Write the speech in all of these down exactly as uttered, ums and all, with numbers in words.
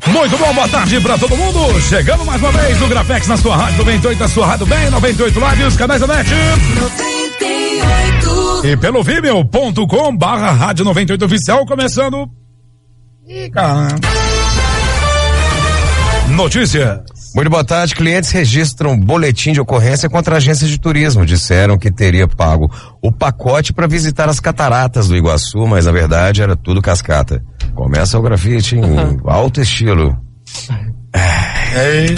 Muito bom, boa tarde pra todo mundo. Chegando mais uma vez no Grafex na sua rádio noventa e oito, a sua rádio bem, noventa e oito Live, os canais da net. noventa e oito. E pelo vimeo ponto com barra rádio noventa e oito oficial, começando. Ih, cara. Notícia. Muito boa tarde. Clientes registram boletim de ocorrência contra a agência de turismo. Disseram que teria pago o pacote para visitar as cataratas do Iguaçu, mas na verdade era tudo cascata. Começa o grafite em uhum. alto estilo. É,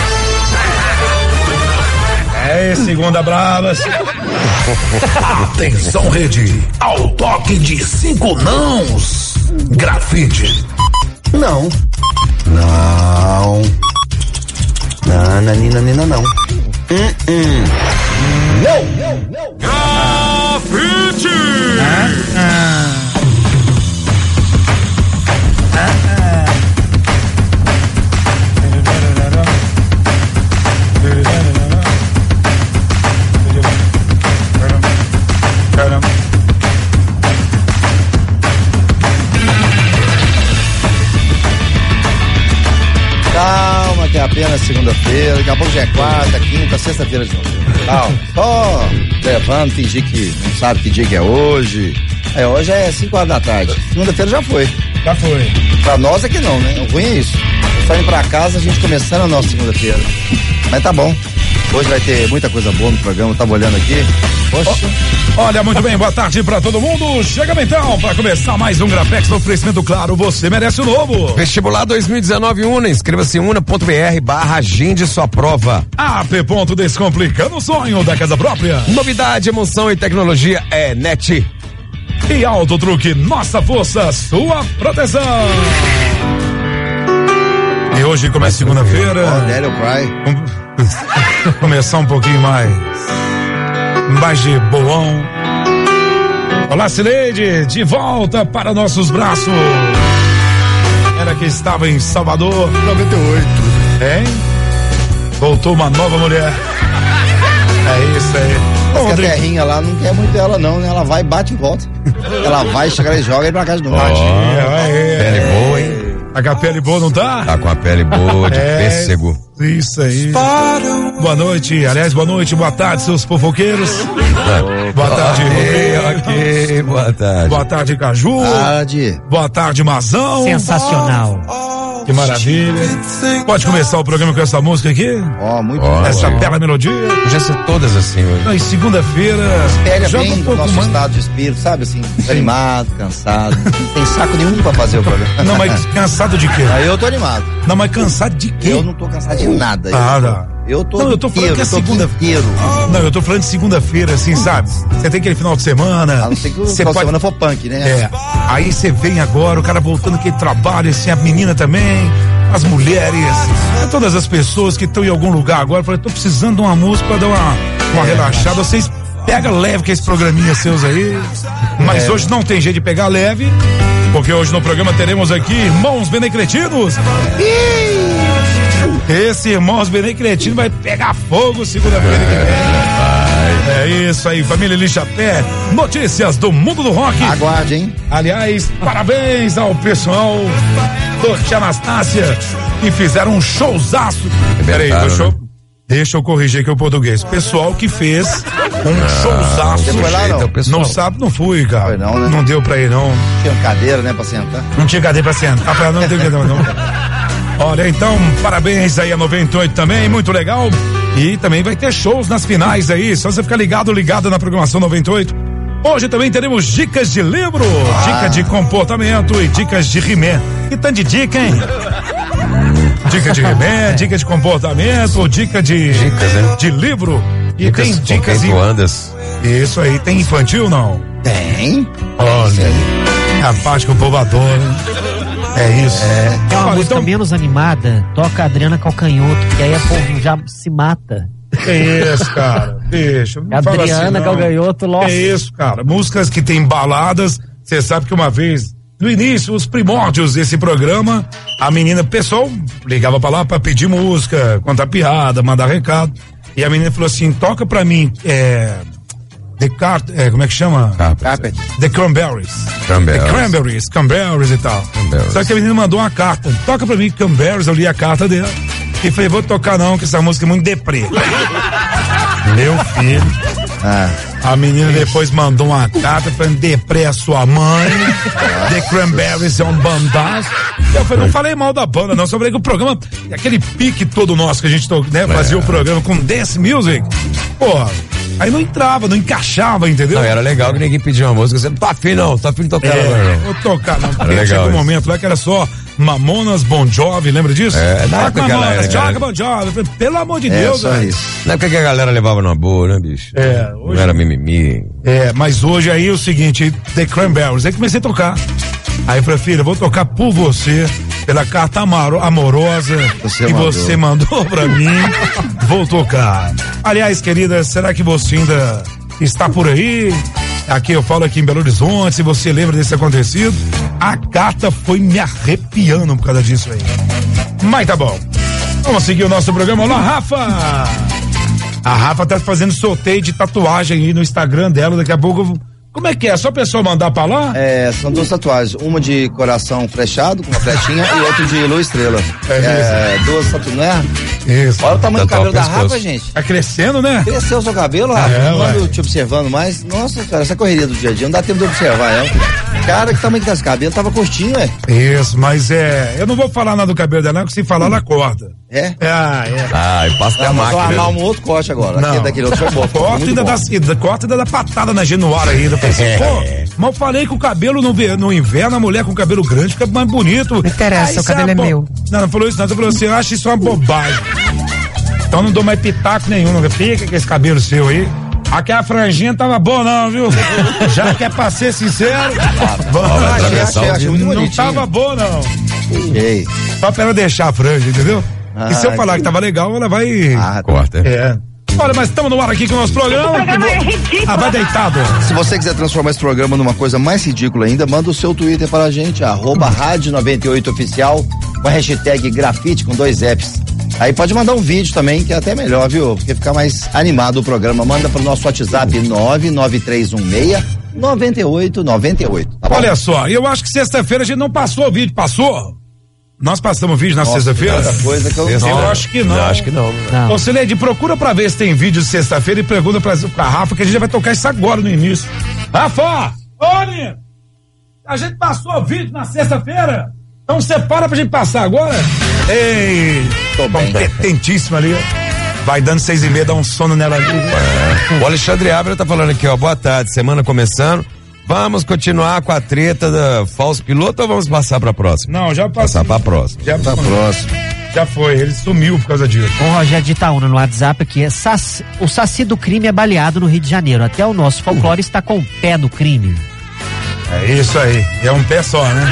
é segunda bravas. Atenção, rede, ao toque de cinco nãos. Grafite. Não. Não. Nananina, nina, não. Hum, hum. Não, não, não. Grafite! Ah, ah. Calma, que é apenas segunda-feira, daqui a pouco já é quarta, quinta, sexta-feira de novo. Calma, só levando, fingir que não sabe que dia que é hoje. É, hoje é cinco horas da tarde. Segunda-feira já foi. Já foi. Pra nós é que não, né? O ruim é isso. Só ir pra casa, a gente começando a nossa segunda-feira. Mas tá bom. Hoje vai ter muita coisa boa no programa, tava olhando aqui. Poxa. Olha, muito bem, boa tarde pra todo mundo. Chega então pra começar mais um Grafex no oferecimento claro, você merece o novo. Vestibular dois mil e dezenove Una, inscreva-se em una.br barra agende sua prova. A P. Descomplicando o sonho da casa própria. Novidade, emoção e tecnologia é Net. E Auto Truque, nossa força, sua proteção. E hoje começa segunda-feira. Oh, Daniel Cry. Começar um pouquinho mais mais de boão. Olá, Cileide, de volta para nossos braços. Era que estava em Salvador. noventa e oito. Hein? Voltou uma nova mulher. É isso aí. Mas que a terrinha lá não quer muito ela não, né? Ela vai, bate e volta. Ela vai, chega e joga e pra casa de novo. Oh, é, pele boa, hein? Tá com a pele boa, não tá? Tá com a pele boa, de é, pêssego. Isso aí. Boa noite, aliás, boa noite, boa tarde, seus fofoqueiros. É. Boa tarde, ok, ok, boa tarde. Boa tarde, Caju. Tarde. Boa tarde, Mazão. Sensacional. Que maravilha. Pode começar o programa com essa música aqui? Ó, oh, muito oh, bom. Essa bela melodia. Podia ser todas assim hoje. Não, e segunda-feira. Pega joga bem um do pouco nosso mais. estado de espírito, sabe assim? Animado, cansado. Não tem saco nenhum pra fazer o programa. Não, mas cansado de quê? Aí eu tô animado. Não, mas cansado de quê? Eu não tô cansado de nada. Ah, não. Eu tô Não, eu tô falando que é segunda. Não, eu tô falando de segunda-feira, assim, sabe? Você tem aquele final de semana. A não ser que o você final pode... de semana for punk, né? É. Aí você vem agora, o cara voltando aquele trabalho, assim, a menina também, as mulheres, todas as pessoas que estão em algum lugar agora, falam, tô precisando de uma música pra dar uma, uma é, relaxada. Vocês pega leve com esse programinha seus aí. Mas é. hoje não tem jeito de pegar leve, porque hoje no programa teremos aqui Irmãos Benecretinos. Ih! Esse Irmãos Benecretinos vai pegar fogo segunda-feira que vem. É isso aí, família Lixapé. Notícias do mundo do rock. Aguarde, hein? Aliás, parabéns ao pessoal do Tia Anastácia que fizeram um showzaço. Peraí, deixa eu, deixa eu corrigir aqui o português. Pessoal que fez um não, showzaço. Você foi lá, não? Não sabe, não fui, cara. Foi não, né? Não deu pra ir, não. Tinha cadeira, né, pra sentar? Não tinha cadeira pra sentar. Não, não tem cadeira, não. Olha, então, parabéns aí a noventa e oito também, muito legal. E também vai ter shows nas finais aí, só você ficar ligado, ligado na programação noventa e oito. Hoje também teremos dicas de livro, ah. dica de comportamento e dicas de He-Man. Que tanto de dica, hein? Dica de He-Man, dica de comportamento, dica de, dicas, hein? de livro. E dicas tem dicas de... andas. Isso aí, tem infantil não? Tem. Olha, é a parte que o povo adora. É isso. É, é uma Olha, música então... menos animada, toca a Adriana Calcanhoto, que aí a povo já se mata. Que isso, cara? Deixa. Não Adriana assim, Calcanhoto, nossa. Que isso, cara? Músicas que tem baladas. Você sabe que uma vez, no início, os primórdios desse programa, a menina, o pessoal ligava pra lá pra pedir música, contar piada, mandar recado. E a menina falou assim: toca pra mim, é. The Car... É, como é que chama? Carpet. The Cranberries. Cranberries. The Cranberries, Cranberries e tal. Cranberries. Só que a menina mandou uma carta. Toca pra mim Cranberries, eu li a carta dela. E falei, vou tocar não, que essa música é muito deprê. Meu filho. Ah. A menina depois mandou uma carta pra deprê a sua mãe. The Cranberries é um bandaço. Eu falei, não falei mal da banda, não. Só falei que o programa, aquele pique todo nosso que a gente né, fazia é. o programa com Dance Music. Porra. Aí não entrava, não encaixava, entendeu? Não, era legal que ninguém pedia uma música, você não tá afim não, tá afim de tocar é, agora não. Vou tocar não, porque legal chegou um isso. momento lá que era só Mamonas, Bon Jovi, lembra disso? É, na época Mamonas, era, Joga Bon Jovi, pelo amor de É, Deus, só velho. isso. Na época que a galera levava numa boa, né, bicho? É, hoje... Não era mimimi. É, mas hoje aí é o seguinte, The Cranberries, aí comecei a tocar. Aí eu falei, filha, eu vou tocar por você, pela carta amaro, amorosa você que mandou. você mandou pra mim, vou tocar. Aliás, querida, será que você ainda está por aí? Aqui eu falo aqui em Belo Horizonte, se você lembra desse acontecido, a carta foi me arrepiando por causa disso aí. Mas tá bom. Vamos seguir o nosso programa. Olá, Rafa! A Rafa tá fazendo sorteio de tatuagem aí no Instagram dela, daqui a pouco eu vou... Como é que é? Só a pessoa mandar pra lá? É, são duas tatuagens, uma de coração flechado, com uma flechinha, e outra de lua estrela. É, é duas tatuagens, não é? Isso. Olha o tamanho do Tatuar cabelo da o pescoço. Rafa, gente. Tá crescendo, né? Cresceu o seu cabelo, Rafa. É, Não ué. ando te observando mais. Nossa, cara, essa correria do dia a dia, não dá tempo de observar ela. Cara, que tamanho que tá esse cabelo? Tava curtinho, ué. Isso, mas é. Eu não vou falar nada do cabelo dela, não, que se falar, ela corta. É? É, é. Ah, e passa até a Não, mas vou máquina. armar um outro corte agora. Não. Aquele daquele outro foi bom. ficou Corta muito ainda, bom. dá, corta ainda dá patada na genuária ainda. Pensei, pô, mas eu falei que o cabelo no, ve- no inverno, a mulher com cabelo grande fica mais bonito. Não interessa, o cabelo é bo- meu. Não, não falou isso não, você falou assim, eu acho isso uma bobagem. Então não dou mais pitaco nenhum, não. Fica com esse cabelo seu aí. Aquela franjinha tava boa não, viu? Já que é pra ser sincero, vamos vai lá, atravessar achei, achei muito não bonitinho. tava boa não. Ei. Só pra ela deixar a franja, entendeu? Ah, e se eu falar que tava legal, ela vai... Ah, Corta. É. Olha, mas estamos no ar aqui com o nosso programa. O programa é ridículo. Ah, vai deitado. Se você quiser transformar esse programa numa coisa mais ridícula ainda, manda o seu Twitter para a gente, arroba rádio noventa e oito oficial, com a hashtag grafite com dois Fs. Aí pode mandar um vídeo também, que é até melhor, viu? Porque fica mais animado o programa. Manda pro nosso WhatsApp nove nove três um seis nove oito nove oito. Tá bom? Olha só, eu acho que sexta-feira a gente não passou o vídeo, passou? Nós passamos o vídeo na Nossa, sexta-feira? tanta coisa que eu Eu não- acho que não. Não, acho que não. Não. Ô, Sileide, procura pra ver se tem vídeo de sexta-feira e pergunta pra, pra Rafa, que a gente já vai tocar isso agora no início. Rafa! Ô, Nino! A gente passou o vídeo na sexta-feira? Então separa pra gente passar agora? Ei! Tô bem. Competentíssima ali. Vai dando seis e meia, dá um sono nela ali. O Alexandre Abra tá falando aqui, ó, boa tarde, semana começando. Vamos continuar com a treta da falso piloto ou vamos passar pra próxima? Não, já passou. Passar pra próxima. Já, Tá próximo. já foi, ele sumiu por causa disso. O Rogério de Itaúna no WhatsApp aqui é Saci- o Saci do crime é baleado no Rio de Janeiro. Até o nosso folclore está com o pé no crime. É isso aí, é um pé só, né?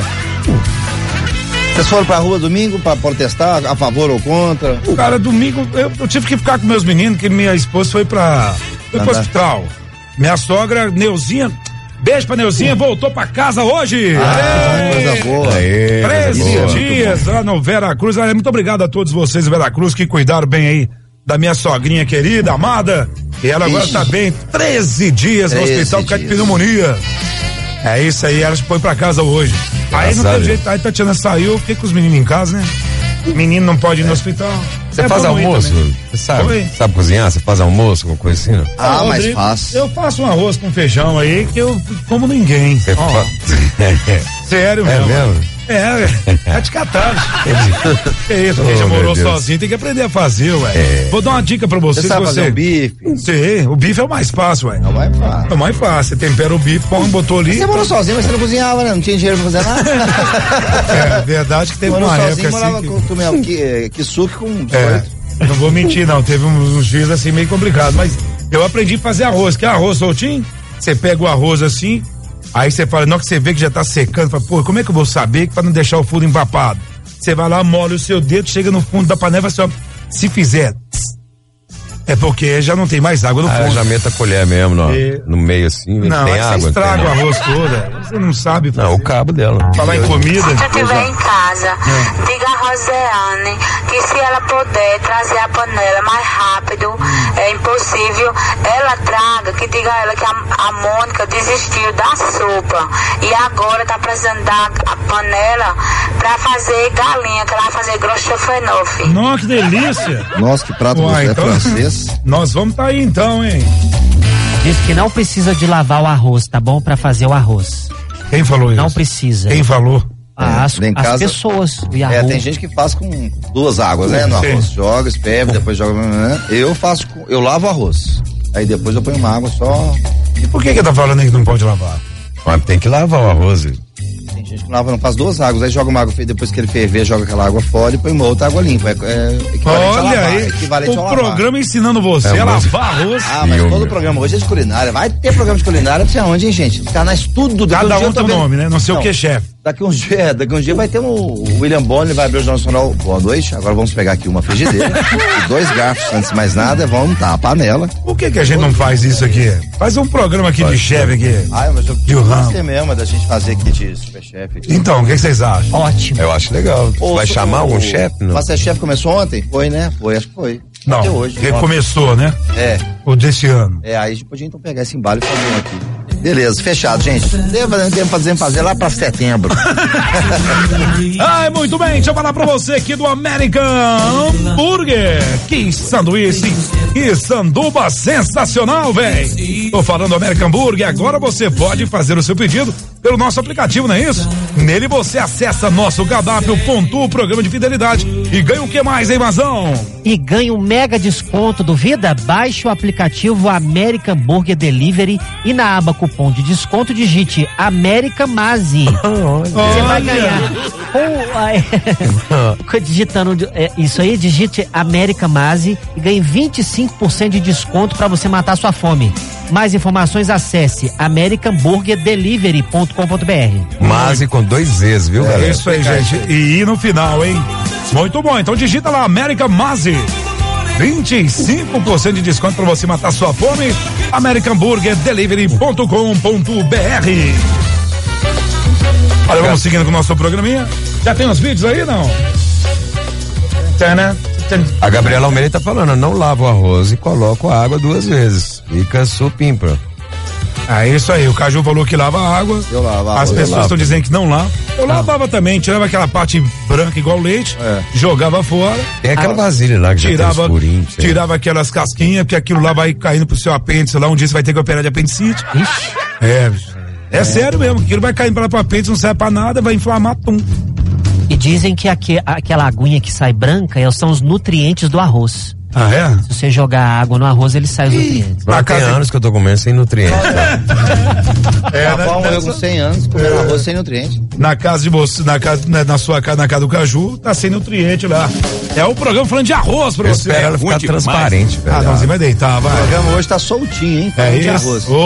Vocês foram pra rua domingo pra protestar, a favor ou contra? Cara, domingo eu, eu tive que ficar com meus meninos, que minha esposa foi pra. Foi pro Andar. hospital. Minha sogra, Neuzinha. Beijo pra Neuzinha, voltou pra casa hoje. Ah, Ei! coisa boa. Aê, treze coisa boa. dias lá no Veracruz. Ah, muito obrigado a todos vocês, Veracruz, que cuidaram bem aí da minha sogrinha querida, amada. E ela agora Ixi. tá bem. treze dias no treze hospital por causa de dias. pneumonia. É isso aí, ela foi pra casa hoje. Aí não Graças a tem Deus. jeito, aí Tatiana saiu, eu fiquei com os meninos em casa, né? Menino não pode ir no hospital. Você É faz bom ir almoço? também. Você sabe? Oi? Sabe cozinhar? Você faz almoço, alguma coisa assim? Não? Ah, Ô, mas Rodrigo, fácil. Eu faço um arroz com feijão aí que eu como ninguém. Você Ó, fa- sério É mesmo. mesmo? É, é de catástrofe. Que isso, quem Oh, já meu morou Deus. sozinho tem que aprender a fazer, ué. É. Vou dar uma dica pra você. Você sabe se fazer você... um bife? Sim, o bife é o mais fácil, ué. Não vai fácil. É o mais fácil. Você tempera o bife, põe, botou ali. Você morou sozinho, mas você não cozinhava, né? Não tinha dinheiro pra fazer nada? É verdade que teve Morou uma sozinho, época morava assim. com, com, com, que, que suco com É, dezoito. não vou mentir, não. Teve uns, uns dias assim meio complicado. Mas eu aprendi a fazer arroz. Quer arroz soltinho? Você pega o arroz assim, aí você fala, não, que você vê que já tá secando, fala, pô, como é que eu vou saber que pra não deixar o fundo empapado? Você vai lá, molha o seu dedo, chega no fundo da panela e fala assim, ó, se fizer, tss, É porque já não tem mais água no ah, fundo. Já meta a colher mesmo, no, e... no meio assim, não, tem aí água. Você estraga tem, o arroz todo, você não sabe fazer. Não, o cabo dela. Falar em comida. Se tu estiver em casa, é. diga a Rosiane que se ela puder trazer a panela mais rápido, é impossível, ela traga, que diga a ela que a, a Mônica desistiu da sopa e agora tá precisando da a panela pra fazer galinha, que ela vai fazer grossophenofe. Nossa, que delícia! Nossa, que prato Uai, é então, francês. Nós vamos tá aí então, hein? Diz que não precisa de lavar o arroz, tá bom? Pra fazer o arroz. Quem falou isso? Não precisa. Quem falou? Ah, as, em as casa, pessoas. O é, tem gente que faz com duas águas, né? No Sim. arroz. Joga, espreme, depois joga. Eu faço, com, eu lavo o arroz. Aí depois eu ponho uma água só. E por que que tá falando aí que não pode lavar? Mas tem que lavar o arroz. Tem gente que lava, não faz duas águas, aí joga uma água, depois que ele ferver, joga aquela água fora e põe uma outra água limpa. É, é equivalente Olha a lavar, aí, equivalente o ao programa lavar. ensinando você é, a mas... lavar arroz. Ah, mas todo o programa hoje é de culinária. Vai ter programa de culinária, não sei aonde, hein, gente? Os canais tudo. Cada um um tem um nome, né? Não sei não, o que, chefe. Daqui uns dias, daqui uns dias vai ter um, o William Bonner, vai abrir o Jornal Nacional. Boa noite. Agora vamos pegar aqui uma frigideira e dois garfos, antes de mais nada, vamos untar a panela. Por que que a gente não faz isso aqui? Faz um programa aqui de chefe aqui. Ah, mas eu de ramo. gostei mesmo da gente fazer aqui de superchefe. Então, o que, que vocês acham? Ótimo. Eu acho legal. Ô, vai chamar o, algum chefe? O Masterchef começou ontem? Foi, né? Foi, acho que foi. Não, até hoje. que ontem. começou, né? É. O desse ano. É, aí a gente podia então pegar esse embalo e fazer um aqui. Beleza, fechado, gente. Tempo fazer, fazer lá pra setembro. Ai, muito bem, deixa eu falar pra você aqui do American Burger. Que sanduíche e sanduba sensacional, véi. Tô falando do American Burger, agora você pode fazer o seu pedido pelo nosso aplicativo, não é isso? Nele você acessa nosso cardápio, pontua o programa de fidelidade e ganha o que mais, hein, Mazão? E ganha um mega desconto, duvida? Baixe o aplicativo American Burger Delivery e na aba cupom de desconto digite American Mazi. Você vai ganhar com, digitando é, isso aí, digite American Mazi e ganhe vinte e cinco por cento de desconto para você matar sua fome. Mais informações, acesse american burger delivery ponto com ponto b r. Mazi com dois vezes, viu, É galera? isso aí, gente. E no final, hein? Muito bom. Então digita lá American Mazi. vinte e cinco por cento de desconto para você matar sua fome. american burger delivery ponto com ponto b r. Olha, vamos seguindo com o nosso programinha. Já tem os vídeos aí, não? Tana. A Gabriela Almeida tá falando, não lava o arroz e coloca a água duas vezes. Fica supimpa. Ah, isso aí. O Caju falou que lava a água. Eu lavo. As eu pessoas lavo. estão dizendo que não lava. Eu lavava também, tirava aquela parte branca igual leite, É. jogava fora. Tem aquela vasilha lá que já tem Tirava, os furinhos. sei lá. tirava aquelas casquinhas, porque aquilo lá vai caindo pro seu apêndice lá, um dia você vai ter que operar de apendicite. É, bicho. É, sério mesmo, aquilo vai caindo pra pro apêndice, não serve pra nada, vai inflamar tum. E dizem que aque, aquela aguinha que sai branca são os nutrientes do arroz. Ah, é? Se você jogar água no arroz, ele sai os nutrientes. Mas tem anos que eu tô comendo sem nutrientes. Tá? É, Minha avó na, morreu com cem anos, comendo arroz sem nutriente. na casa de você, na casa, na, na sua casa, na casa do Caju, tá sem nutriente lá. É o programa falando de arroz pra Eu você. espero ela Ruim ficar demais. transparente, velho. Ah, não, você vai deitar, O vai. programa hoje tá soltinho, hein? É Falando de isso. arroz.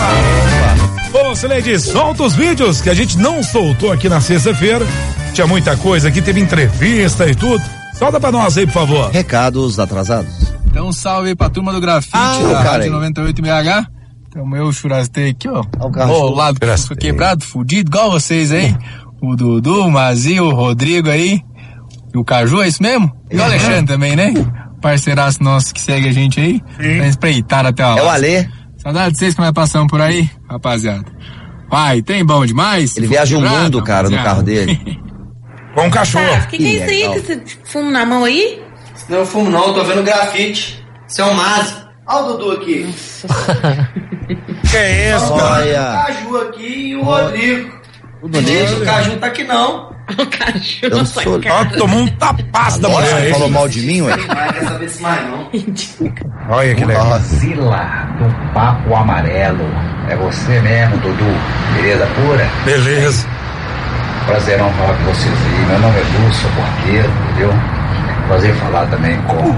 Opa! Ô, Sileide, solta os vídeos que a gente não soltou aqui na sexta-feira. Tinha muita coisa aqui, teve entrevista e tudo. Solta pra nós aí, por favor. Recados atrasados. Então um salve aí pra turma do grafite Ah, da cara Rádio aí. noventa e oito B H. Então eu churastei aqui, ó. Ó o carro. Rolado, Churastei. quebrado, fudido, igual vocês aí. O Dudu, o Mazinho, o Rodrigo aí. E o Caju, é isso mesmo? E o Alexandre também, né? Parceiraço nosso que segue a gente aí. Pra espreitar até a É o Alê. Saudade de vocês que nós passamos por aí, rapaziada. Vai, tem bom demais? Ele viaja o Quebrado, mundo, cara, no rapaziada. carro dele. Com um cachorro. O que, que é isso aí legal. que você fuma na mão aí? Não, eu fumo não, eu tô vendo grafite. Isso é um Mazi. Olha o Dudu aqui. Que é isso, O cara? Olha. Caju aqui e o Rodrigo. Tudo Gente, nisso. o Caju tá aqui não. O cachorro Eu na não sua sou- cara. Ó, tomou um tapaço da Nossa, mulher você aí. falou mal de mim, ué? Mas quer saber se mais não. Olha que legal. Zila do Papo Amarelo. É você mesmo, Dudu. Beleza pura? Beleza. Prazerão falar com vocês aí. Meu nome é Lúcio, sou porteiro, entendeu? Prazer falar também com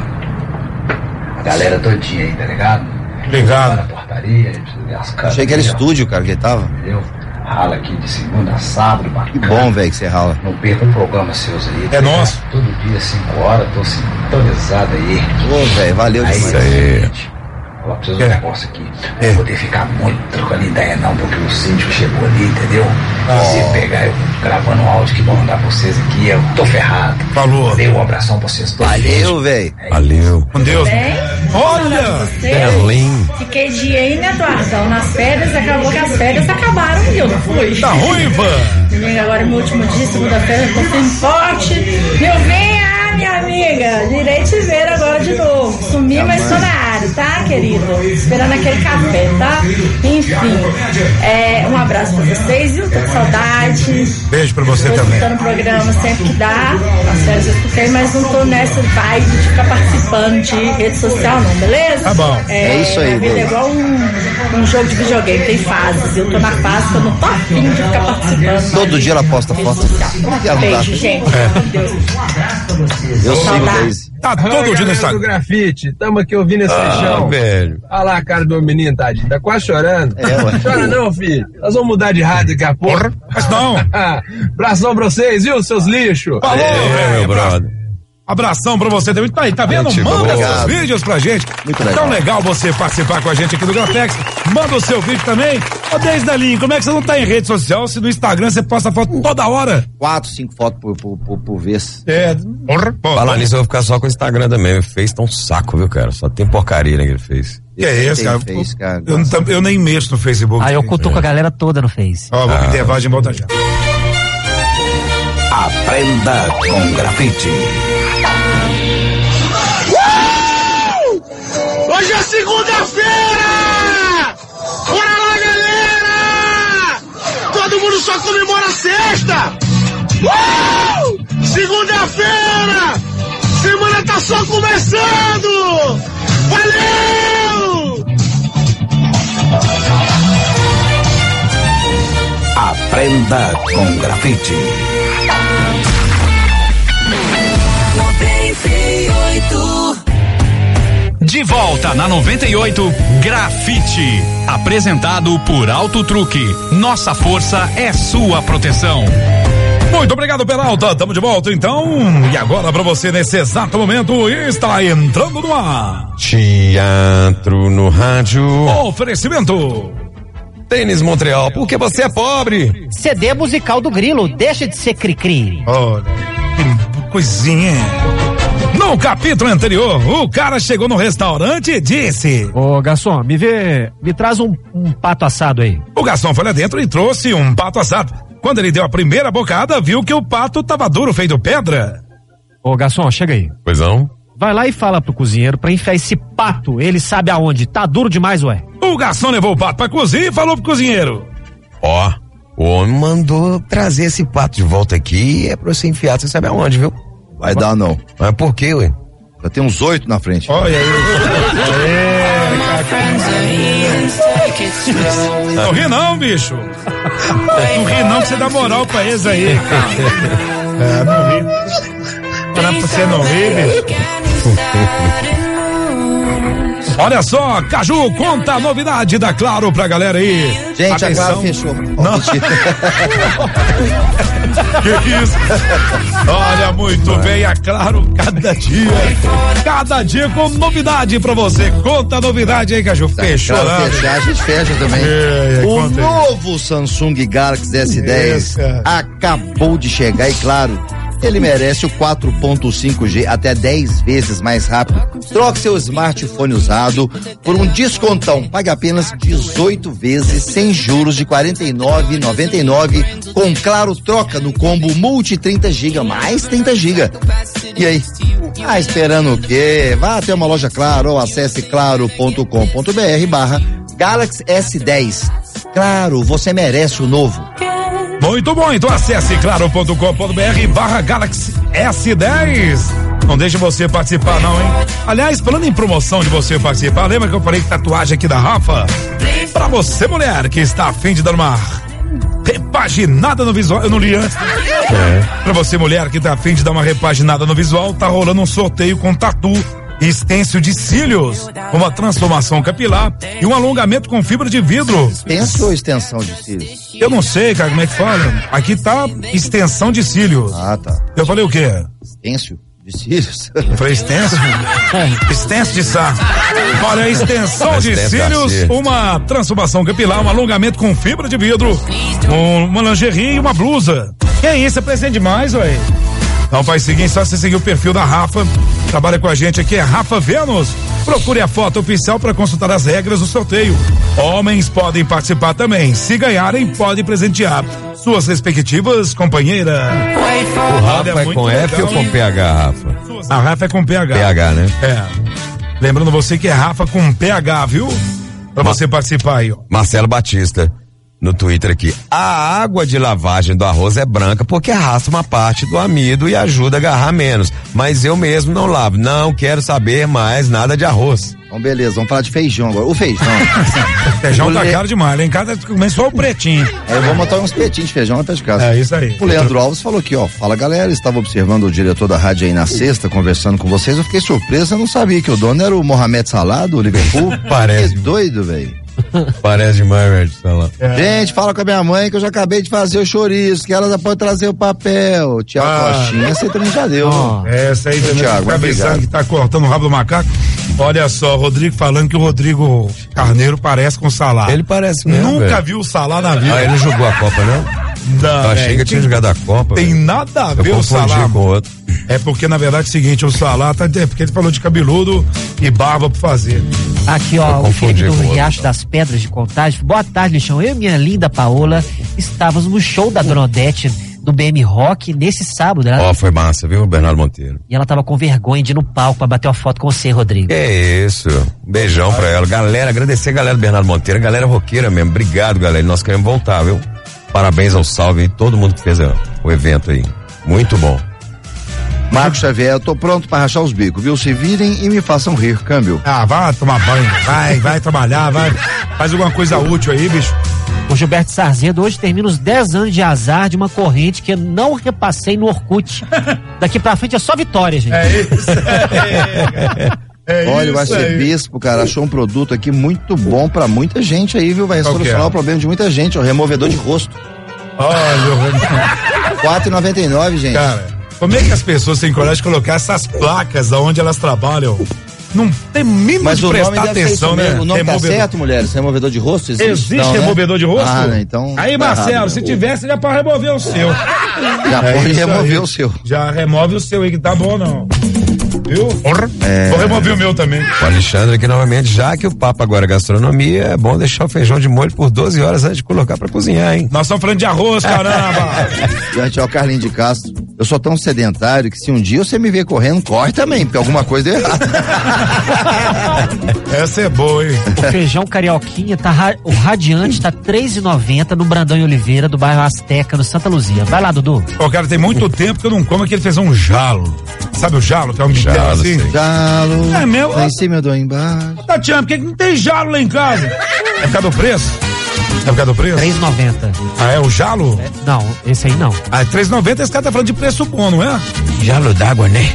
a galera todinha aí, tá ligado? Ligado. Na portaria, a gente precisa ver as câmeras. Achei que era aí, ó, estúdio, cara, que ele tava. Entendeu? Rala aqui de segunda a sábado, bacana. Que bom, velho, que você rala. Não perca um programa seus aí. É nosso. Todo dia, cinco horas, tô sintonizado aí. Ô, velho, valeu aí, demais. aí. Falar pra vocês um É. negócio aqui. Não vou poder ficar muito trocando ideia não, porque o síndico chegou ali, entendeu? Se pegar eu gravando um áudio que vou mandar pra vocês aqui, eu tô ferrado. Falou. Dei um abração pra vocês todos. Valeu, velho. Valeu. Com Deus. Bem? Olha! Berlim. Fiquei dia aí, né, Eduardão? Nas férias, acabou que as férias acabaram e eu não fui. Tá ruiva! Domingo agora é meu último dia, segunda-feira, eu tô firme e forte. Meu venha, minha amiga. Irei te ver agora de novo. Sumi, mas tô na área, tá, querido? Esperando aquele café, tá? Enfim, é, um abraço pra vocês, viu? Tô com saudade. Beijo pra você Tô também. escutando o programa sempre que dá. As férias eu escutei, mas não tô nessa vibe de ficar participando de rede social, não, beleza? Tá bom. É isso aí, A vida é Deus. igual um, um jogo de videogame, tem fases. Eu tô na fase que eu não tô afim de ficar participando. Todo dia ela posta Rede foto. social. Ela não Beijo, dá. gente. É. Meu Deus. Eu sigo Saudade. Daisy. Tá todo dia no do Instagram. grafite, tamo aqui ouvindo esse Ah, chão. velho. Olha lá a cara do menino, tadinho, tá quase chorando. É, ué. Chora não, filho. Nós vamos mudar de rádio daqui a pouco. Porra, mas não. Abração pra vocês, viu, seus lixos? Falou, É, meu velho. brother. Abração pra você também. Tá aí, tá vendo? Gente, Manda obrigado. seus vídeos pra gente. Muito legal. Tão legal você participar com a gente aqui do Grafex. Manda o seu vídeo também. Ô, Deise Dalinho, como é que você não tá em rede social se no Instagram você posta foto toda hora? Quatro, cinco fotos por, por, por, por vez. É. Porra, pô, Falar nisso, eu vou ficar só com o Instagram também. Ele fez tão saco, viu, cara? Só tem porcaria, né, que ele fez. que é isso, cara? Fez, cara. Eu, não tam- eu nem mexo no Facebook. Aí eu cutuco a galera toda no Face. Ó, vou me intervalar de volta já. Aprenda com grafite. Hoje é segunda-feira! Bora lá, galera! Todo mundo só comemora sexta! Uh! Segunda-feira! Semana tá só começando! Valeu! Aprenda com grafite. De volta na noventa e oito, Grafite. Apresentado por Auto Truque. Nossa força é sua proteção. Muito obrigado, Peralta. Tamo de volta, então. E agora, pra você, nesse exato momento, está entrando no ar. Teatro no rádio. Oferecimento. Tênis Montreal, porque você é pobre. C D musical do Grilo, deixa de ser cri-cri. Olha, que coisinha. No capítulo anterior, o cara chegou no restaurante e disse: Ô, garçom, me vê, me traz um, um pato assado aí. O garçom foi lá dentro e trouxe um pato assado. Quando ele deu a primeira bocada, viu que o pato tava duro, feito pedra. Ô, garçom, chega aí. Pois não? Vai lá e fala pro cozinheiro pra enfiar esse pato, ele sabe aonde, tá duro demais, ué. O garçom levou o pato pra cozinha e falou pro cozinheiro: Ó, o homem mandou trazer esse pato de volta aqui, é pra você enfiar, você sabe aonde, viu? Vai dar não. Mas por quê, ué? Já tem uns oito na frente. Olha aí. Não ri não, bicho. Não ri não que você dá moral pra eles aí, cara. É, não ri. Para pra você não rir, bicho. Olha só, Caju, conta a novidade da Claro pra galera aí. Gente, Atenção. a Claro fechou. Não. Que isso? Olha, muito bem, a Claro, cada dia, cada dia com novidade pra você. Conta a novidade aí, Caju. Fechou, Claro, né? fechar, a gente fecha também. É, é, o conta aí. novo Samsung Galaxy S dez Isso, cara. acabou de chegar e, claro, ele merece o quatro ponto cinco G até dez vezes mais rápido. Troque seu smartphone usado por um descontão. Pague apenas dezoito vezes sem juros de quarenta e nove reais e noventa e nove centavos. Com Claro Troca no combo Multi trinta gigas mais trinta gigas. E aí? Ah, esperando o quê? Vá até uma loja Claro ou acesse claro ponto com ponto br barra Galaxy S dez. Claro, você merece o novo. Muito bom, então acesse claro ponto com ponto br barra Galaxy S dez. Não deixe você participar não, hein? Aliás, falando em promoção de você participar, lembra que eu falei que tatuagem aqui da Rafa? Pra você, mulher, que está a fim de dar uma repaginada no visual, eu não li antes. É. Pra você, mulher, que tá a fim de dar uma repaginada no visual, tá rolando um sorteio com tatu Estêncil de cílios, uma transformação capilar e um alongamento com fibra de vidro. Extensão ou extensão de cílios? Eu não sei, cara, como é que fala. Aqui tá extensão de cílios. Ah, tá. Eu falei o quê? Extensio de cílios? Eu falei extenso? Extenso de saco. Olha, extensão de cílios, uma transformação capilar, um alongamento com fibra de vidro, um, uma lingerie e uma blusa. Que é isso, é presente demais, ué. Então faz o seguinte, só você seguir o perfil da Rafa, trabalha com a gente aqui, é Rafa Vênus. Procure a foto oficial para consultar as regras do sorteio. Homens podem participar também. Se ganharem, podem presentear suas respectivas companheiras. O Rafa é, é com legal, F ou com P H, Rafa? A Rafa é com P H. P H, né? É. Lembrando você que é Rafa com P H, viu? Pra Ma- você participar aí, ó. Marcelo Batista. No Twitter aqui, a água de lavagem do arroz é branca porque arrasta uma parte do amido e ajuda a agarrar menos, mas eu mesmo não lavo, não quero saber mais nada de arroz. Então beleza, vamos falar de feijão agora, o feijão. Feijão tá caro demais, lá em casa começou o pretinho. É, eu vou montar uns petinhos de feijão lá perto de casa. É isso aí. O Leandro Alves falou aqui, ó, fala galera, estava observando o diretor da rádio aí na sexta, conversando com vocês, eu fiquei surpreso, eu não sabia que o dono era o Mohamed Salah do Liverpool. Parece. Que doido, velho. Parece demais, velho. Tá é. Gente, fala com a minha mãe que eu já acabei de fazer o chouriço, que ela já pode trazer o papel. Tiago ah, Coxinha, essa aí também já deu. Oh, essa aí também, Thiago, cabeçando que tá cortando o rabo do macaco. Olha só, Rodrigo falando que o Rodrigo Carneiro parece com o Salah. Ele parece mesmo. Nunca véio. viu o Salah na vida. Ah, ele não jogou a Copa, não? Não, eu achei é, que eu tinha jogado a Copa. Tem véio. nada a ver eu o Salah com o outro. É porque na verdade é o seguinte, o Salah tá, é porque ele falou de cabeludo e barba pra fazer. Aqui ó, o Felipe do Riacho das Pedras de Contagem. Boa tarde, Lixão. Eu e minha linda Paola estávamos no show da Dona Odete do B M Rock nesse sábado. Ó, oh, foi massa, viu, Bernardo Monteiro? E ela tava com vergonha de ir no palco pra bater uma foto com você, Rodrigo. Que isso. Um beijão Ai. pra ela. Galera, agradecer a galera do Bernardo Monteiro, a galera roqueira mesmo. Obrigado, galera. Nós queremos voltar, viu? Parabéns ao Salve e todo mundo que fez a, o evento aí. Muito bom. Marcos Xavier, eu tô pronto pra rachar os bicos, viu? Se virem e me façam rir, câmbio. Ah, vai tomar banho, vai, vai trabalhar, vai. Faz alguma coisa útil aí, bicho. O Gilberto Sarzedo hoje termina os dez anos de azar de uma corrente que eu não repassei no Orkut. Daqui pra frente é só vitória, gente. É isso. É, é Olha, isso o arcebispo, cara, achou um produto aqui muito bom pra muita gente aí, viu? Vai solucionar o problema de muita gente, o removedor de rosto. Olha, quatro reais e noventa e nove, gente. Cara, como é que as pessoas têm coragem de colocar essas placas aonde elas trabalham? Não tem mínimo Mas de o prestar nome atenção, né? O nome removedor. Tá certo, mulheres? Removedor de rosto existe? Existe não, removedor né? de rosto? Ah, né? Então. Aí, tá Marcelo, errado, se né? tivesse, já pode remover o seu. Já é pode remover aí. o seu. Já remove o seu aí, que tá bom, não. Viu? É... Vou remover o meu também. O Alexandre aqui novamente, já que o papo agora é gastronomia, é bom deixar o feijão de molho por doze horas antes de colocar pra cozinhar, hein? Nós estamos falando de arroz, caramba! Gente, ó, o Carlinhos de Castro, eu sou tão sedentário que se um dia você me ver correndo, corre também, porque alguma coisa deu errado. Essa é boa, hein? O feijão carioquinha, tá ra... o radiante tá três reais e noventa centavos no Brandão e Oliveira, do bairro Azteca, no Santa Luzia. Vai lá, Dudu. Ó, cara, tem muito tempo que eu não como aquele feijão jalo. Sabe o jalo? Que é um jalo, assim? Sei. Jalo. É meu. Lá em cima eu dou embaixo. Tatiana, por que não tem jalo lá em casa? É por causa do preço? É por causa do preço? três reais e noventa centavos. Ah, é o jalo? É, não, esse aí não. Ah, é três reais e noventa centavos, esse cara tá falando de preço bom, não é? Jalo d'água, né?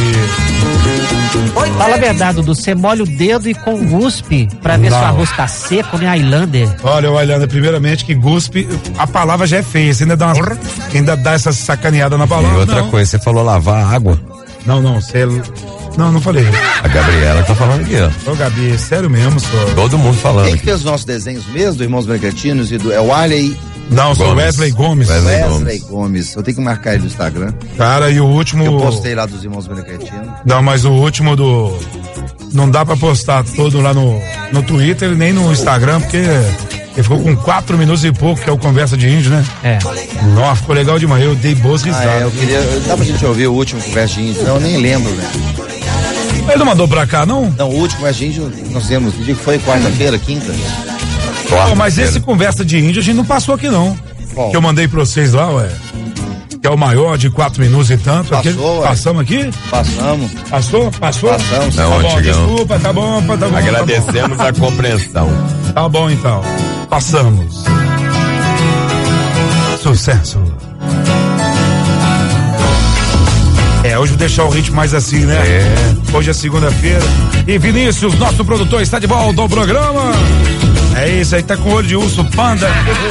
E... Fala a verdade, Dudu, você molha o dedo e com guspe pra ver não. se o arroz tá seco, né, Highlander? Olha, o Highlander, primeiramente que guspe, a palavra já é feia, você ainda dá, uma, ainda dá essa sacaneada na palavra. E outra não. coisa, você falou lavar a água? Não, não, você... Não, não falei. A Gabriela tá falando aqui, ó. Ô, Gabi, sério mesmo, só. Todo mundo falando. Quem aqui. fez os nossos desenhos mesmo, do Irmãos Brinquetinos e do... É o Arley... Não, sou Wesley Gomes. Wesley, Wesley Gomes. Gomes. Eu tenho que marcar ele no Instagram. Cara, e o último... Eu postei lá dos Irmãos Brinquetinos. Não, mas o último do... Não dá pra postar todo lá no, no Twitter nem no Instagram, porque ele ficou com quatro minutos e pouco, que é o Conversa de Índio, né? É. Nossa, ficou legal demais. Eu dei boas risadas. Ah, é, eu queria... Dá pra gente ouvir o último Conversa de Índio? Não, eu nem lembro, né? Ele não mandou pra cá, não? Não, o último Conversa de Índio, nós temos... Que dia que foi? Quarta-feira, quinta? Oh, mas esse Conversa de Índio a gente não passou aqui, não. Qual? Que eu mandei pra vocês lá, ué. Que é o maior de quatro minutos e tanto. Passou, Aquele, ué. Passamos aqui? Passamos. Passou? Passou? Passamos. Não, tá bom, antigão. desculpa, tá bom, tá bom. Agradecemos tá bom. a compreensão. Tá bom, então. Passamos. Sucesso. É, hoje vou deixar o ritmo mais assim, né? É. Hoje é segunda-feira. E Vinícius, nosso produtor, está de volta ao programa. É isso aí, tá com olho de urso panda.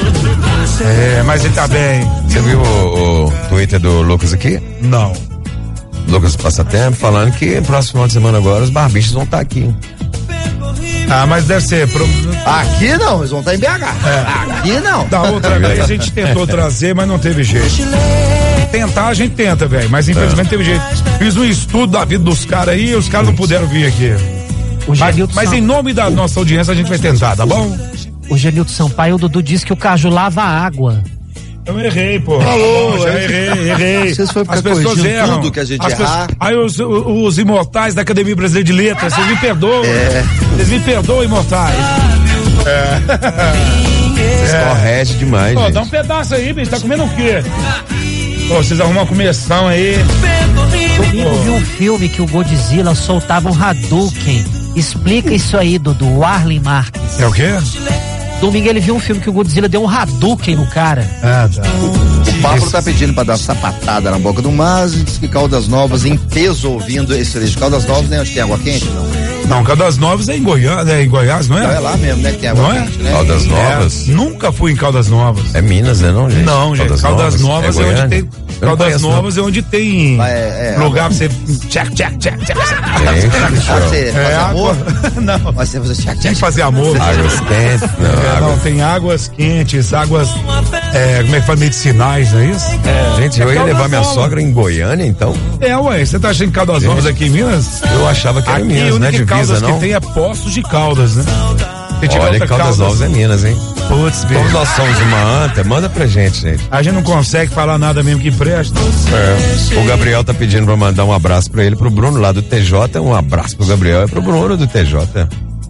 É, mas ele tá bem. Você viu o, o Twitter do Lucas aqui? Não. Lucas Passatempo falando que próximo final de semana agora os barbichos vão estar aqui. Ah, mas deve ser. Pro... Aqui não, eles vão estar em B H. É. Aqui não. Da outra vez a gente tentou trazer, mas não teve jeito. Tentar a gente tenta, velho, mas infelizmente é. teve jeito. Fiz um estudo da vida dos caras aí e os caras não puderam vir aqui. O mas, mas em nome da nossa audiência a gente vai tentar, tá bom? O Genilton Sampaio, o Dudu disse que o Caju lava água. Eu errei, pô. Falou, já errei, errei. Vocês foram ficar corrigindo tudo que a gente errar. Pessoas, aí os, os, os imortais da Academia Brasileira de Letras, vocês me perdoam. É. Vocês me perdoam, imortais. É. Vocês é. corregem demais, Pô, gente. dá um pedaço aí, bicho. Tá comendo o quê? Pô, vocês arrumam uma começão aí. Domingo vi um filme que o Godzilla soltava um Hadouken. Explica isso aí, Dudu. O Arlen Marques. É o quê? Domingo ele viu um filme que o Godzilla deu um Hadouken no cara. Ah, tá. O Pablo tá pedindo pra dar sapatada na boca do Mas e diz que Caldas Novas em peso ouvindo esse trecho. Caldas Novas, né? Onde tem água quente, não? Não, Caldas Novas é em Goiás, é em Goiás, não é? Não, é lá mesmo, né? Que tem água não quente, é? né? Caldas Novas? É, nunca fui em Caldas Novas. É Minas, né, não, gente? Não, gente. Caldas, Caldas Novas, Novas é, é onde tem. Caldas conheço, Novas não. é onde tem é, é, lugar pra você. Tchac, tchac, tchac, tchac. Você fazer amor? Não. Mas você fazer tchac, tchac. fazer amor. Águas quentes. Não, é, água. não, tem águas quentes, águas. É, como é que fala? Medicinais, não é isso? É, gente, eu ia levar minha sogra em Goiânia, então. É, ué, você tá achando que Caldas Novas aqui em Minas? Eu achava que era em Minas, né? Divisa, Caldas não? que tem é Poços de Caldas, né? Olha, Caldas, Caldas Novas é Minas, hein? Putz, como nós somos uma anta, manda pra gente, gente. A gente não consegue falar nada mesmo que presta. É. O Gabriel tá pedindo pra mandar um abraço pra ele, pro Bruno lá do T J. Um abraço pro Gabriel e pro Bruno do T J.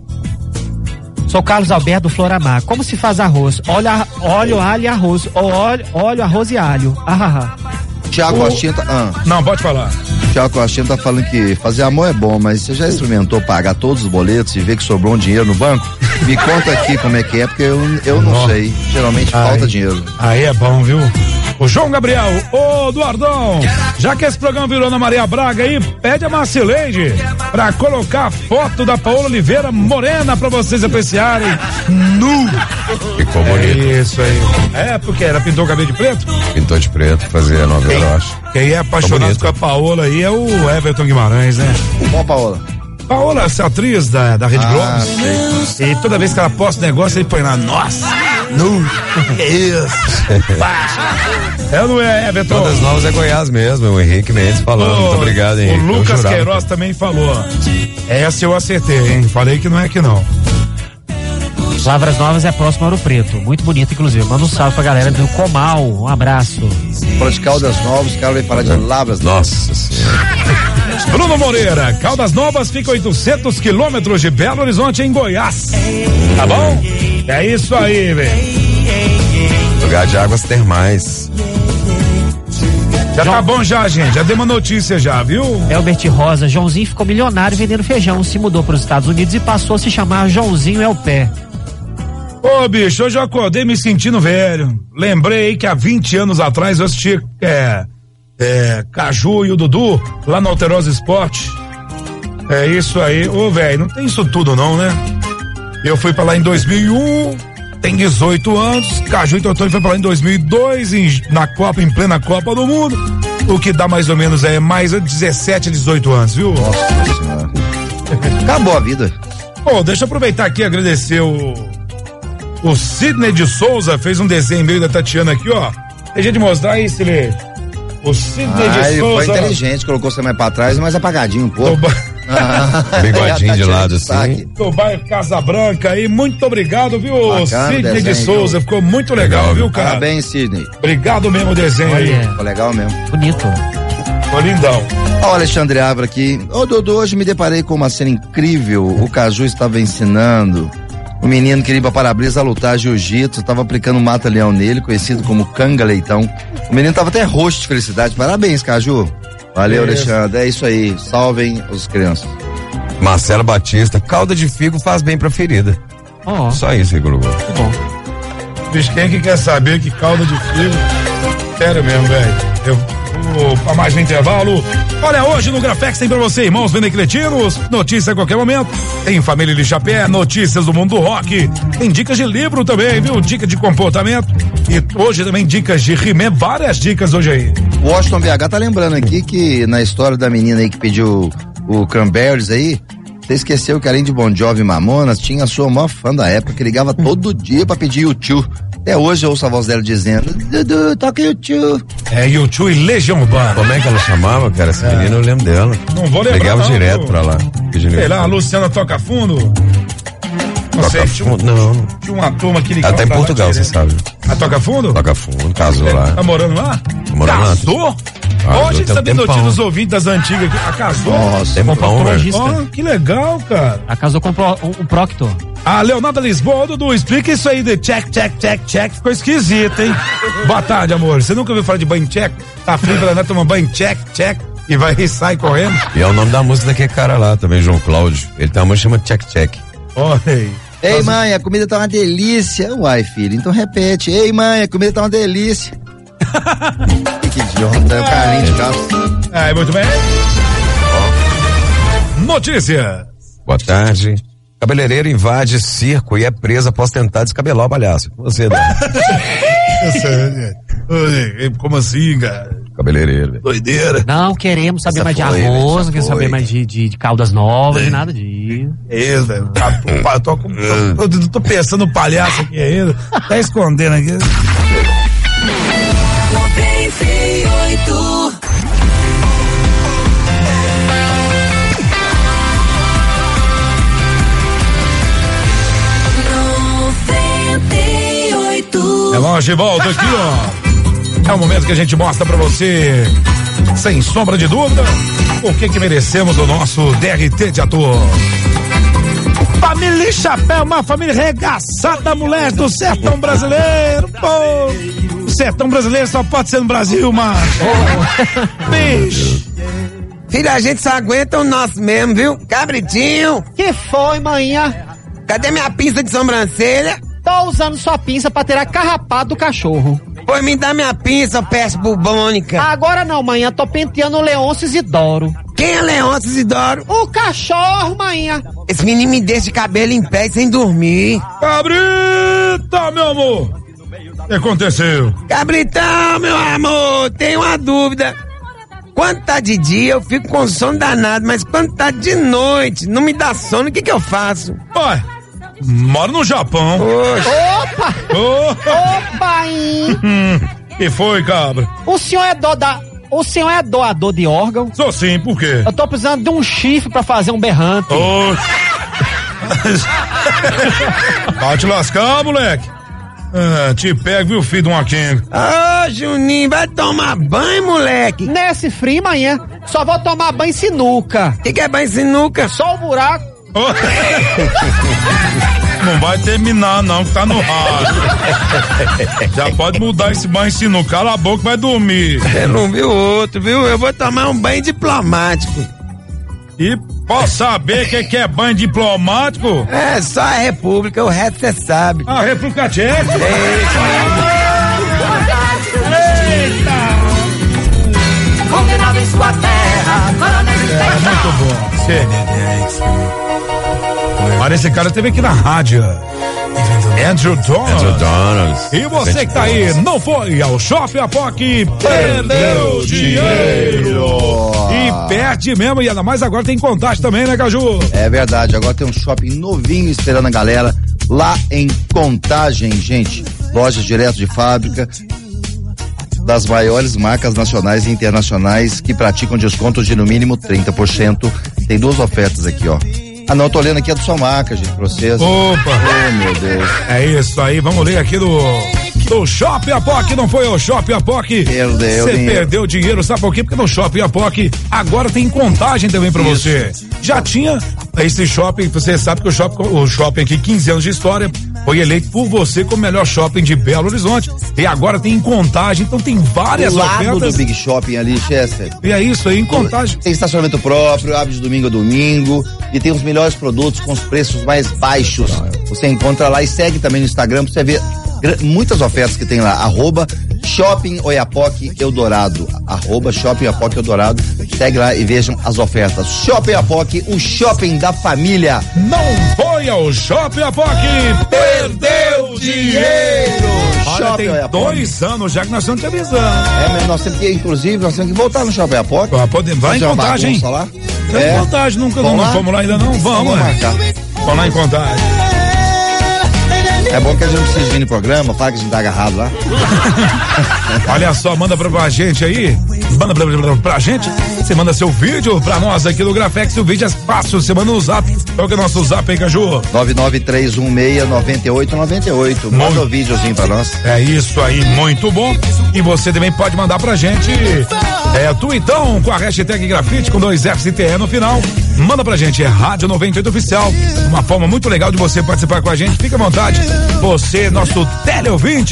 Sou Carlos Alberto do Floramar. Como se faz arroz? Olha, óleo, alho e arroz. Óleo, óleo, arroz e alho. Ah, ah. Tiago Costinha tá... Ah. Não, pode falar. Tiago Costinha tá falando que fazer amor é bom, mas você já experimentou pagar todos os boletos e ver que sobrou um dinheiro no banco? Me conta aqui como é que é, porque eu, eu não Nossa. sei. Geralmente aí, falta dinheiro. Aí é bom, viu? O João Gabriel, ô Eduardão, já que esse programa virou na Maria Braga aí, pede a Marcileide pra colocar a foto da Paola Oliveira morena pra vocês apreciarem nu. Ficou bonito. É isso aí. É, porque ela pintou o cabelo de preto? Pintou de preto, fazia a novela, quem, eu acho. Quem é apaixonado com a Paola aí é o Everton Guimarães, né? Qual Paola? Paola, essa atriz da, da Rede ah, Globo. Sei. E toda vez que ela posta negócio, ele põe lá, nossa, nu, que isso. É ou não é, Everton? Caldas Novas é Goiás mesmo, o Henrique Mendes falando, oh, muito obrigado, Henrique. O Lucas Queiroz também falou, essa eu acertei, hein, falei que não é que não. Lavras Novas é próximo a Ouro Preto, muito bonito inclusive, manda um salve pra galera do Comal, um abraço. Fala de Caldas Novas, o cara vai falar de Lavras Novas. Nossa Senhora. Bruno Moreira, Caldas Novas fica oitocentos quilômetros de Belo Horizonte, em Goiás. Tá bom? É isso aí, velho. Lugar de águas termais. Já João... tá bom já, gente. Já deu uma notícia já, viu? Elbert Rosa, Joãozinho ficou milionário vendendo feijão, se mudou para os Estados Unidos e passou a se chamar Joãozinho Elpé. Ô, bicho, hoje eu acordei me sentindo velho. Lembrei que há vinte anos atrás eu assisti é, é, Caju e o Dudu lá no Alterosa Esporte. É isso aí. Ô, velho, não tem isso tudo não, né? Eu fui pra lá em dois mil e um, tem dezoito anos. Caju e Totônio foi pra lá em dois mil e dois, em, na Copa, em plena Copa do Mundo. O que dá mais ou menos é mais de dezessete, dezoito anos, viu? Nossa Senhora. Acabou a vida. Ô, deixa eu aproveitar aqui e agradecer o. O Sidney de Souza fez um desenho meio da Tatiana aqui, ó. Tem jeito de mostrar aí, Silê. O Sidney ah, de ele Souza. Foi inteligente, colocou você mais pra trás, mais apagadinho um pouco. Toba... Ah, bigodinho de lado assim. Do bairro Casa Branca aí, muito obrigado, viu, bacana, Sidney desenho, de Souza, viu? Ficou muito legal, legal viu, cara? Parabéns, Sidney. Obrigado mesmo o desenho Olha, aí. Ficou legal mesmo. Bonito. Ficou lindão. Ó, o Alexandre Abra aqui. Ô, Dudu, hoje me deparei com uma cena incrível. O Caju estava ensinando o menino que ia para para-brisa a lutar jiu-jitsu, estava aplicando um mata-leão nele, conhecido como canga leitão. O menino estava até roxo de felicidade. Parabéns, Caju. Valeu, é Alexandre. É isso aí. Salvem os crianças. Marcelo Batista, calda de figo faz bem pra ferida. Oh. Só isso aí, Gulugol. Que bom. Bicho, quem que quer saber que calda de figo? Sério mesmo, velho. Eu Para mais um intervalo. Olha, hoje no Grafex tem pra você, irmãos benecretinos, notícia a qualquer momento. Tem família Lixapé, notícias do mundo do rock. Tem dicas de livro também, viu? Dica de comportamento. E hoje também dicas de rimé, várias dicas hoje aí. O Washington B H tá lembrando aqui que na história da menina aí que pediu o Cranberries aí, você esqueceu que além de Bon Jovi e Mamonas, tinha a sua maior fã da época que ligava todo dia pra pedir U dois. Até hoje eu ouço a voz dela dizendo, Dudu, toca U dois. É, U dois e Legião Urbana. Como é que ela chamava, cara? Essa é. menina eu lembro dela. Não vou lembrar. Ligava não, direto pô. pra lá. Sei lá, a Luciana Toca Fundo. Não Toca sei, fundo, tinha, não. Tinha uma turma que ligava. Ela tá em Portugal, você sabe. A Toca Fundo? Toca Fundo, casou é, lá. Tá morando lá? Tá morando casou? lá. Casou? Hoje a gente sabe notícia dos ouvintes das antigas aqui. A casou? Nossa, tem pão, velho. Oh, que legal, cara. A casou com o, Pro, o, o Proctor. A Leonardo Lisboa, Dudu, explica isso aí de check, check, check, check. Ficou esquisito, hein? Boa tarde, amor. Você nunca ouviu falar de banho check? Tá frio pra andar tomando banho check, check. E vai e sai correndo. E é o nome da música daquele cara lá também, João Cláudio. Ele tem uma música que chama Check Check. Olha aí. Ei, Mas... mãe, a comida tá uma delícia. Uai, filho, então repete. Ei, mãe, a comida tá uma delícia. Que idiota, é o Carlinhos de Carlos. É, muito bem. Notícia. Boa tarde. Cabeleireiro invade circo e é presa após tentar descabelar o palhaço. Você, né? Como assim, cara? Cabeleireiro. Doideira. Não queremos saber Essa mais de foi, arroz, não queremos foi. saber mais de, de, de caldas novas, de nada disso. É isso, velho. Eu tô, tô, tô, tô pensando no palhaço aqui ainda. Tá escondendo aqui. noventa e oito É nós de volta aqui, ó. É o momento que a gente mostra pra você, sem sombra de dúvida, o que que merecemos do nosso D R T de ator. Família Chapéu, uma família regaçada, mulher do sertão brasileiro, pô. O sertão brasileiro só pode ser no Brasil, mano. Bicho. Filho, a gente só aguenta o nosso mesmo, viu? Cabritinho. Que foi, manhã? Cadê minha pinça de sobrancelha? Tô usando sua pinça pra tirar carrapato do cachorro. Pois me dá minha pinça, peste bubônica. Agora não, manhã, tô penteando o Leôncio Isidoro. Quem é Leôncio Isidoro? O cachorro, manhã. Esse menino me deixa de cabelo em pé sem dormir. Cabrita, meu amor. O que aconteceu? Cabritão, meu amor, tenho uma dúvida. Quando tá de dia, eu fico com sono danado, mas quando tá de noite, não me dá sono, o que que eu faço? Ué, moro no Japão. Opa! Oh. Opa, hein? Que foi, cabra? O senhor é do da... O senhor é doador de órgão? Sou sim, por quê? Eu tô precisando de um chifre pra fazer um berrante. Oh. Vai te lascar, moleque. Ah, te pego, viu, filho de uma quenga. Ô, oh, Juninho, vai tomar banho, moleque? Nesse frio, manhã, só vou tomar banho sinuca. O que, que é banho sinuca? Só o buraco. Oh. Não vai terminar, não, que tá no rádio. Já pode mudar esse banho sinuca. Cala a boca, vai dormir. Você não viu outro, viu? Eu vou tomar um banho diplomático. E posso saber o que, que é banho diplomático? É, só a República, o resto você sabe. A República Tcheca? Eita! Condenado em sua terra. É muito bom. Sim. Olha, esse cara teve aqui na rádio. Andrew Donald. Andrew Donald. E você que tá aí, não foi ao Shopping Apoc, perdeu dinheiro. E perde mesmo, e ainda mais agora tem Contagem também, né, Caju? É verdade, agora tem um shopping novinho esperando a galera lá em Contagem, gente. Lojas direto de fábrica, das maiores marcas nacionais e internacionais que praticam descontos de no mínimo trinta por cento. Tem duas ofertas aqui, ó. Ah, não, eu tô lendo aqui a da sua marca, gente, pra vocês. Opa! Oh, meu Deus. É isso aí, vamos ler aqui do, do Shopping Apoc, não foi o Shopping Apoc? Perdeu Você dinheiro. perdeu dinheiro, sabe por quê? Porque no Shopping Apoc agora tem Contagem também pra Isso. você. Já tinha esse shopping, você sabe que o shopping, o shopping aqui, quinze anos de história, foi eleito por você como o melhor shopping de Belo Horizonte. E agora tem Contagem, então tem várias Do lado ofertas. do Big Shopping ali, Chester. E é isso aí, em Contagem. Tem estacionamento próprio, abre de domingo a domingo e tem os melhores produtos com os preços mais baixos. Você encontra lá e segue também no Instagram pra você ver muitas ofertas que tem lá, arroba Shopping Oiapoque Eldorado, arroba Shopping Oiapoque Eldorado, segue lá e vejam as ofertas. Shopping Oiapoque, o shopping da família. Não foi ao Shopping Oiapoque, perdeu dinheiro. Olha, Shopping tem Oiapoque. dois anos já que nós estamos te avisando. É, mas nós temos que, inclusive, nós temos que voltar no Shopping Oiapoque. Ah, pode, vai em Fazer uma Contagem. bagunça lá. Vai É. em Contagem, nunca Vamos não lá? fomos lá ainda não, vamos, Vamos é. marcar. Vamos lá em Contagem. É bom que a gente não precisa vir no programa, fala que a gente tá agarrado lá. Olha só, manda pra, pra gente aí, manda pra, pra, pra gente, você manda seu vídeo pra nós aqui do Grafex, o vídeo é fácil, você manda no zap, qual que é o nosso zap aí, Caju? nove nove três um seis nove oito nove oito, manda o videozinho pra nós. É isso aí, muito bom, e você também pode mandar pra gente, é, tu então, com a hashtag Grafite, com dois F's e T E no final, manda pra gente, é Rádio noventa e oito Oficial, uma forma muito legal de você participar com a gente, fica à vontade, você, nosso teleouvinte.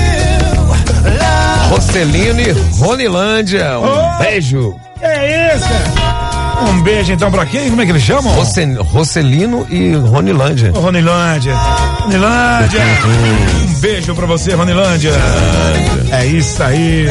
Rocelino e Ronilândia, um Oh, beijo. É isso. Um beijo então pra quem? Como é que eles chamam? Roce, Rocelino e Ronilândia. Ô, Ronilândia. Ronilândia. Um beijo pra você, Ronilândia. É isso aí.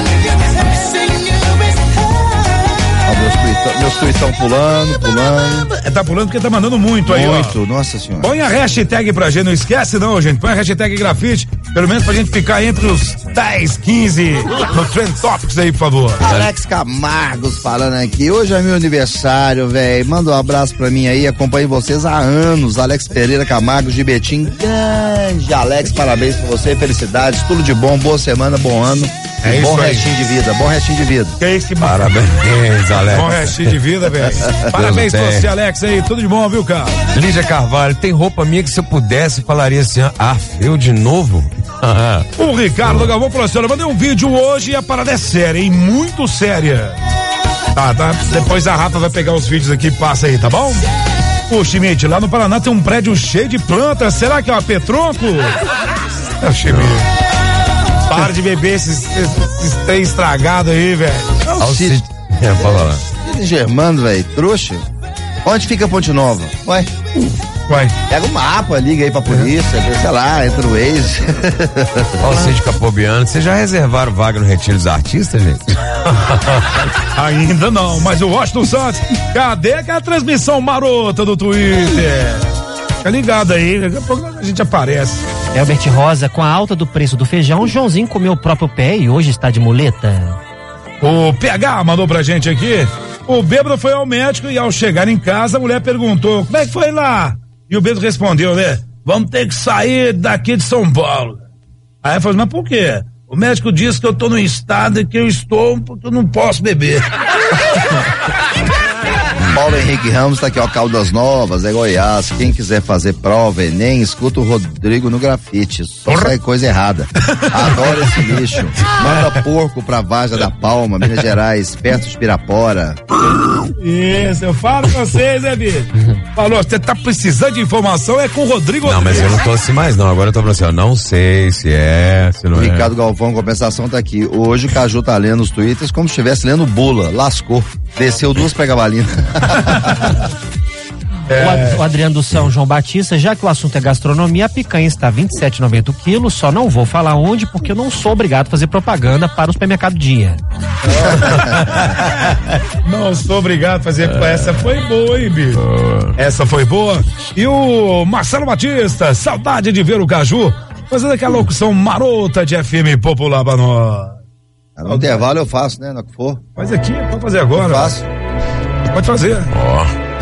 Meus tweets estão pulando, pulando. É, tá pulando porque tá mandando muito aí, Muito, ó. nossa senhora. Põe a hashtag pra gente, não esquece não, gente. Põe a hashtag Grafite, pelo menos pra gente ficar entre os dez, quinze no Trend Topics aí, por favor. Alex Camargos falando aqui. Hoje é meu aniversário, velho. Manda um abraço pra mim aí. Acompanho vocês há anos. Alex Pereira Camargos de Betim. Grande Alex, parabéns pra você. Felicidades, tudo de bom. Boa semana, bom ano. É e bom isso aí. restinho de vida. Bom restinho de vida. Que isso que Parabéns, Alex. Bom restinho de vida, velho. Parabéns pra você, Alex aí. Tudo de bom, viu, cara? Lígia Carvalho, tem roupa minha que se eu pudesse falaria assim, ah, eu de novo? O Ricardo Galvão falou assim: olha, eu mandei um vídeo hoje e a parada é séria, hein? Muito séria. Tá, tá. Depois a Rafa vai pegar os vídeos aqui e passa aí, tá bom? Ô, Schmidt, lá no Paraná tem um prédio cheio de plantas. Será que é uma Petronco? É o Schmidt. Para de beber esses, esses, esses trem estragados aí, velho. Alcide. É, fala lá. Germano, velho, trouxa. Onde fica Ponte Nova? Ué? Ué. Pega o mapa, liga aí pra polícia, sei lá, entra no Waze. Ó, o Cid Capobiano, vocês já reservaram vaga no Retiro dos Artistas, gente? Ainda não, mas o Washington Santos, cadê aquela transmissão marota do Twitter? Fica ligado aí, daqui a pouco a gente aparece. Elbert Rosa, com a alta do preço do feijão, o Joãozinho comeu o próprio pé e hoje está de muleta. O P H mandou pra gente aqui. O bêbado foi ao médico e ao chegar em casa a mulher perguntou: como é que foi lá? E o bêbado respondeu, né? Vamos ter que sair daqui de São Paulo. Aí ela falou: mas por quê? O médico disse que eu tô no estado que eu estou porque eu não posso beber. Paulo Henrique Ramos tá aqui, ó, Caldas Novas, é Goiás. Quem quiser fazer prova Enem, escuta o Rodrigo no Grafite. Só sai coisa errada. Adoro esse lixo. Manda porco pra Vargem da Palma, Minas Gerais, perto de Pirapora. Isso, eu falo com vocês, né, bicho? Falou, você tá precisando de informação, é com o Rodrigo. Não, mas eu não tô assim mais não, agora eu tô falando assim, ó, não sei se é, se não o é. Ricardo Galvão, compensação, tá aqui. Hoje o Caju tá lendo os twitters como se estivesse lendo bula, lascou. Desceu duas pregavalinas. É. O, Ad, o Adriano do São João Batista, já que o assunto é gastronomia, a picanha está vinte e sete reais e noventa centavos o quilo, só não vou falar onde porque eu não sou obrigado a fazer propaganda para o supermercado Dia. Não sou obrigado a fazer. É. Essa foi boa, hein, bicho? Essa foi boa. E o Marcelo Batista, saudade de ver o Caju fazendo aquela locução marota de F M popular pra nós. No intervalo eu faço, né? No que for. Faz aqui, pode fazer agora. Eu faço. Pode fazer. Ó.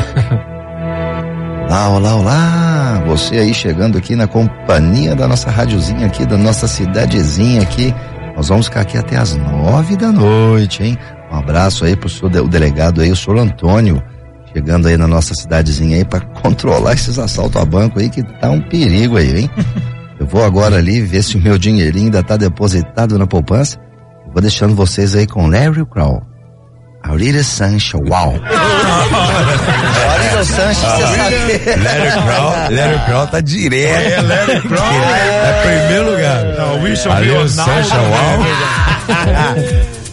Olá, olá, olá. Você aí chegando aqui na companhia da nossa radiozinha aqui, da nossa cidadezinha aqui. Nós vamos ficar aqui até as nove da noite, hein? Um abraço aí pro senhor, o delegado aí, o senhor Antônio, chegando aí na nossa cidadezinha aí pra controlar esses assaltos a banco aí, que tá um perigo aí, hein? Eu vou agora ali ver se o meu dinheirinho ainda tá depositado na poupança. Vou deixando vocês aí com Larry Crow. Aurélio Sancho, uau! Aurélio Sancho, você sabe. Larry Crow, Larry Crow tá direto. É, Larry Crow. É, é primeiro lugar. Não, o Wilson Aurélio Sancho, uau!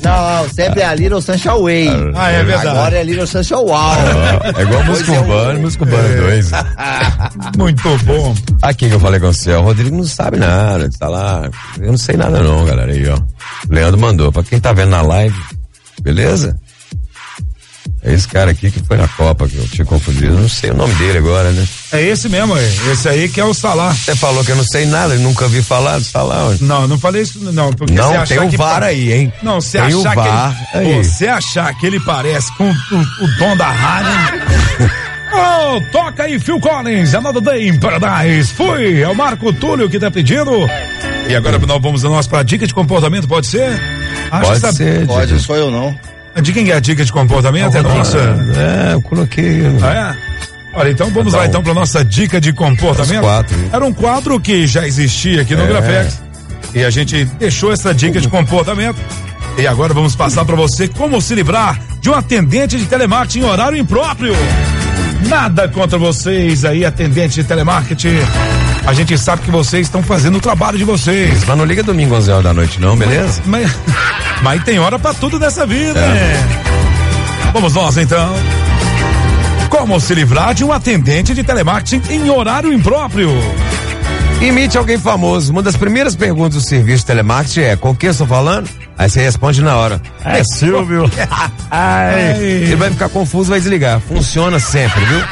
Não, sempre é a Little Sunshine Way. Ah, é verdade. Agora é a Little Sunshine Wow. Ah, é igual música urbana, música urbana dois. Muito bom. Aqui que eu falei com você, o Rodrigo não sabe nada, tá lá. Eu não sei nada não, galera, aí, ó. Leandro mandou, pra quem tá vendo na live, beleza? É esse cara aqui que foi na Copa, que eu tinha confundido, eu não sei o nome dele agora, né? É esse mesmo, é. Esse aí que é o Salah. Você falou que eu não sei nada, eu nunca vi falar do Salah. Ó. Não, não falei isso, não. Porque não, você achar tem o que V A R pa... aí, hein? Não, você tem achar o V A R que ele... aí. Você achar que ele parece com o, o dom da rádio... Oh, toca aí, Phil Collins, Another Day in Paradise. Fui, é o Marco Túlio que tá pedindo. E agora nós vamos a nós pra dica de comportamento, pode ser? Acho pode que ser. Pode, não sou eu não. De quem é a dica de comportamento? É nossa? É, eu coloquei. Ah, é? Olha, então vamos então, lá então pra nossa dica de comportamento. Quatro, Era um quadro que já existia aqui no é. Grafex. E a gente deixou essa dica de comportamento. E agora vamos passar para você como se livrar de um atendente de telemarketing em horário impróprio. Nada contra vocês aí, atendente de telemarketing. A gente sabe que vocês estão fazendo o trabalho de vocês. Mas não liga domingo onze horas da noite não, beleza? Mas, mas, mas tem hora pra tudo nessa vida, é. né? Vamos nós então. Como se livrar de um atendente de telemarketing em horário impróprio? Imite alguém famoso. Uma das primeiras perguntas do serviço de telemarketing é: com quem eu estou falando? Aí você responde na hora. É, é Silvio. Ai. Ele vai ficar confuso, vai desligar. Funciona sempre, viu?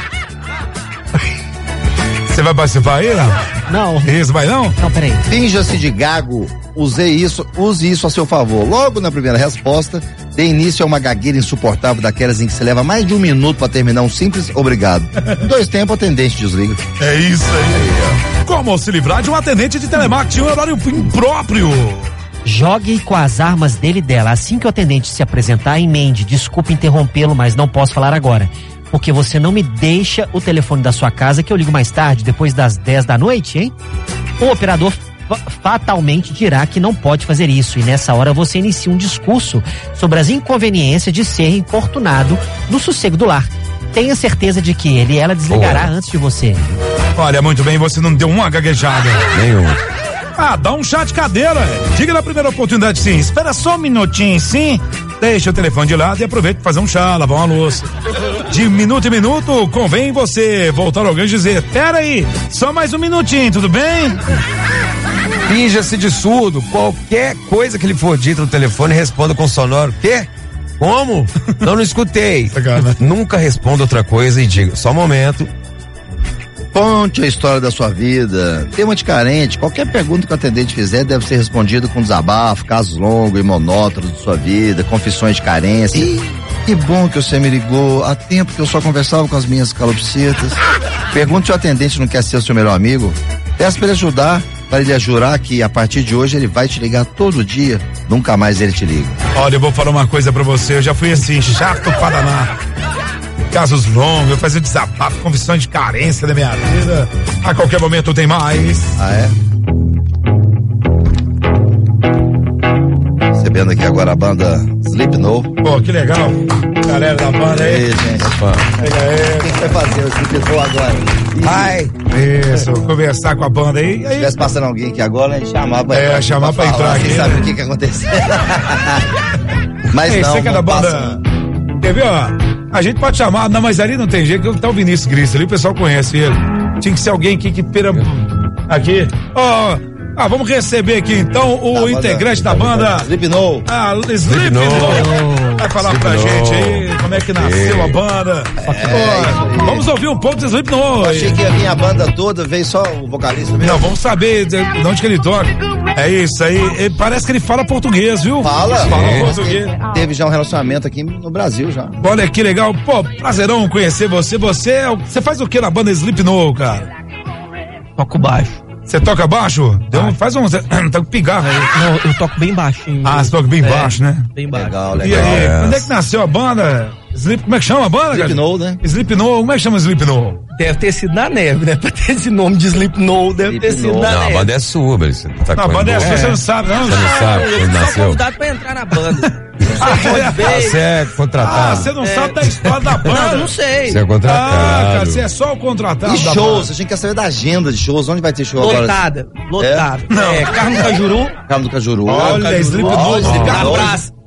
Você vai participar aí, não? Não. Isso, vai não? Não, peraí. Finja-se de gago, usei isso, use isso a seu favor. Logo na primeira resposta, dê início a uma gagueira insuportável daquelas em que se leva mais de um minuto para terminar um simples obrigado. Em dois tempos, o atendente desliga. É isso aí. Como se livrar de um atendente de telemarketing em horário impróprio? Jogue com as armas dele e dela. Assim que o atendente se apresentar, emende: desculpe interrompê-lo, mas não posso falar agora. Porque você não me deixa o telefone da sua casa que eu ligo mais tarde, depois das dez da noite, hein? O operador fatalmente dirá que não pode fazer isso, e nessa hora você inicia um discurso sobre as inconveniências de ser importunado no sossego do lar. Tenha certeza de que ele e ela desligará Boa. antes de você. Olha, muito bem, você não deu uma gaguejada. Nenhum. Ah, dá um chá de cadeira. Diga na primeira oportunidade sim. Espera só um minutinho, sim. Deixa o telefone de lado e aproveita para fazer um chá, lavar uma louça. De minuto em minuto, convém você voltar ao gancho e dizer: pera aí, só mais um minutinho, tudo bem? Finja-se de surdo. Qualquer coisa que lhe for dita no telefone, responda com sonoro. Quê? Como? Não, não escutei. Nunca responda outra coisa e diga: só um momento. Conte a história da sua vida, tema de carente, qualquer pergunta que o atendente fizer deve ser respondido com desabafo, casos longos e monótonos de sua vida, confissões de carência. Ih, que bom que você me ligou, há tempo que eu só conversava com as minhas calopsitas. Pergunte se o atendente não quer ser o seu melhor amigo. Peça para ele ajudar, para ele jurar que a partir de hoje ele vai te ligar todo dia, nunca mais ele te liga. Olha, eu vou falar uma coisa pra você, eu já fui assim, chato para danar. Casos longos, eu fazia desabafo, confissões de carência da minha vida. A qualquer momento tem mais. Ah, é? Recebendo aqui agora a banda Slipknot. Pô, que legal. Galera da banda aí. Ei, gente. Pega aí. O que você vai fazer o Slipknot agora? Vai. Isso, conversar com a banda aí. Se tivesse passando alguém aqui agora, a gente chamar pra é, entrar. chamar pra, pra entrar aqui. Quem sabe o que que aconteceu. Mas Ei, não, você que é da banda. passa... Quer ver, ó? A gente pode chamar, não, mas ali não tem jeito, tá o Vinícius Gris ali, o pessoal conhece ele. Tinha que ser alguém aqui que pera... Aqui. Ó, oh, ah, vamos receber aqui então o da integrante banda, da banda. Slipknot. Ah, Slipknot. Vai falar pra gente aí como é que nasceu é. a banda. É, oh, vamos ouvir um pouco do Slipknot. Eu achei que ia vir a banda toda, veio só o vocalista mesmo. Não, vamos saber de, de onde que ele toca. É isso aí, ele, parece que ele fala português, viu? Fala. Fala é. português. Teve já um relacionamento aqui no Brasil já. Olha que legal, pô, prazerão conhecer você. Você, é, você faz o que na banda Slipknot, cara? Toco baixo. Você toca baixo? Então, faz um. Tá com pigarro aí. Não, eu toco bem baixinho. Ah, você toca bem é, baixo, né? Bem baixo. Legal, legal. E aí, é. quando é que nasceu a banda? Slip, como é que chama a banda? Slipknot, né? Slipknot, como é que chama Slipknot? Deve ter sido na neve, né? Pra ter esse nome de Slipknot, deve Slipknot. ter sido na não, neve. Não, a banda é sua, você tá não, a banda é sua, você não sabe, não? Você não sabe eu quando fui nasceu. convidado pra entrar na banda. Tá certo, contratado. Ah, você não é. sabe da história da banda. Não, não sei. Você é contratado. Ah, cara, você é só o contratado. E da shows, banda. a gente quer saber da agenda de shows, onde vai ter show lotada, agora? Lotada, é? lotada. É, Carmo do Cajuru. Carmo do Cajuru. Olha, Slipknot. Na praça.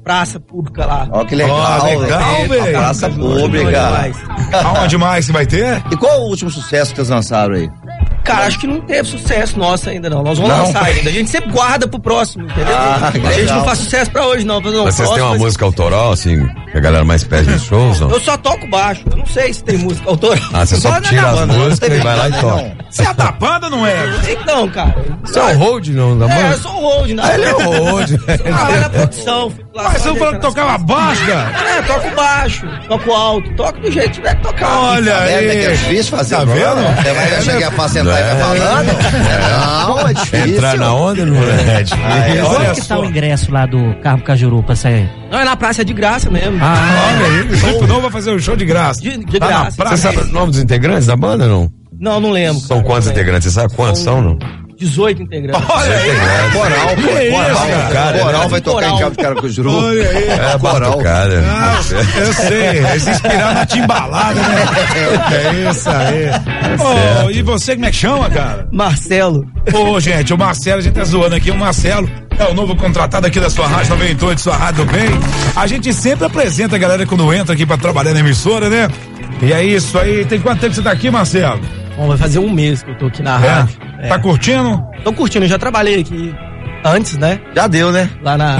praça pública lá. Ó, que legal, Ó, legal, velho. Praça pública. Aonde mais que vai ter? E qual o último sucesso que vocês lançaram aí? Cara, acho que não teve sucesso nosso ainda, não. Nós vamos Não. lançar ainda. A gente sempre guarda pro próximo, entendeu? Ah, a gente legal. não faz sucesso pra hoje, não. Não, Vocês próximo, têm uma mas- música autoral, assim, que a galera mais pede nos shows, não? Eu só toco baixo. Eu não sei se tem música autoral. Ah, você só Não é tira da as banda, músicas não tem e vai lá e nada, toca. não. Você é da banda, não é? Então, cara. Você é o hold, não, da É, banda? eu sou o hold, né? Ah, ele é o hold. Ah, é na produção. fico lá Mas só você falou que tocava baixo, cara. É, toco baixo, toco alto, toco do jeito que tiver que tocar. Olha Tá vendo aí. que é difícil fazer Tá o programa? vendo? Você vai chegar pra sentar e É. ficar falando? Não, é difícil. Entrar na onda não é difícil. Aí, Quanto olha que tá só. o ingresso lá do Carro Cajuru pra sair? Não, é na praça, é de graça mesmo. Ah, Olha aí, o Chico Novo vai fazer um show de graça. De, de Tá na graça. praça. Você sabe o nome dos integrantes da banda, não? Não, não lembro. São cara, quantos não lembro. integrantes? Você sabe quantos são, não? dezoito integrantes. Olha aí. Coral, pô. Que Coral, isso, cara. cara? Coral vai tocar Coral. em Cabo de Caracujuru. Olha aí. É, Coral. batucada. Ah, eu sei, eles se inspiraram na timbalada, né? É isso aí. Ô, e você, como é que chama, cara? Marcelo. Ô, gente, o Marcelo, a gente tá zoando aqui, o Marcelo é o novo contratado aqui da sua rádio noventa e oito, sua rádio do bem. A gente sempre apresenta a galera quando entra aqui pra trabalhar na emissora, né? E é isso aí. Tem quanto tempo você tá aqui, Marcelo? Bom, vai fazer um mês que eu tô aqui na É? rádio. É. Tá curtindo? Tô curtindo, eu já trabalhei aqui antes, né? Já deu, né? Lá na.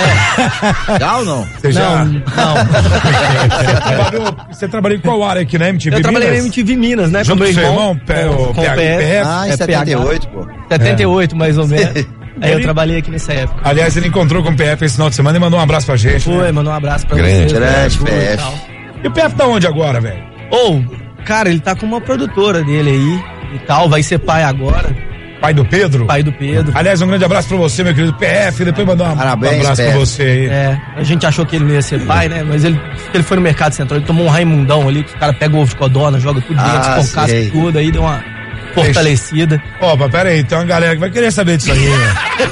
É. Já ou não? Você já... Não, não. Você trabalhou, você trabalhou em qual área aqui na M T V Eu trabalhei na Minas? M T V Minas, né? Junto com meu com seu irmão. irmão, P- o com P H F? Ah, em é setenta e oito, pô. setenta e oito, mais ou menos. Aí eu Ele- trabalhei aqui nessa época. Aliás, ele encontrou com o P F esse final de semana e mandou um abraço pra gente. né? Foi, mandou um abraço pra Grande, vocês. grande né, P F. e tal. E o P F tá onde agora, velho? Ou, cara, ele tá com uma produtora dele aí e tal, vai ser pai agora, Pai do Pedro? pai do Pedro. Aliás, um grande abraço pra você, meu querido P F. Depois mandou um, Parabéns, um abraço P F. pra você aí. É, a gente achou que ele não ia ser pai, né? Mas ele, ele foi no Mercado Central, ele tomou um Raimundão ali, que os caras pegam o ovo de codorna, joga tudo dentro, Ah, com casca sei. e tudo, aí deu uma fortalecida. Opa, pera aí, tem uma galera que vai querer saber disso aí. né?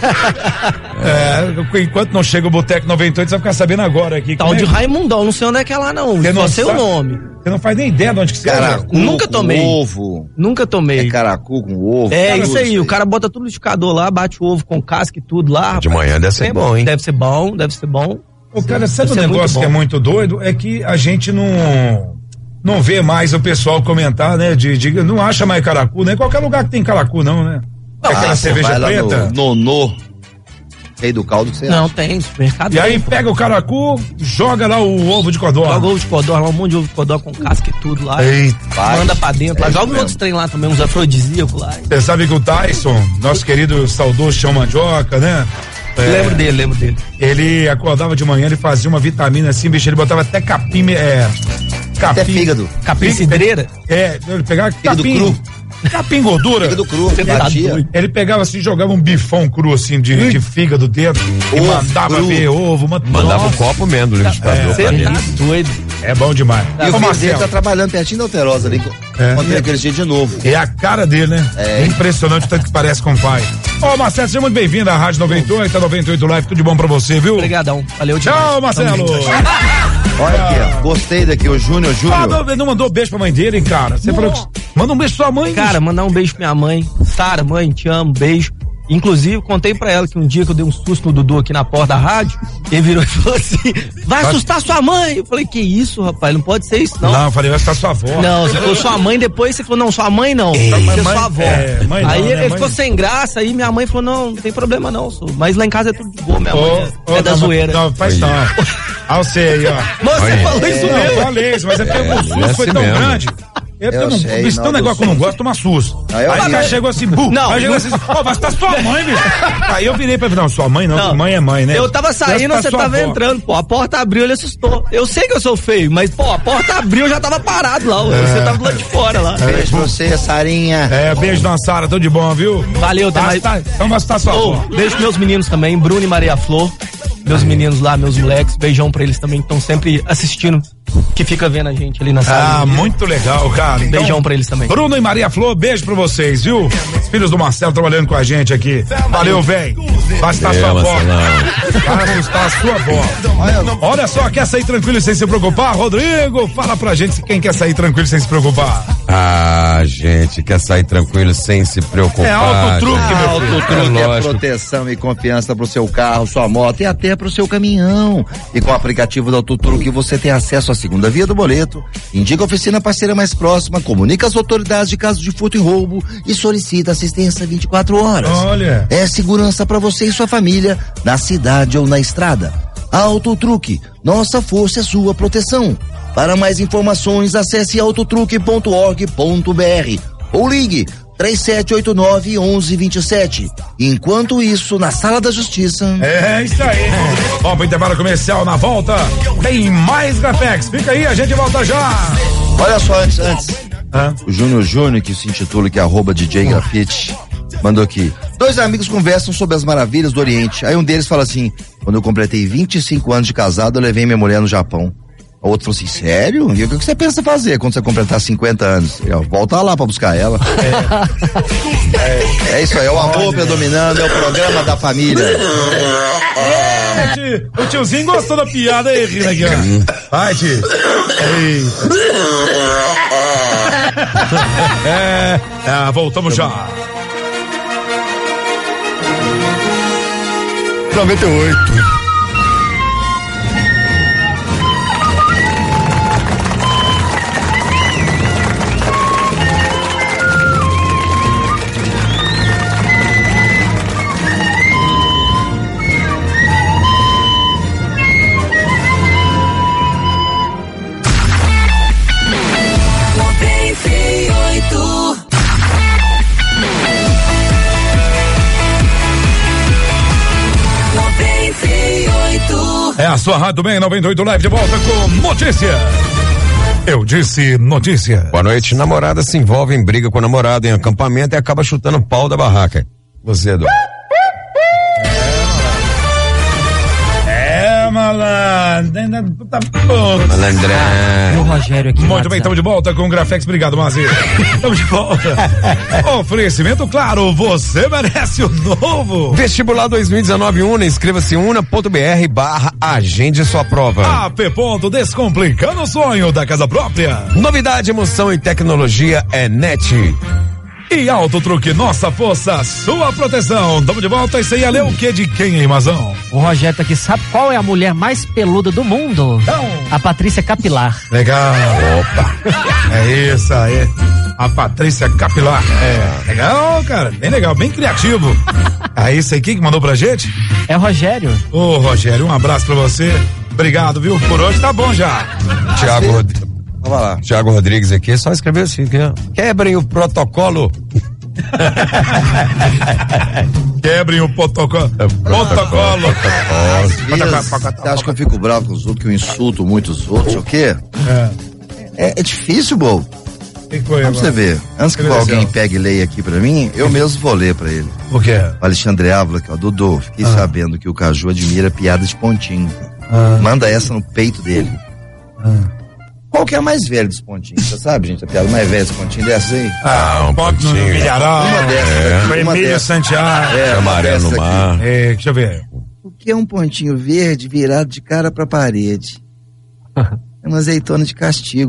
É, enquanto não chega o Boteco noventa e oito, você vai ficar sabendo agora aqui. Tal Como é de que- Raimundão, não sei onde é que é lá não, Você só não sei o sabe? nome. Você não faz nem ideia de onde que você é. Caracu Nunca com tomei. ovo. Nunca tomei. É caracu com ovo. É tudo isso aí, o cara bota tudo no liquidificador lá, bate o ovo com casca e tudo lá. De rapaz. manhã deve ser bom, hein? Deve ser bom, deve ser bom. O cara, sabe Deve um ser negócio muito que é bom. muito doido? É que a gente não não vê mais o pessoal comentar, né? De, de- não acha mais caracu, nem qualquer lugar que tem caracu, não, né? É aquela Ah, cerveja vai lá preta. No Nonô. Rei do caldo que você Não, acha. tem, supermercado. E aí tem. pega o caracu, joga lá o ovo de codorna. Joga ovo de codorna, um monte de ovo de codorna com casca e tudo lá. Eita. Manda pra dentro. Lá É joga isso uns outros trem lá também, uns afrodisíacos lá. Você sabe que o Tyson, nosso querido saudoso chão mandioca, né? É, Lembro dele, lembro dele. Ele acordava de manhã, ele fazia uma vitamina assim, bicho, ele botava até capim, é, capim. Até fígado. Capim cidreira? É, ele pegava Fígado capim. cru. Capim gordura. Fígado cru. Você tá batia. doido. Ele pegava assim, jogava um bifão cru assim de, de fígado dentro e Ovo mandava cru. ver ovo. Uma... Mandava um Nossa, copo mesmo do liquidificador Você pra tá dentro. doido. é bom demais. E o Ô, filho dele Marcelo, tá trabalhando pertinho da Alterosa ali. É. Encontrei aquele dia de novo. é a cara dele, né? É. É impressionante o tanto que parece com o pai. Ô, Marcelo, seja muito bem-vindo à Rádio noventa e oito, a noventa e oito Live, tudo de bom pra você, viu? Obrigadão. Valeu demais. Tchau, Marcelo. Olha aqui, ó. Gostei daqui, o Júnior, Ah, Júnior. não, não mandou beijo pra mãe dele, hein, cara? Você falou que... Manda um beijo pra sua mãe. Cara, mandar um beijo pra minha mãe. Sara, mãe, te amo, beijo. Inclusive, contei pra ela que um dia que eu dei um susto no Dudu aqui na porta da rádio, ele virou e falou assim: vai assustar sua mãe. Eu falei: que isso, rapaz? Não pode ser isso, não. Não, eu falei, vai estar sua avó. Não, você falou sua mãe, depois você falou, não, sua mãe não, Ei, vai ser mãe- sua avó. é, mãe não, aí né, ele mãe- ficou sem graça, aí minha mãe falou, não, não tem problema não, sou. Mas lá em casa é tudo de boa, minha Ô, mãe é, ô, é da não, zoeira. Não, faz não. Ah, você aí, ó. Mas você Oi. falou isso Não, eu mesmo. falei isso, mas é porque o É, susto é foi assim tão mesmo. grande. Eu, Eu eu não, sei, isso tem um não, negócio que eu não gosto, toma susto. Não, eu aí o vi. cara chegou assim, bu, Não, aí chegou não. assim, ó, vai estar sua mãe, bicho. Aí eu virei pra ele, não, sua mãe não, Não. que mãe é mãe, né? Eu tava saindo, Vai você estar tava sua avó. entrando, pô. A porta abriu, ele assustou. Eu sei que eu sou feio, mas, pô, a porta abriu, eu já tava parado lá. Você tava lá de fora lá. Beijo pra você, Sarinha. É, beijo, dona Sara, tudo de bom, viu? Valeu, tá, tá mais- tá, então vai estar sua Ô, avó. beijo pros meus meninos também, Bruno e Maria Flor. Meus meninos lá, meus moleques. Beijão pra eles também, que estão sempre assistindo, que fica vendo a gente ali na sala. Ah, muito legal, cara. Então, Beijão pra eles também. Bruno e Maria Flor, beijo pra vocês, viu? Os filhos do Marcelo trabalhando com a gente aqui. Valeu, velho. Vai estar É, sua avó. Marcelão. Vai assustar a sua avó. Olha só, quer sair tranquilo sem se preocupar? Rodrigo, fala pra gente quem quer sair tranquilo sem se preocupar. Ah, gente, quer sair tranquilo sem se preocupar. É autotruque, gente. meu Auto filho. truque é lógico. proteção e confiança pro seu carro, sua moto e até quiser pro seu caminhão. E com o aplicativo da Autotruque você tem acesso à segunda via do boleto, indica a oficina parceira mais próxima, comunica as autoridades de caso de furto e roubo e solicita assistência vinte e quatro horas. Olha. É segurança para você e sua família, na cidade ou na estrada. Autotruque, nossa força é sua proteção. Para mais informações, acesse autotruque ponto org ponto br ou ligue três sete oito nove, onze vinte e sete. Enquanto isso, na Sala da Justiça. É isso aí. Vamos pro intervalo comercial. Na volta tem mais Grafex. Fica aí, a gente volta já. Olha só, antes, antes. Hã? O Júnior Júnior, que se intitula que é arroba D J Grafite, mandou aqui. Dois amigos conversam sobre as maravilhas do Oriente. Aí um deles fala assim: quando eu completei vinte e cinco anos de casado, eu levei minha mulher no Japão. O outro falou assim: sério? E o que você pensa fazer quando você completar cinquenta anos? Eu, volta lá pra buscar ela. É, é, é isso aí, é o amor predominando, é o programa da família. É, tio, o tiozinho gostou da piada aí, rindo aqui, ó. Vai, tio. É, é, voltamos já. noventa e oito. É a sua Rádio Bem noventa e oito Live de volta com notícia. Eu disse notícia. Boa noite. Namorada se envolve em briga com o namorado em acampamento e acaba chutando o pau da barraca. Você, Edu. É, malandro. Tá bom. Malandrão. E o Rogério aqui. Muito bem, estamos de volta com o Grafex. Obrigado, Mazir. Estamos de volta. Oferecimento, claro, você merece o novo. Vestibular dois mil e dezenove Una, inscreva-se una.br barra agende sua prova. A P Ponto, descomplicando o sonho da casa própria. Novidade, emoção e tecnologia é NET. E Autotruque, nossa força, sua proteção. Tamo de volta, isso aí é ler o que de quem, hein, Mazão? O Rogério tá aqui, sabe qual é a mulher mais peluda do mundo? Não. A Patrícia Capilar. Legal. Opa. É isso aí. A Patrícia Capilar. É. Legal, cara. Bem legal, bem criativo. É isso aí, quem que mandou pra gente? É o Rogério. Ô, Rogério, um abraço pra você. Obrigado, viu? Por hoje tá bom já. Tiago Rodrigues. Vamos lá. Tiago Rodrigues aqui, só escreveu assim, aqui, ó. Quebrem o protocolo. Quebrem o protocolo. Protocolo. Você acha que eu fico bravo com os outros, que eu insulto muito os outros, o quê? É. É, é difícil, Bo. Que foi, Vamos você ver. Antes que, que alguém pegue e leia aqui pra mim, eu mesmo vou ler pra ele. O quê? O Alexandre Ávila, que é o Dudu. Fiquei ah. sabendo que o Caju admira piada de pontinho. Ah. Manda essa no peito dele. Ah. Qual que é a mais velha dos pontinhos? Você sabe, gente, a piada mais velha dos pontinhos dessas aí? Ah, um pontinho. Milharal. Uma dessas. É. Foi Emílio Santiago. É, amarelo no mar. É, deixa eu ver. O que é um pontinho verde virado de cara pra parede? É uma azeitona de castigo.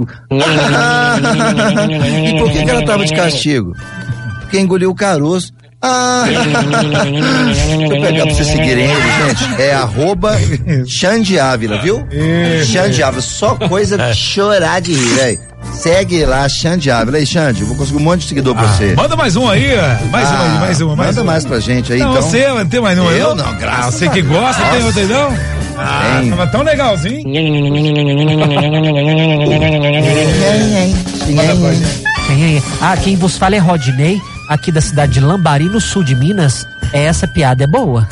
E por que, que ela tava de castigo? Porque engoliu o caroço. Ah, deixa eu pegar pra vocês seguirem ele, gente. É arroba Xande Ávila, viu? Xande Ávila, só coisa de chorar de rir, velho. Segue lá, Xande Ávila. Aí, Xande, eu vou conseguir um monte de seguidor pra ah, você. Manda mais um aí, mais ah, um aí, mais um, mais Manda um. mais pra gente aí, não, então. Você, não tem mais um aí? Eu não, não graças ah, você que gosta, Nossa. tem outro aí não? Ah, tem. tava tão legalzinho. Ah, quem vos fala é Rodney, aqui da cidade de Lambari, no sul de Minas. Essa piada é boa.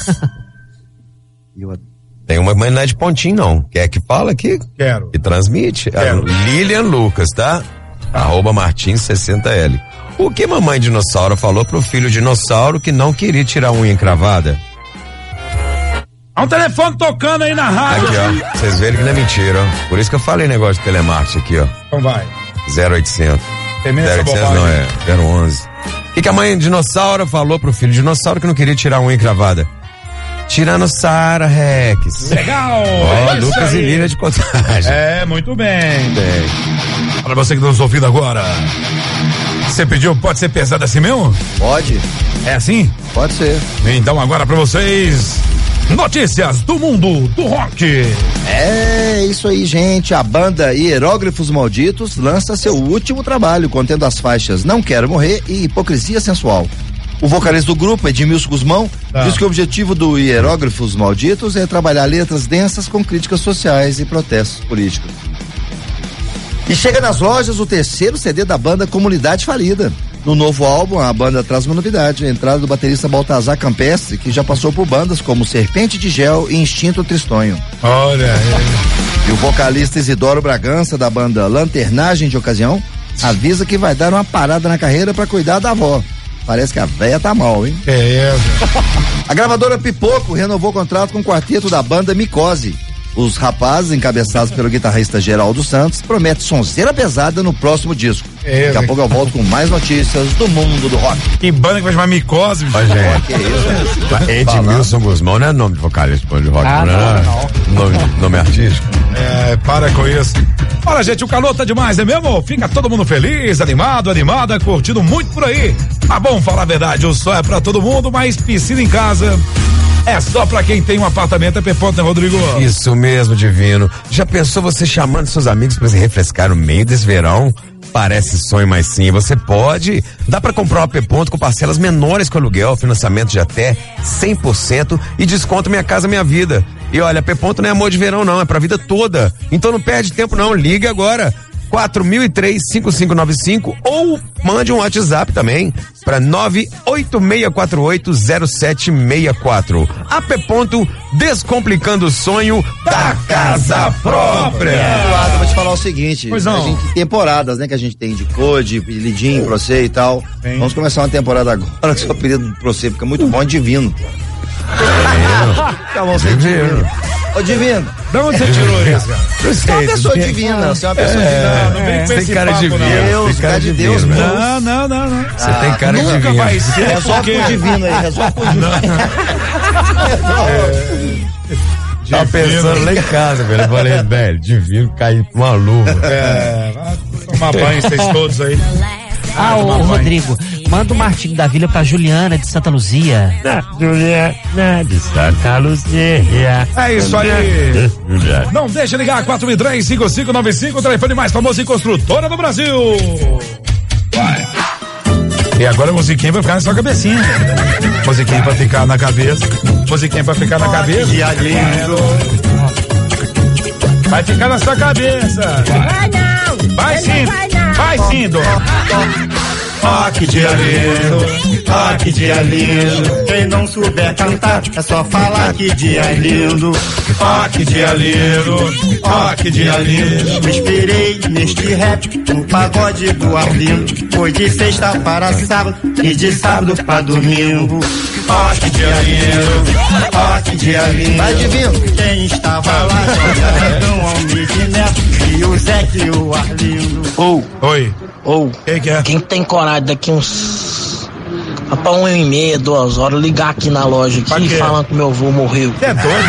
Tem uma, mas não é de pontinho, não. Quer que fala aqui? Quero. Que transmite? Quero. Lilian Lucas, tá? Arroba Martins sessenta L. O que mamãe dinossauro falou pro filho dinossauro que não queria tirar a unha encravada? Há um telefone tocando aí na rádio. Aqui, ó. Vocês verem que não é mentira, ó. Por isso que eu falei negócio de telemarketing aqui, ó. Então vai. zero oitocentos. Termina zero oitocentos não é, zero onze. O que, que a mãe dinossauro falou pro filho dinossauro que não queria tirar a unha encravada? Tiranossauro Rex. Legal! Ó, é Lucas e Lília de Contagem. É, muito bem. bem. Para você que está nos ouvindo agora, você pediu, pode ser pesado assim mesmo? Pode. É assim? Pode ser. Então agora para vocês, Notícias do mundo do rock. É isso aí, gente. A banda Hieróglifos Malditos lança seu último trabalho, contendo as faixas Não Quero Morrer e Hipocrisia Sensual. O vocalista do grupo, Edmilson Guzmão, ah. diz que o objetivo do Hieróglifos Malditos é trabalhar letras densas com críticas sociais e protestos políticos. E chega nas lojas o terceiro C D da banda Comunidade Falida. No novo álbum, a banda traz uma novidade, a entrada do baterista Baltazar Campestre, que já passou por bandas como Serpente de Gel e Instinto Tristonho. Olha aí. E o vocalista Isidoro Bragança, da banda Lanternagem de Ocasião, avisa que vai dar uma parada na carreira para cuidar da avó. Parece que a véia tá mal, hein? É. A gravadora Pipoco renovou o contrato com o quarteto da banda Micose. Os rapazes, encabeçados pelo guitarrista Geraldo Santos, prometem sonzeira pesada no próximo disco. É, Daqui a pouco eu volto com mais notícias do mundo do rock. Que banda que vai chamar Micose, bicho? Ó, gente. Que isso, né? Edmilson Guzmão não é nome de vocalista de rock, Ah, não, não, é? não. Nome, nome artístico. É, para com isso. Olha, gente, o calor tá demais, é mesmo? Fica todo mundo feliz, animado, animada, curtindo muito por aí. Tá bom, falar a verdade, o sol é pra todo mundo, mas piscina em casa é só pra quem tem um apartamento, é P-Ponto, né, Rodrigo? Isso mesmo, Divino. Já pensou você chamando seus amigos pra se refrescar no meio desse verão? Parece sonho, mas sim, você pode. Dá pra comprar uma P-Ponto com parcelas menores que o aluguel, financiamento de até cem por cento e desconto Minha Casa Minha Vida. E olha, P-Ponto não é amor de verão não, é pra vida toda. Então não perde tempo não, ligue agora. quatro mil e três, cinco cinco nove cinco ou mande um WhatsApp também para nove oito seis quatro oito zero sete seis quatro. A P-Ponto, descomplicando o sonho da casa própria. Eduardo, vou te falar o seguinte, Pois a não. gente temporadas, né, que a gente tem de Code, Lidinho, pra você e tal. Sim. Vamos começar uma temporada agora, que o seu apelido pra você fica muito bom, é Divino. Tá bom, você é Divino. Ô, Divino. De onde você tirou isso, cara? Você é uma pessoa divina, você é uma pessoa É, divina. Não vem com Você esse tem cara papo, de não. divino. Deus, tem cara cara de de Deus, divino. pô. Não, não, não, não. Você tem cara de Nunca divino. vai ser. Resolve porque- pro Divino aí, resolve pro Divino. Tá pensando lá em casa, velho. Eu falei, velho, divino cair com uma luva. É, vai tomar banho vocês todos aí. Ah, ô, Rodrigo, manda o Martinho da Vila pra Juliana de Santa Luzia. Juliana de Santa Luzia. É isso aí. Não deixa ligar, quatro mil três, cinco cinco nove cinco, o telefone mais famoso e construtora do Brasil. Vai. E agora a musiquinha vai ficar na sua cabecinha. Musiquinha pra ficar na cabeça. Musiquinha pra ficar na cabeça. Vai ficar na sua cabeça. Vai não! Vai sim. Vai não! Vai sim, Dô. Ah, que dia lindo, ah, que dia lindo. Quem não souber cantar, é só falar que dia lindo. Ah, que dia lindo, ah, que dia lindo. Me inspirei neste rap, no pagode do Arlindo. Foi de sexta para sábado e de sábado para domingo. Ah, que dia lindo, ah, que dia lindo. Vai, Divino. Quem estava lá, João Almir de Neto e o Zé e o Arlindo. Ou, Oi. ou, Quem que é? quem tem coragem daqui uns. Pra uma e meia, duas horas, ligar aqui na loja Pra aqui quê? falando que meu avô morreu. Você é doido?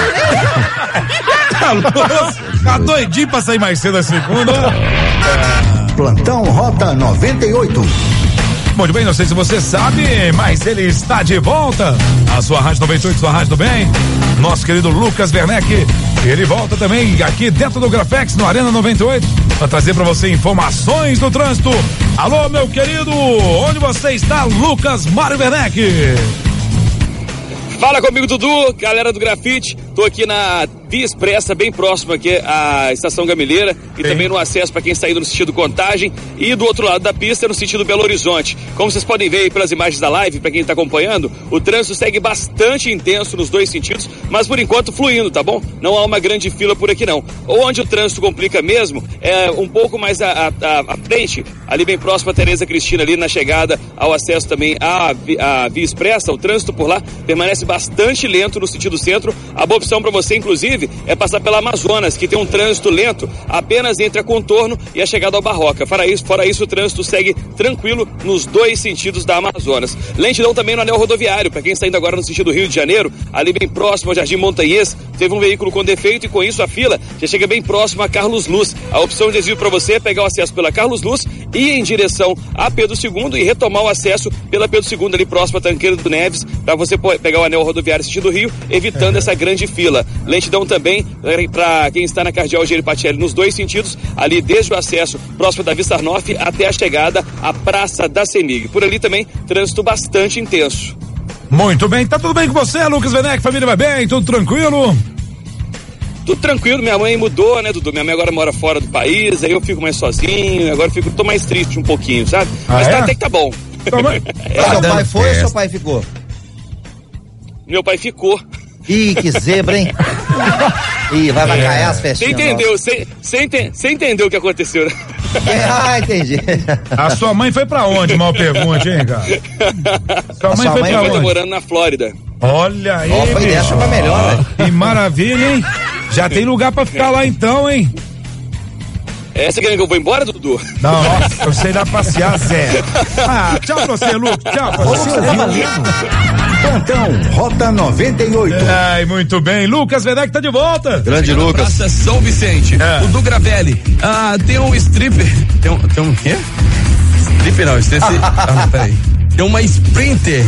Tá louco? Tá doidinho pra sair mais cedo a segunda? Plantão Rota noventa e oito. Muito bem, não sei se você sabe, mas ele está de volta. A sua Rádio noventa e oito, sua Rádio do Bem. Nosso querido Lucas Werneck. Ele volta também aqui dentro do Grafex, no Arena noventa e oito, para trazer para você informações do trânsito. Alô, meu querido, onde você está, Lucas Mário Werneck? Fala comigo, Dudu, galera do Grafite. Tô aqui na Via Expressa, bem próximo aqui à Estação Gamileira e Sim. também no acesso para quem está indo no sentido Contagem e do outro lado da pista no sentido Belo Horizonte. Como vocês podem ver aí pelas imagens da live, para quem está acompanhando, o trânsito segue bastante intenso nos dois sentidos, mas por enquanto fluindo, tá bom? Não há uma grande fila por aqui não. Onde o trânsito complica mesmo é um pouco mais à, à, à frente, ali bem próximo a Tereza Cristina, ali na chegada ao acesso também à, à Via Expressa. O trânsito por lá permanece bastante lento no sentido centro. A boa opção para você, inclusive, é passar pela Amazonas, que tem um trânsito lento apenas entre a Contorno e a chegada ao Barroca. Fora isso, fora isso o trânsito segue tranquilo nos dois sentidos da Amazonas. Lentidão também no anel rodoviário, para quem está indo agora no sentido Rio de Janeiro, ali bem próximo ao Jardim Montanhês, teve um veículo com defeito e com isso a fila já chega bem próximo a Carlos Luz. A opção de desvio para você é pegar o acesso pela Carlos Luz ir em direção a Pedro segundo e retomar o acesso pela Pedro segundo ali próximo à Tanqueira do Neves, para você pegar o anel rodoviário sentido Rio, evitando é. essa grande fila. Lentidão também para quem está na Cardeal Geri Patelli nos dois sentidos, ali desde o acesso próximo da Vista Arnoff até a chegada à Praça da Semig. Por ali também, trânsito bastante intenso. Muito bem, tá tudo bem com você, Lucas Werneck? Família vai bem? Tudo tranquilo? Tudo tranquilo, minha mãe mudou, né, Dudu? Minha mãe agora mora fora do país, aí eu fico mais sozinho, agora eu fico, tô mais triste um pouquinho, sabe? Ah, Mas é? tá, até que tá bom. É, seu pai foi ou seu pai ficou? Meu pai ficou. Ih, que zebra, hein? Ih, vai vacaiar é. as festinhas. Você entendeu, você ente, entendeu o que aconteceu, né? É, ah, entendi. A sua mãe foi pra onde? Mal pergunte, hein, cara? Sua A mãe sua foi mãe pra foi onde? morando na Flórida. Olha aí, oh, foi dessa pra melhor, velho. Que maravilha, hein? Já tem lugar pra ficar lá então, hein? É, você querendo que eu vou embora, Dudu? Não, nossa, eu sei dar passear, Zé. Ah, tchau pra você, Lucas. Tchau pra você. Plantão Rota noventa e oito. Ai, muito bem. Lucas Werneck tá de volta. Grande Chegando Lucas. Praça São Vicente. É. O do Gravelli. Ah, tem um stripper. Tem um, tem um quê? Stripper não, esqueci. Ah, peraí. Tem uma Sprinter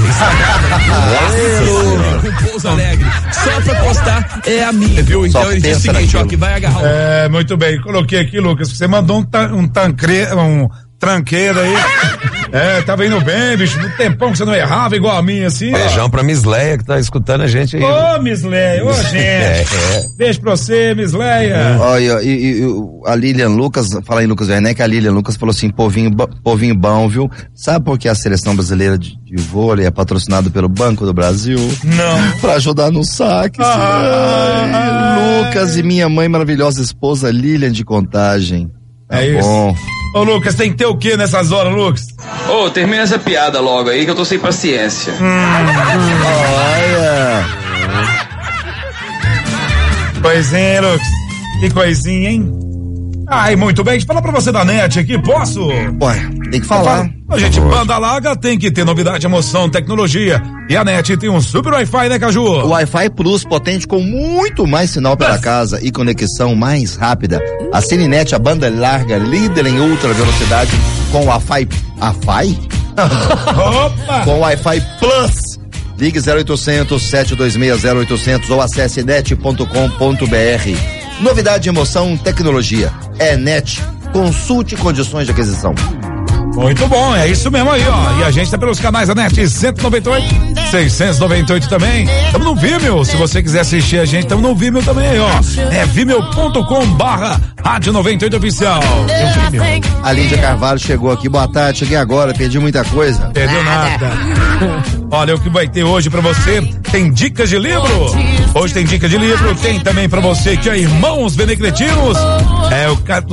com Pouso Alegre. Só pra postar é a minha, viu? Então Só ele diz o seguinte, ó, que vai agarrar o... É, muito bem. Coloquei aqui, Lucas. Você mandou um, ta, um tancre, um tranqueiro aí. É, tava indo bem, bicho. No tempão que você não errava igual a mim, assim. Beijão pra Miss Leia que tá escutando a gente aí. Ô, Miss Leia, ô, gente. É, é. Beijo pra você, Miss Leia. Olha, e, e, e a Lilian Lucas, fala aí Lucas Werneck, a Lilian Lucas falou assim, povinho, povinho bom, viu? Sabe por que a seleção brasileira de, de vôlei é patrocinada pelo Banco do Brasil? Não. Pra ajudar no saque. Ah, Lucas e minha mãe maravilhosa esposa Lilian de Contagem. Tá é bom. Isso. Ô, Lucas, tem que ter o que nessas horas, Lucas? Ô, oh, termina essa piada logo aí que eu tô sem paciência. Hum, olha. Coisinha, Lucas. Que coisinha, hein? Ai, muito bem. Deixa eu falar pra você da NET aqui, posso? Ué, tem que falar. A gente, banda larga tem que ter novidade, emoção, tecnologia. E a NET tem um super Wi-Fi, né, Caju? O Wi-Fi Plus potente com muito mais sinal pela casa e conexão mais rápida. A Cinenet, a banda larga, líder em ultra velocidade com o Wi-Fi... Wi-Fi? Opa! Com o Wi-Fi Plus. Ligue zero oitocentos, sete dois seis, zero oitocentos ou acesse net ponto com ponto br. Novidade, emoção, tecnologia. É NET. Consulte condições de aquisição. Muito bom, é isso mesmo aí, ó. E a gente tá pelos canais da NET cento e noventa e oito, seiscentos e noventa e oito também. Tamo no Vimeo, se você quiser assistir a gente, tamo no Vimeo também aí, ó. É vimeo ponto com barra rádio noventa e oito oficial. A Lídia Carvalho chegou aqui, boa tarde, cheguei agora, perdi muita coisa. Perdeu nada. Olha o que vai ter hoje pra você, tem dicas de livro. Hoje tem dica de livro, tem também pra você que é Irmãos Benecretinos. É o,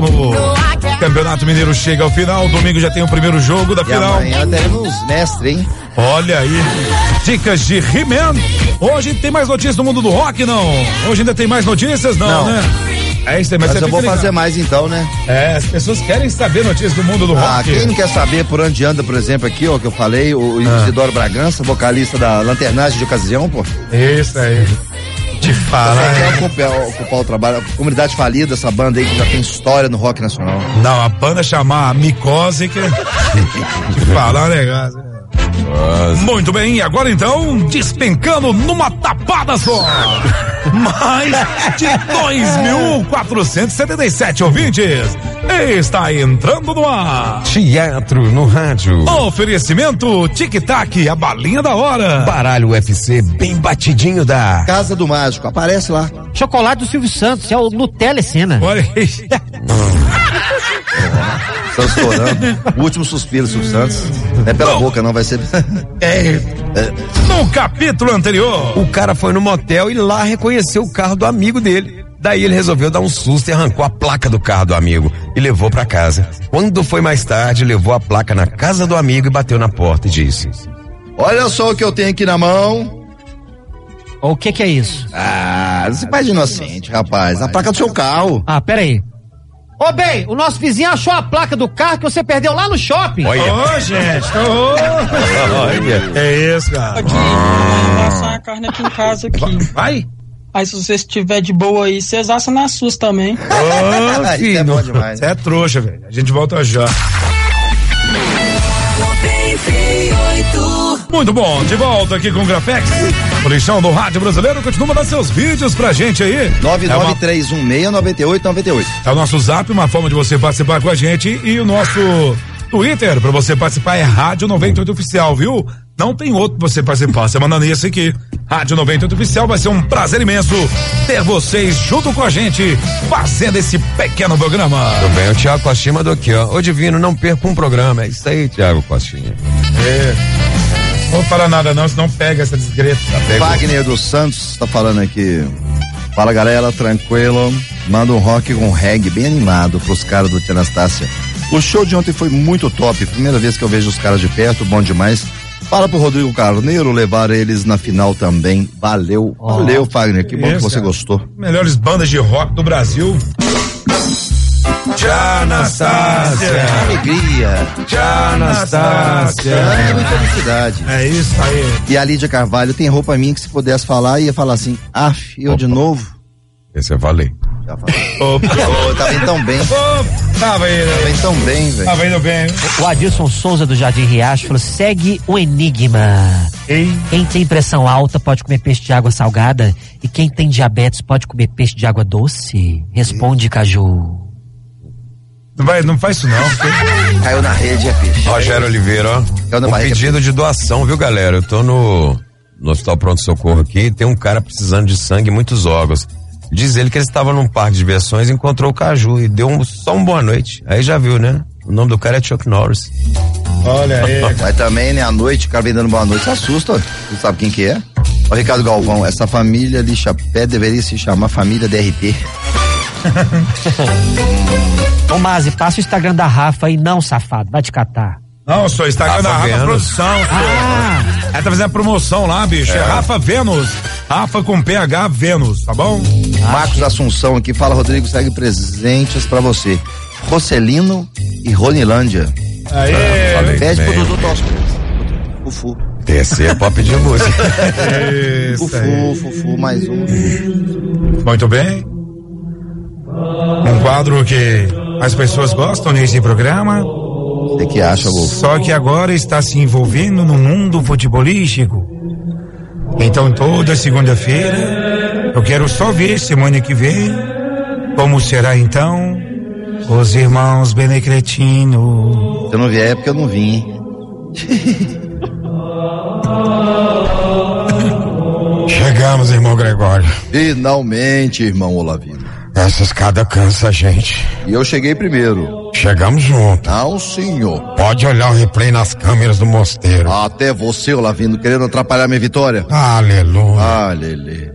o Campeonato Mineiro chega ao final, domingo já tem o primeiro jogo da e final. Amanhã teremos mestre, hein? Olha aí, dicas de He-Man. Hoje tem mais notícias do mundo do rock, não? Hoje ainda tem mais notícias, não, não. né? É isso aí, mas, mas você eu vou ligado. fazer mais então, né? É, as pessoas querem saber notícias do mundo do ah, rock. Quem não quer saber por onde anda, por exemplo, aqui, ó, que eu falei, o ah. Isidoro Bragança, vocalista da Lanternagem de Ocasião, pô. Isso aí. Te fala. Você quer ocupar, ocupar o trabalho, a comunidade falida, essa banda aí que já tem história no rock nacional. Não, a banda chamar Micose, que te falar, negócio. Nossa. Muito bem, e agora então, despencando numa tapada só. Mais de dois mil quatrocentos e setenta e sete ouvintes. Está entrando no ar. Teatro no rádio. Oferecimento Tic-Tac, a balinha da hora. Baralho U F C, bem batidinho da Casa do Mágico, aparece lá. Chocolate do Silvio Santos, é o Nutella Cena. Olha aí. Estão estourando. O último suspiro, Silvio Santos. Não é pela não. boca, não, vai ser. É. é. No capítulo anterior, o cara foi no motel e lá reconheceu o carro do amigo dele. Daí ele resolveu dar um susto e arrancou a placa do carro do amigo e levou pra casa. Quando foi mais tarde, levou a placa na casa do amigo e bateu na porta e disse: olha só o que eu tenho aqui na mão. O que que é isso? Ah, você faz de inocente, rapaz. A placa do seu carro. Ah, peraí. Ô, bem, o nosso vizinho achou a placa do carro que você perdeu lá no shopping. Ô, oh, gente. Ô, oh. É isso, cara. Aqui, vou assar a carne aqui em casa aqui. Vai? Aí se você estiver de boa aí, vocês assam nas suas também. Ô, oh, filho. É bom demais. Você é trouxa, velho. A gente volta já. Muito bom, de volta aqui com o Grafex. O lixão do rádio brasileiro continua mandando seus vídeos pra gente aí. nove nove três um seis nove oito nove oito. É o nosso zap, uma forma de você participar com a gente. E o nosso Twitter pra você participar é Rádio noventa e oito Oficial, viu? Não tem outro pra você participar, você manda nesse aqui. Rádio noventa e oito Oficial, vai ser um prazer imenso ter vocês junto com a gente, fazendo esse pequeno programa. Tudo bem, o Thiago Costinha mandou aqui, ó. Ô Divino, não perca um programa. É isso aí, Thiago Costinha. É. Não vou falar nada não, senão pega essa desgreta. Wagner dos Santos tá falando aqui. Fala galera, tranquilo. Manda um rock com reggae bem animado pros caras do Tia Anastácia. O show de ontem foi muito top. Primeira vez que eu vejo os caras de perto, bom demais. Fala pro Rodrigo Carneiro levar eles na final também. Valeu, oh. valeu, Wagner. Que bom Isso, que você cara. gostou. Melhores bandas de rock do Brasil. Tia Anastácia. Alegria. Tia Anastácia. Ânimo e felicidade. É isso aí. E a Lídia Carvalho tem roupa minha que se pudesse falar, ia falar assim, ah, eu Opa. de novo. Esse eu falei. Já falei. Opa. Oh, tá bem tão bem. Opa. Tava indo. Tá bem tão bem, velho. Tava indo bem. O Adilson Souza do Jardim Riacho falou, segue o enigma. Ei. Quem tem pressão alta pode comer peixe de água salgada e quem tem diabetes pode comer peixe de água doce? Responde, Ei. Caju. Não, vai, não faz isso não. Porque... Caiu na rede, é peixe. Rogério Oliveira, ó. Um pedido de doação, viu, galera? Eu tô no, no Hospital Pronto Socorro aqui, tem um cara precisando de sangue e muitos órgãos. Diz ele que ele estava num parque de diversões, encontrou o Caju e deu um, só uma boa noite. Aí já viu, né? O nome do cara é Chuck Norris. Olha aí. Mas também, né? À noite, o cara vem dando boa noite, se assusta. Você sabe quem que é? O Ricardo Galvão, essa família Lixapé deveria se chamar família D R T. Ô Mazi, passa o Instagram da Rafa aí, não, safado, vai te catar. Não, só Instagram da Rafa Produção. Ah. Ela tá fazendo a promoção lá, bicho. É. é Rafa Vênus. Rafa com P H Vênus, tá bom? Marcos Assunção aqui, fala Rodrigo, segue presentes pra você. Rocelino e Ronilândia. Aê! Pede pro Dudu Tosco. Fufu. T C é pop de música. Fufu, Fufu, mais um. Muito bem. Um quadro que as pessoas gostam nesse programa. O que acha, Wolf? Só que agora está se envolvendo no mundo futebolístico. Então toda segunda-feira eu quero só ver semana que vem como será então os irmãos Benecretino. Se eu não vier é porque eu não vim, hein? Chegamos, irmão Gregório. Finalmente, irmão Olavino. Essa escada cansa a gente. E eu cheguei primeiro. Chegamos juntos. Não, senhor. Pode olhar o replay nas câmeras do mosteiro. Até você, Olavino, querendo atrapalhar minha vitória. Aleluia. Aleluia.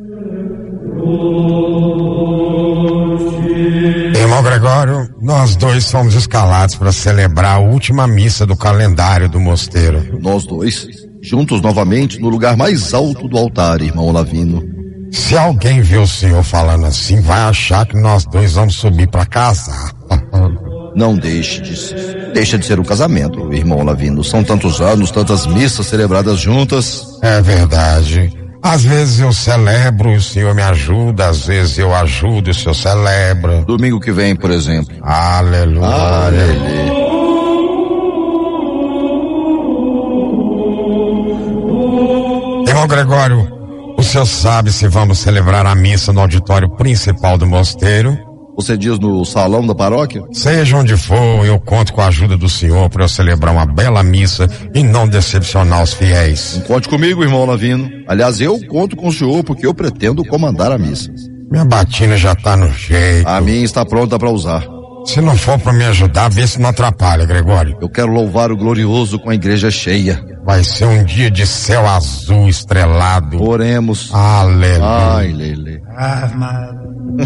Irmão Gregório, nós dois fomos escalados para celebrar a última missa do calendário do mosteiro. Nós dois, juntos novamente no lugar mais alto do altar, irmão Olavino. Se alguém vê o senhor falando assim, vai achar que nós dois vamos subir para casar. Não deixe de ser, deixa de ser um casamento, irmão Olavino. São tantos anos, tantas missas celebradas juntas. É verdade. Às vezes eu celebro e o senhor me ajuda, às vezes eu ajudo e o senhor celebra. Domingo que vem, por exemplo. Aleluia. Aleluia. Irmão Gregório, o senhor sabe se vamos celebrar a missa no auditório principal do mosteiro? Você diz no salão da paróquia? Seja onde for, eu conto com a ajuda do senhor para eu celebrar uma bela missa e não decepcionar os fiéis. Não conte comigo, irmão Lavino. Aliás, eu conto com o senhor porque eu pretendo comandar a missa. Minha batina já tá no jeito. A minha está pronta para usar. Se não for para me ajudar, vê se não atrapalha, Gregório. Eu quero louvar o glorioso com a igreja cheia. Vai ser um dia de céu azul estrelado. Oremos. Aleluia. Ai, Lele. Ah, mano.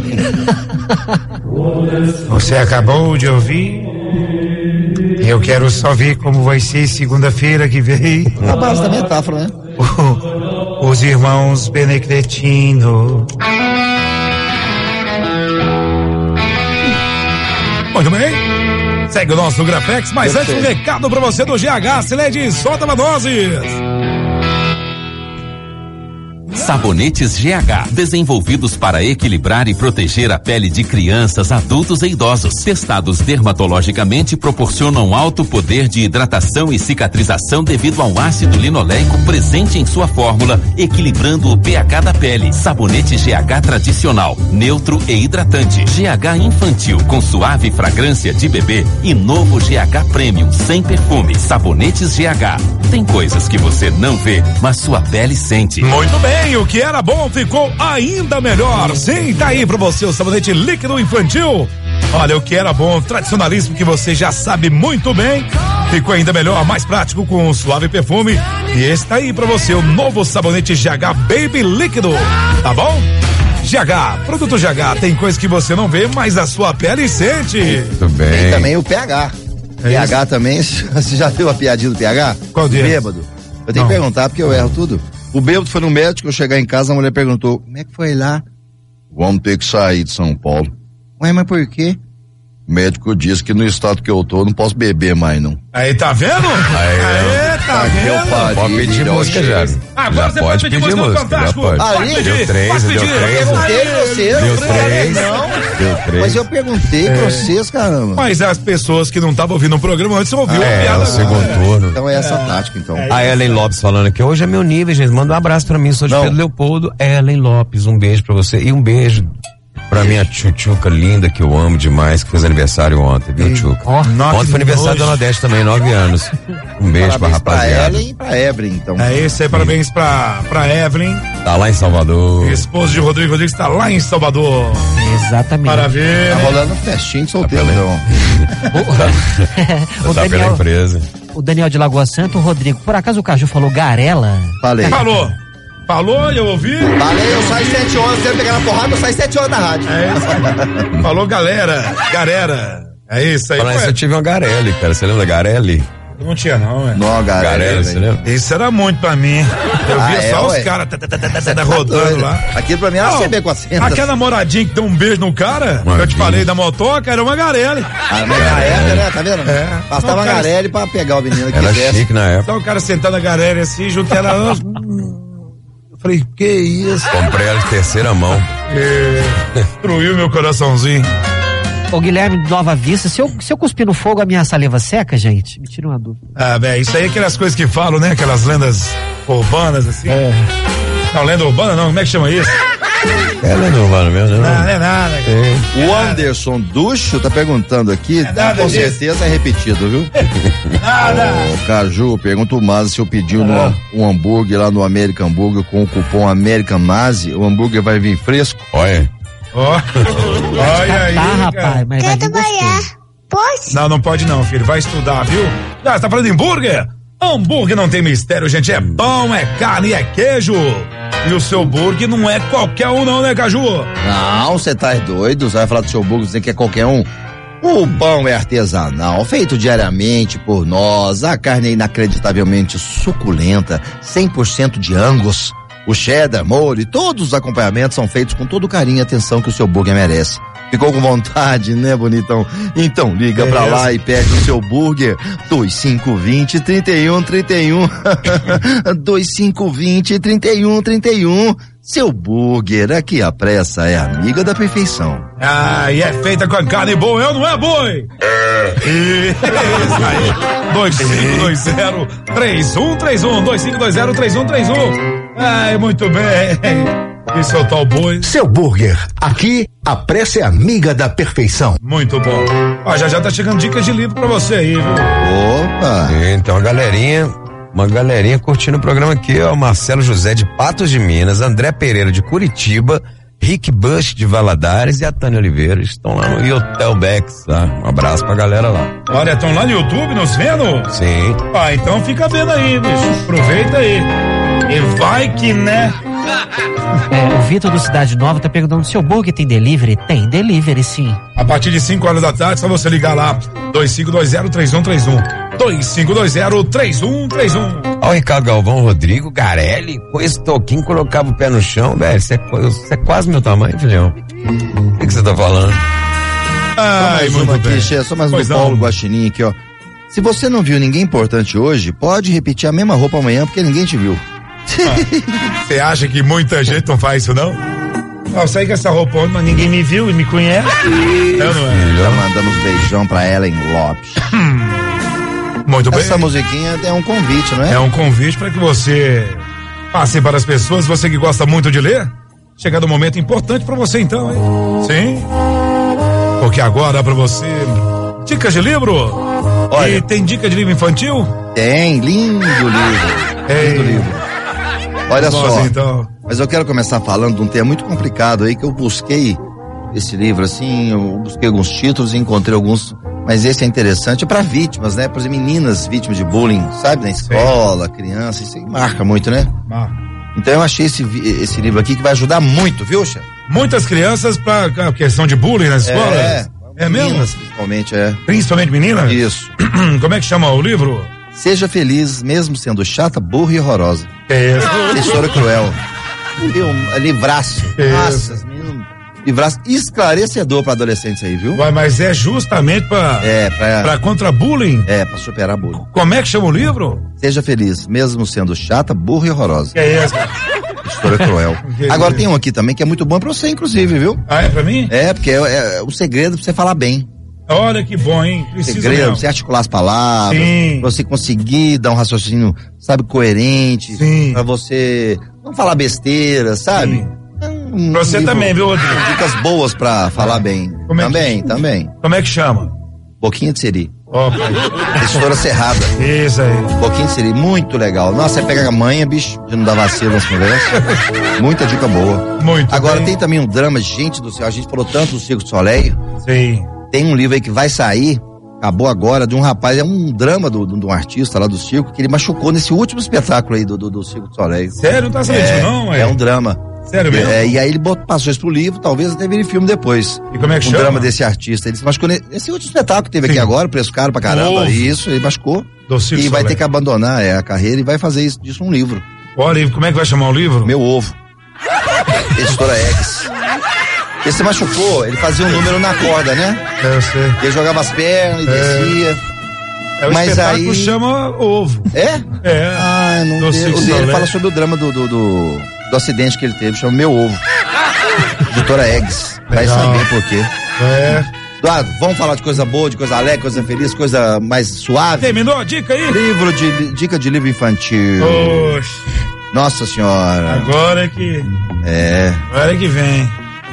Você acabou de ouvir? Eu quero só ver como vai ser segunda-feira que vem. A base da metáfora, né? O, os irmãos Benecretino. Muito bem. Segue o nosso Grafex, mas Perfeito. Antes um recado pra você do G H, Celede, solta uma dose. Sabonetes G H, desenvolvidos para equilibrar e proteger a pele de crianças, adultos e idosos. Testados dermatologicamente, proporcionam alto poder de hidratação e cicatrização devido ao ácido linoleico presente em sua fórmula, equilibrando o pH da pele. Sabonete G H tradicional, neutro e hidratante. G H infantil, com suave fragrância de bebê. E novo G H Premium, sem perfume. Sabonetes G H. Tem coisas que você não vê, mas sua pele sente. Muito bem, o que era bom ficou ainda melhor. Sim, tá aí pra você o sabonete líquido infantil. Olha, o que era bom, tradicionalíssimo, que você já sabe muito bem, ficou ainda melhor, mais prático, com um suave perfume. E esse tá aí pra você, o novo sabonete G H Baby Líquido, tá bom? G H, produto G H, tem coisa que você não vê, mas a sua pele sente. Muito bem. Tem também o pH. É pH isso? Também, você já viu a piadinha do pH? Qual deles? Bêbado. Eu tenho não. que perguntar, porque eu erro tudo. O bêbado foi no médico, eu chegar em casa, a mulher perguntou, como é que foi lá? Vamos ter que sair de São Paulo. Ué, mas por quê? O médico disse que no estado que eu tô, não posso beber mais, não. Aí, tá vendo? Aí, Aí tá vendo? Pode pedir música já. Agora você pode pedir música, Fantástico. Pode pedir. Deu três, deu três. Eu perguntei pra vocês. Deu três. Deu três. Mas eu perguntei pra vocês, caramba. Mas as pessoas que não estavam ouvindo o programa antes ouviu a piada. É, o segundo turno. Então é essa tática, então. A Ellen Lopes falando aqui, hoje é meu nível, gente. Manda um abraço pra mim, sou de Pedro Leopoldo. Ellen Lopes, um beijo pra você. E um beijo pra minha tchutchuca linda, que eu amo demais, que fez aniversário ontem, viu, Tchuca? Oh, ontem foi aniversário da Nordeste também, nove anos. Um beijo parabéns pra rapaziada. Pra Ellen e pra Evelyn, então. É isso aí, parabéns pra, pra Evelyn. Tá lá em Salvador. Esposo de Rodrigo Rodrigues tá lá em Salvador. Exatamente. Maravilha. Tá rolando festinho de solteiro, então. O, tá pela empresa. O Daniel de Lagoa Santa, o Rodrigo, por acaso o Caju falou garela? Falei. Falou. Falou, eu ouvi? Falei, eu saio sete horas, você pegar na porrada, eu saio sete horas da rádio. É isso. Falou, galera, galera. É isso aí. Falando isso, eu tive uma Garelli, cara. Você lembra da Garelli? Não tinha, não, é. Não, Garelli, você lembra? Isso era muito pra mim. Eu ah, via é, só ué. os caras rodando lá. Aquilo pra mim era C B quatrocentos. Aquela namoradinha que deu um beijo no cara, que eu te falei da motoca, era uma Garelli. Ah, mas na época, né? Tá vendo? É. Bastava a Garelli pra pegar o menino que era quisesse. chique na época. Só o cara sentado na Garelli assim, junto a ela. Falei, que isso? Comprei ela de terceira mão. É, destruiu meu coraçãozinho. Ô Guilherme de Nova Vista, se eu, se eu cuspir no fogo, a minha saliva seca, gente? Me tira uma dúvida. Ah, velho, isso aí é aquelas coisas que falam, né? Aquelas lendas urbanas, assim. É. Não, lenda urbana não, como é que chama isso? É lenda urbana mesmo, não? Não, não é nada. É. O Anderson Ducho tá perguntando aqui, é nada com disso. Certeza é repetido, viu? Nada. Ô, Caju, pergunta o Mazi se eu pedir um, um hambúrguer lá no American Burger com o cupom American Mazi, o hambúrguer vai vir fresco? Olha. Ó. Olha aí. Tá, rapaz, mas vai vir gostoso. Pode? Não, não pode não, filho. Vai estudar, viu? Ah, você tá falando em hambúrguer? Hambúrguer não tem mistério, gente. É pão, é carne, é queijo. E o seu hambúrguer não é qualquer um não, né, Caju? Não, você tá doido? Você vai falar do seu hambúrguer dizendo que é qualquer um? O pão é artesanal, feito diariamente por nós. A carne é inacreditavelmente suculenta, cem por cento de Angus. O cheddar, molho e todos os acompanhamentos são feitos com todo o carinho e atenção que o seu burger merece. Ficou com vontade, né, bonitão? Então liga é pra isso. Lá e pede o seu burger. dois cinco dois zero, três um três um. dois cinco dois zero, três um três um. Seu burger, aqui a pressa é amiga da perfeição. Ah, e é feita com a carne boa, eu não é boi? É. Isso aí. dois cinco dois zero, três um três um. dois cinco dois zero, três um três um. Ai, muito bem. Isso é o tal boi. Seu burger, aqui a pressa é amiga da perfeição. Muito bom. Ó, já já tá chegando dicas de livro pra você aí, viu? Opa! Então a galerinha, uma galerinha curtindo o programa aqui, ó, Marcelo José de Patos de Minas, André Pereira de Curitiba, Rick Bush de Valadares e a Tânia Oliveira estão lá no Hotel Bex, tá? Um abraço pra galera lá. Olha, estão lá no YouTube nos vendo? Sim. Ah, então fica vendo aí, bicho. Aproveita aí. E vai que, né? É, o Vitor do Cidade Nova tá perguntando se o burger tem delivery? Tem delivery, sim. A partir de cinco horas da tarde, só você ligar lá, dois cinco dois zero, três um três um. dois cinco dois zero, três um três um. Ó, o Ricardo Galvão, Rodrigo, Garelli, com esse toquinho colocava o pé no chão, velho, você é, é quase meu tamanho, filhão. O que você tá falando? Ai, só mais uma aqui, Che, só mais um do Paulo Guaxinim aqui, ó. Se você não viu ninguém importante hoje, pode repetir a mesma roupa amanhã, porque ninguém te viu. Você ah, acha que muita gente não faz isso, não? Eu saí com essa roupa ontem, mas ninguém me viu e me conhece. Eu não é. Já mandamos beijão pra Ellen Lopes. Muito bem. Essa musiquinha é um convite, não é? É um convite para que você passe para as pessoas, você que gosta muito de ler. Chegado um momento importante para você então, hein? Sim. Porque agora para você, dicas de livro. Olha, e tem dica de livro infantil? Tem, lindo livro. Ei. Lindo livro. Olha Vamos só. Então. Mas eu quero começar falando de um tema muito complicado aí, que eu busquei esse livro assim, eu busquei alguns títulos e encontrei alguns, mas esse é interessante para vítimas, né? Por exemplo, meninas vítimas de bullying, sabe? Na escola, criança, isso aí marca muito, né? Marca. Então eu achei esse, esse livro aqui que vai ajudar muito, viu, Xê? Muitas crianças para questão de bullying nas escolas? É, é meninas, mesmo? principalmente, é. Principalmente meninas? Isso. Como é que chama o livro? Seja feliz, mesmo sendo chata, burra e horrorosa. É isso. História cruel. Um livraço. Nossa, menino. Livraço esclarecedor para adolescentes aí, viu? Vai, mas é justamente para é, pra, pra contra bullying? É, para superar bullying. Como é que chama o livro? Seja feliz, mesmo sendo chata, burra e horrorosa. Que é isso? História cruel. Agora tem um aqui também que é muito bom pra você, inclusive, viu? Ah, é pra mim? É, porque é, é o segredo pra você falar bem. Olha que bom, hein? Preciso segredo, mesmo. pra você articular as palavras, Sim. pra você conseguir dar um raciocínio, sabe, coerente. Sim. Pra você não falar besteira, sabe? Sim. Um, pra você livro, também, viu, Rodrigo? Dicas boas pra falar bem. Como é também, que... também. Como é que chama? Boquinha de Siri. Ó, pai. Editora Cerrada. Isso aí. Boquinha de Siri, muito legal. Nossa, você pega a manha, bicho, de não dar vacilo nas conversas. Muita dica boa. Muito Agora bem. tem também um drama, gente do céu, a gente falou tanto do Circo du Soleil. Sim. Tem um livro aí que vai sair, acabou agora, de um rapaz, é um drama de do, do, do um artista lá do circo, que ele machucou nesse último espetáculo aí do, do, do Circo du Soleil. Sério? Não tá sabendo é, disso não, é? É um drama. Sério mesmo? É, e aí ele botou, passou isso pro livro, talvez até vire filme depois. E como é que um chama? drama desse artista. Ele se machucou nesse último espetáculo que teve Sim. aqui agora, preço caro pra caramba. Novo. Isso, ele machucou. Do Circo e du vai Soleil. ter que abandonar é, a carreira e vai fazer isso, disso um livro. Olha, e como é que vai chamar o livro? Meu Ovo. Editora X. Ele se machucou, ele fazia um número na corda, né? É, eu sei. Ele jogava as pernas e É. descia. É o Mas espetáculo aí- chama Ovo. É? É. Ah, não Do sei. Circo O du dele Soleil. fala sobre o drama do, do, do, do acidente que ele teve, chama Meu Ovo. Editora Eggs. Vai Legal. saber por quê. É. Eduardo, vamos falar de coisa boa, de coisa alegre, coisa feliz, coisa mais suave. Terminou a dica aí? Livro de dica de livro infantil. Oxe, Nossa senhora. agora é que. É. Agora é que vem.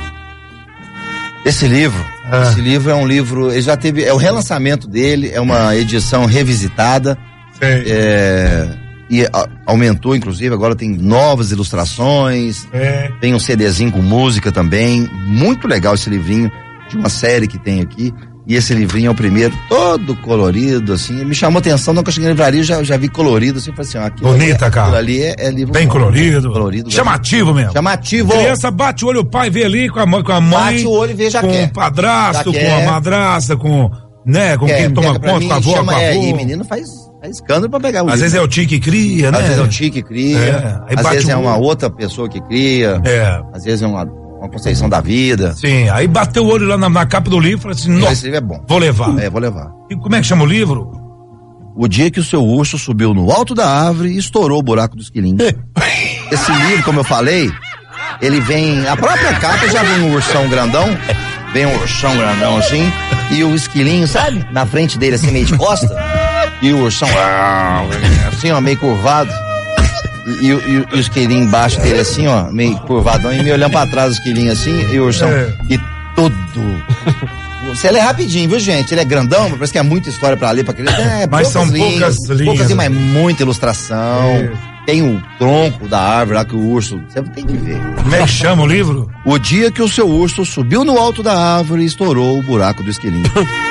Esse livro, Ah. esse livro é um livro, ele já teve, é o relançamento dele, é uma edição revisitada. Sei. É, e a- aumentou, inclusive, agora tem novas ilustrações, É. tem um CDzinho com música também, muito legal esse livrinho, de uma série que tem aqui, e esse livrinho é o primeiro, todo colorido, assim, me chamou atenção, não que eu cheguei na livraria, eu já, já vi colorido, assim, falei assim, ó, aquilo Bonita, ali, é- cara. aquilo ali é, é livro Bem bom. colorido. colorido Chamativo mesmo. Chamativo. Criança bate o olho, o pai vê ali com a mãe, com a mãe. Bate o olho e vê, já com quer. o padrasto, Já com quer. a madrasta, com, né, com Quer, quem toma pega pra conta, mim, com a avó, chama- com a é, avó. e menino faz, faz escândalo pra pegar o Às livro. vezes é o tio que cria, né? Às vezes é o tio que cria, É, aí às bate vezes o é uma olho. outra pessoa que cria, É. às vezes é uma, uma conceição da vida. Sim, aí bateu o olho lá na, na capa do livro e falou assim, Esse nossa, livro é bom. vou levar. É, vou levar. E como é que chama o livro? O dia que o seu urso subiu no alto da árvore e estourou o buraco do esquilinho. Esse livro, como eu falei, ele vem, a própria capa já vem um ursão grandão, vem um ursão grandão assim, e o esquilinho, sabe? Na frente dele, assim, meio de costa, e o ursão, assim, ó, meio curvado. E, e, o- e o esquilinho embaixo dele, assim, ó, meio curvadão, e me olhando pra trás o esquilinho assim, e o ursão, É. e tudo. Você lê rapidinho, viu, gente? Ele é grandão, mas parece que é muita história pra ler, pra criança. É, Mas são poucas linhas. Poucas linhas, mas muita ilustração. É. Tem o tronco da árvore lá que o urso. Você tem que ver. Como é que chama o livro? O dia que o seu urso subiu no alto da árvore e estourou o buraco do esquilinho.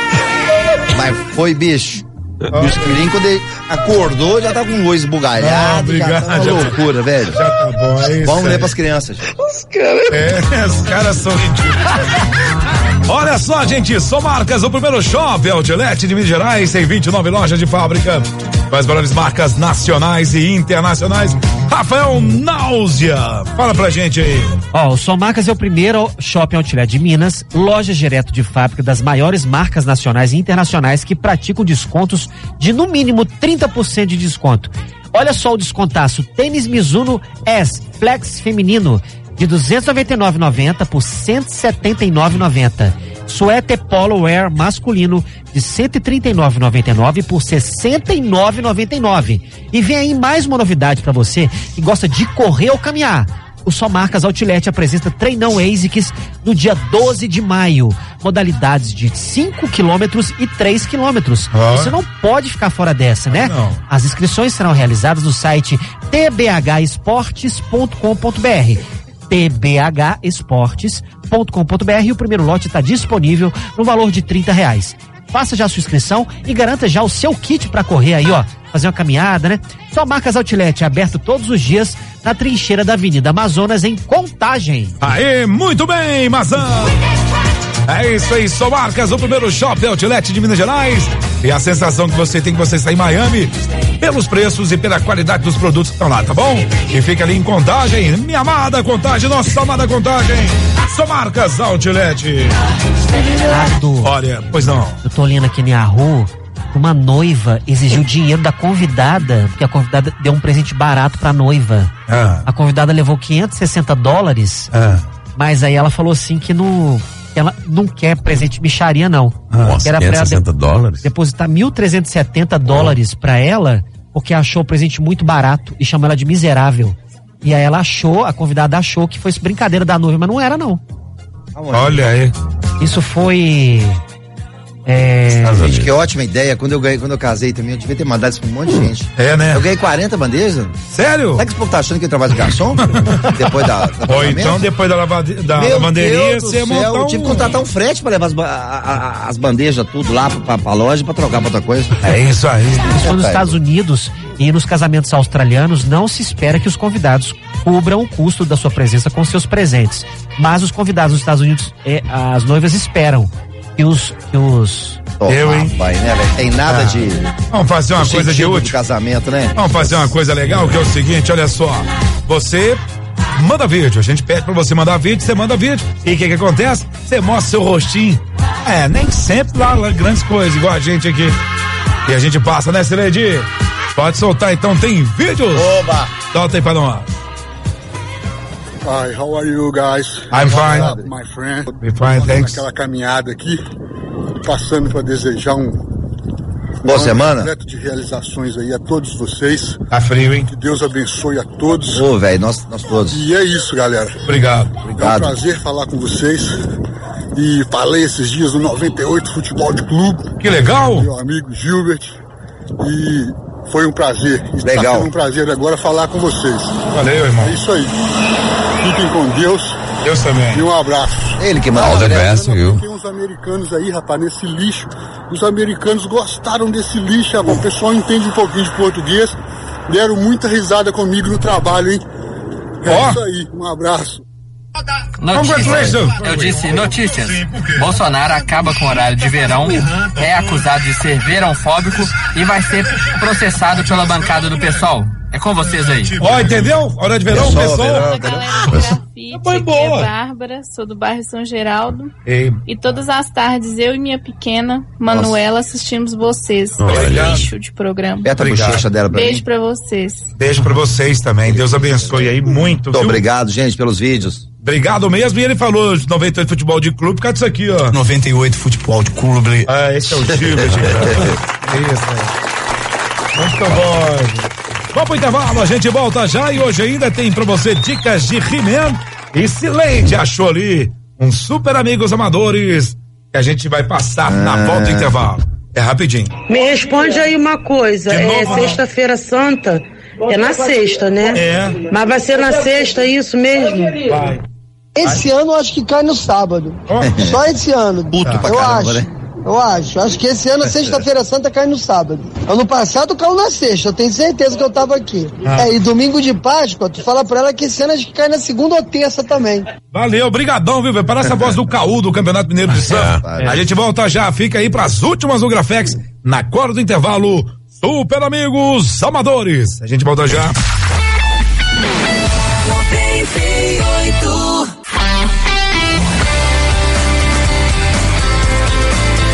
Mas foi, bicho. O esquilinho, quando ele acordou, já tá com o olho esbugalhado. Ah, já obrigado, tá uma já tá- loucura, velho. Já tá bom, é isso. Vamos aí. ler pras crianças. gente. É, os caras são ridículos. Olha só, gente, são marcas. O primeiro shopping Outlet de Minas Gerais tem vinte e nove lojas de fábrica. Com as melhores marcas nacionais e internacionais. Rafael Náusea, fala pra gente aí. Ó, o Só Marcas é o primeiro shopping outlet de Minas, loja direto de fábrica das maiores marcas nacionais e internacionais que praticam descontos de no mínimo trinta por cento de desconto. Olha só o descontaço. Tênis Mizuno S Flex feminino de duzentos e noventa e nove reais e noventa centavos por cento e setenta e nove reais e noventa centavos. Suéter Polo Wear masculino de cento e trinta e nove reais e noventa e nove centavos por sessenta e nove reais e noventa e nove centavos. E vem aí mais uma novidade para você que gosta de correr ou caminhar. O Só Marcas Outlet apresenta Treinão ASICS no dia doze de maio. Modalidades de cinco quilômetros e três quilômetros. Ah. Você não pode ficar fora dessa, né? Não. As inscrições serão realizadas no site t b h esportes ponto com ponto b r. t b h esportes ponto com ponto b r e o primeiro lote está disponível no valor de trinta reais. Faça já a sua inscrição e garanta já o seu kit para correr aí, ó. Fazer uma caminhada, né? Só Marcas Outlet, aberto todos os dias na trincheira da Avenida Amazonas, em Contagem. Aê, muito bem, Mazão! É isso aí, Só Marcas, o primeiro shopping outlet de Minas Gerais. E a sensação que você tem que você está em Miami, pelos preços e pela qualidade dos produtos que estão lá, tá bom? E fica ali em Contagem, minha amada Contagem, nossa amada Contagem. Só Marcas Outlet. Ricardo, olha, pois não. Eu tô olhando aqui na rua, uma noiva exigiu dinheiro da convidada, porque a convidada deu um presente barato pra noiva. Ah. A convidada levou quinhentos e sessenta dólares, Ah. mas aí ela falou assim que não, que ela não quer presente de micharia, não. Nossa, Que era pra ela quinhentos e sessenta de- dólares? depositar mil trezentos e setenta dólares pra ela, porque achou o presente muito barato e chamou ela de miserável. E aí ela achou, a convidada achou que foi brincadeira da noiva, mas não era, não. Olha aí. Isso foi... É... Gente, que ótima ideia. Quando eu ganhei, quando eu casei também, eu devia ter mandado isso pra um monte de gente. É, né? Eu ganhei quarenta bandejas. Sério? Será que esse povo tá achando que eu trabalho de garçom? Depois da, da Ou pagamento? então, depois da, lavade, da Meu lavanderia, Deus do você céu, montar eu um... tive que contratar um frete pra levar as, ba- a- a- as bandejas tudo lá pra, pra, pra loja pra trocar pra outra coisa. É isso aí. Isso foi nos Estados Unidos e nos casamentos australianos não se espera que os convidados cubram o custo da sua presença com seus presentes. Mas os convidados nos Estados Unidos, é, as noivas esperam que os... Que os Eu, hein? Pai, né, velho? Tem nada Ah. de. Vamos fazer uma do coisa de sentido do útil. casamento, né? Vamos fazer uma coisa legal, que é o seguinte, olha só. Você manda vídeo, a gente pede pra você mandar vídeo, você manda vídeo. E o que que acontece? Você mostra seu rostinho. É, nem sempre lá, lá grandes coisas, igual a gente aqui. E a gente passa, né, Cileide? Pode soltar então, tem vídeos? Oba! Solta aí pra nós. Hi, how are you guys? I'm fine. What's up, my friend? I'm fine, thanks. Aquela caminhada aqui, passando para desejar um Boa um ano semana. completo de realizações aí a todos vocês. Tá frio, hein? Que Deus abençoe a todos. Ô, velho, nós, nós todos. E é isso, galera. Obrigado. É um Obrigado. prazer falar com vocês. E falei esses dias no noventa e oito Futebol de Clube. Que legal. Meu amigo Gilbert. E foi um prazer. Está Legal. sendo um prazer agora falar com vocês. Valeu, irmão. É isso aí. Fiquem com Deus. Deus também. E um abraço. Ele que manda. All the best, viu? Tem uns americanos aí, rapaz, nesse lixo. Os americanos gostaram desse lixo, rapaz. O pessoal entende um pouquinho de português. Deram muita risada comigo no trabalho, hein? É Ó. isso aí. Um abraço. Notícias. Eu disse notícias. Bolsonaro acaba com o horário de verão, é acusado de ser verãofóbico e vai ser processado pela bancada do PSOL. É com vocês aí. Ó, entendeu? Hora de verão, Pessoal, pessoal. verão, A galera do grafite, Foi aqui boa. é Bárbara, sou do bairro São Geraldo. Ei, E todas as tardes, eu e minha pequena, Manuela, assistimos vocês. Olha. Lixo de programa. Aperta a Obrigado. bochecha dela pra Beijo mim. pra vocês. beijo pra vocês também. Deus abençoe aí muito, Muito viu? obrigado, gente, pelos vídeos. Obrigado mesmo. E ele falou de noventa e oito Futebol de Clube por causa disso aqui, ó. noventa e oito Futebol de Clube. Ah, esse é o Gilbert. É isso aí. Muito bom. gente. Vamos pro intervalo, a gente volta já e hoje ainda tem pra você dicas de He-Man e Silente achou ali uns super amigos amadores que a gente vai passar na volta do intervalo. É rapidinho. Me responde aí uma coisa, De é novo, sexta-feira santa, é na sexta, né? É. Mas vai ser na sexta isso mesmo? Vai. Esse ano eu acho que cai no sábado. Oh. Só esse ano. Puto pra eu caramba, acho. né? Eu acho. Acho que esse ano a sexta-feira santa cai no sábado. Ano passado caiu na sexta, eu tenho certeza que eu tava aqui. Ah. É, e domingo de Páscoa, tu fala pra ela que esse ano acho que cai na segunda ou terça também. Valeu, brigadão, viu? Parece a voz do Caú do Campeonato Mineiro de Samba. É. A gente volta já, fica aí pras últimas do Grafex, na cor do intervalo, Super Amigos Amadores. A gente volta já. noventa e oito.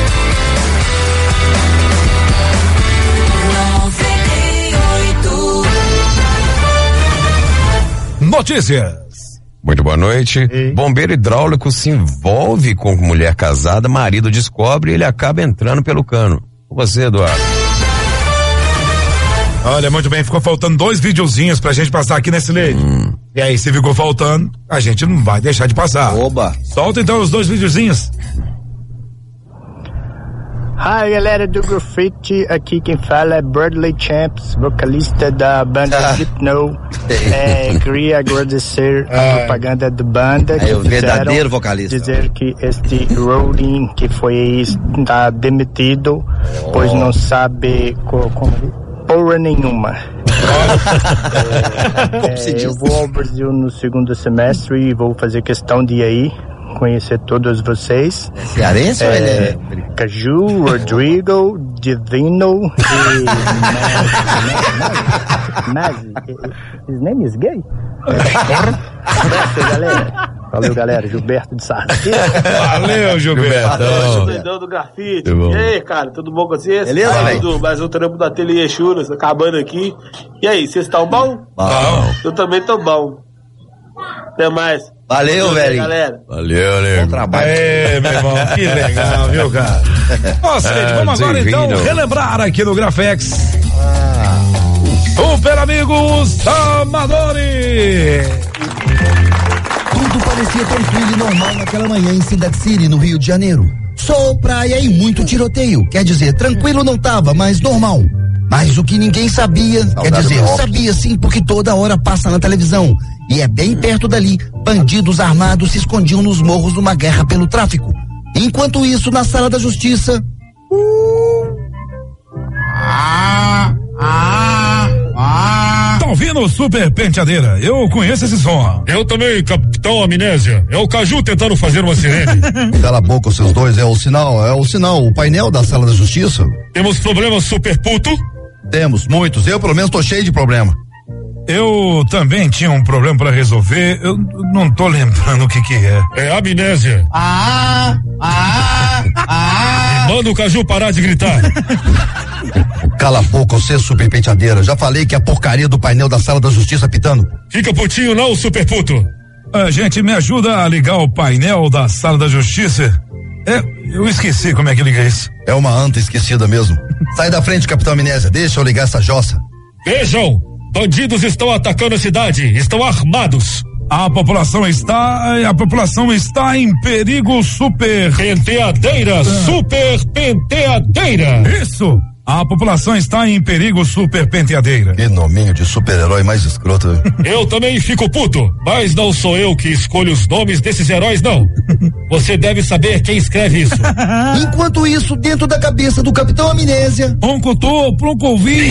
noventa e oito. notícias. Muito boa noite. Ei. Bombeiro hidráulico se envolve com mulher casada, marido descobre e ele acaba entrando pelo cano. Com você, Eduardo. Olha, muito bem, ficou faltando dois videozinhos pra gente passar aqui nesse leite. Hum. E aí, se ficou faltando, a gente não vai deixar de passar. Oba! Solta então os dois videozinhos. Hi, galera do Grafite, aqui quem fala é Bradley Champs, vocalista da banda Hypno. É, queria agradecer a ah, propaganda da banda. É o verdadeiro vocalista. Dizer que este Rodin que foi está demitido, oh. pois não sabe co, como porra nenhuma. é, é, eu vou ao Brasil no segundo semestre e vou fazer questão de ir aí conhecer todos vocês. É cearense é, ou ele é? Caju, Rodrigo, Divino e Nazi. His name is gay. É, galera. Valeu, galera. Gilberto de Sarra. Valeu, Gilberto. Gilberto do Grafite. E aí, cara, tudo bom com vocês? Beleza, velho? Mais um trampo da Ateliê Churas, acabando aqui. E aí, vocês estão bom? Bom. Eu também tô bom. Até mais. Valeu, velho. Galera. Valeu, valeu. Bom trabalho. É, meu irmão, que legal, viu, cara? Nossa, gente, vamos agora então relembrar aqui no Grafex. Ah. Super Amigos Amadores. Tudo parecia tranquilo e normal naquela manhã em Cidade City, no Rio de Janeiro. Sol, praia e muito tiroteio. Quer dizer, tranquilo não tava, mas normal. Mas o que ninguém sabia, Saudade quer dizer, sabia sim, porque toda hora passa na televisão. E é bem perto dali, bandidos armados se escondiam nos morros numa guerra pelo tráfico. Enquanto isso, na sala da justiça... Uh... Ah, ah, ah. Tá ouvindo o Super Penteadeira? Eu conheço esse som. Eu também, Capitão Amnésia. É o Caju tentando fazer uma sirene. Cala a boca, vocês dois. É o sinal, é o sinal, o painel da sala da justiça. Temos problemas, Super Puto? Temos, muitos. Eu, pelo menos, tô cheio de problema. Eu também tinha um problema pra resolver, eu não tô lembrando o que que é. É amnésia. Ah, ah, ah. E manda o Caju parar de gritar. Cala a boca, você, Super Penteadeira. Já falei que é a porcaria do painel da sala da justiça pitando. Fica putinho não, Super Puto. A gente me ajuda a ligar o painel da sala da justiça. É, eu esqueci como é que liga isso. É uma anta esquecida mesmo. Sai da frente, Capitão Amnésia, deixa eu ligar essa jossa. Vejam, bandidos estão atacando a cidade, estão armados. A população está, a população está em perigo, Super Penteadeira, ah. Super Penteadeira. Isso. A população está em perigo, Super Penteadeira. Que nominho de super-herói mais escroto. Eu também fico puto, mas não sou eu que escolho os nomes desses heróis, não. Você deve saber quem escreve isso. Enquanto isso, dentro da cabeça do Capitão Amnésia. Oncotô, Ploncovi,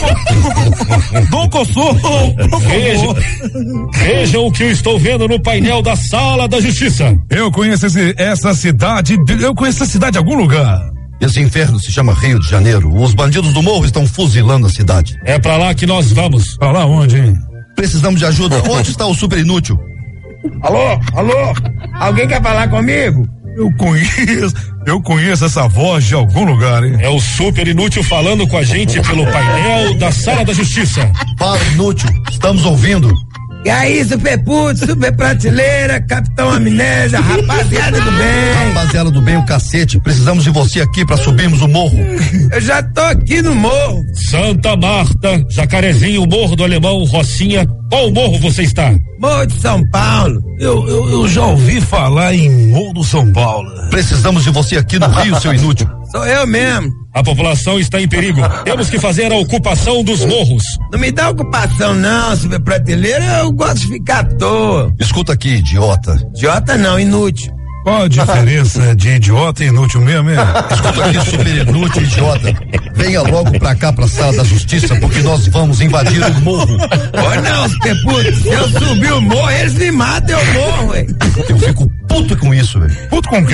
Doncossô. Vejam, vejam o que eu estou vendo no painel da Sala da Justiça. Eu conheço esse, essa cidade, eu conheço essa cidade de algum lugar. Esse inferno se chama Rio de Janeiro. Os bandidos do morro estão fuzilando a cidade. É pra lá que nós vamos. Pra lá onde, hein? Precisamos de ajuda. Onde está o super inútil? Alô, alô? Alguém quer falar comigo? Eu conheço, eu conheço essa voz de algum lugar, hein? É o super inútil falando com a gente pelo painel da Sala da Justiça. Fala, inútil. Estamos ouvindo. E aí, Super Puto, Super Prateleira, Capitão Amnésia, rapaziada do bem. Rapaziada do bem, o cacete. Precisamos de você aqui pra subirmos o morro. Eu já tô aqui no morro. Santa Marta, Jacarezinho, Morro do Alemão, Rocinha. Qual morro você está? Morro de São Paulo. Eu, eu, eu já ouvi falar em Morro do São Paulo. Precisamos de você aqui no Rio, seu inútil. Sou eu mesmo. A população está em perigo. Temos que fazer a ocupação dos morros. Não me dá ocupação não, Super Prateleira, eu gosto de ficar à toa. Escuta aqui, idiota. Idiota não, inútil. Qual a diferença de idiota e inútil mesmo? Escuta aqui, super inútil e idiota. Venha logo pra cá, pra sala da justiça, porque nós vamos invadir o morro. Ô não, Super Puto, se eu subir o morro, eles me matam, eu morro, ué. Eu fico puto com isso, velho. Puto com quem?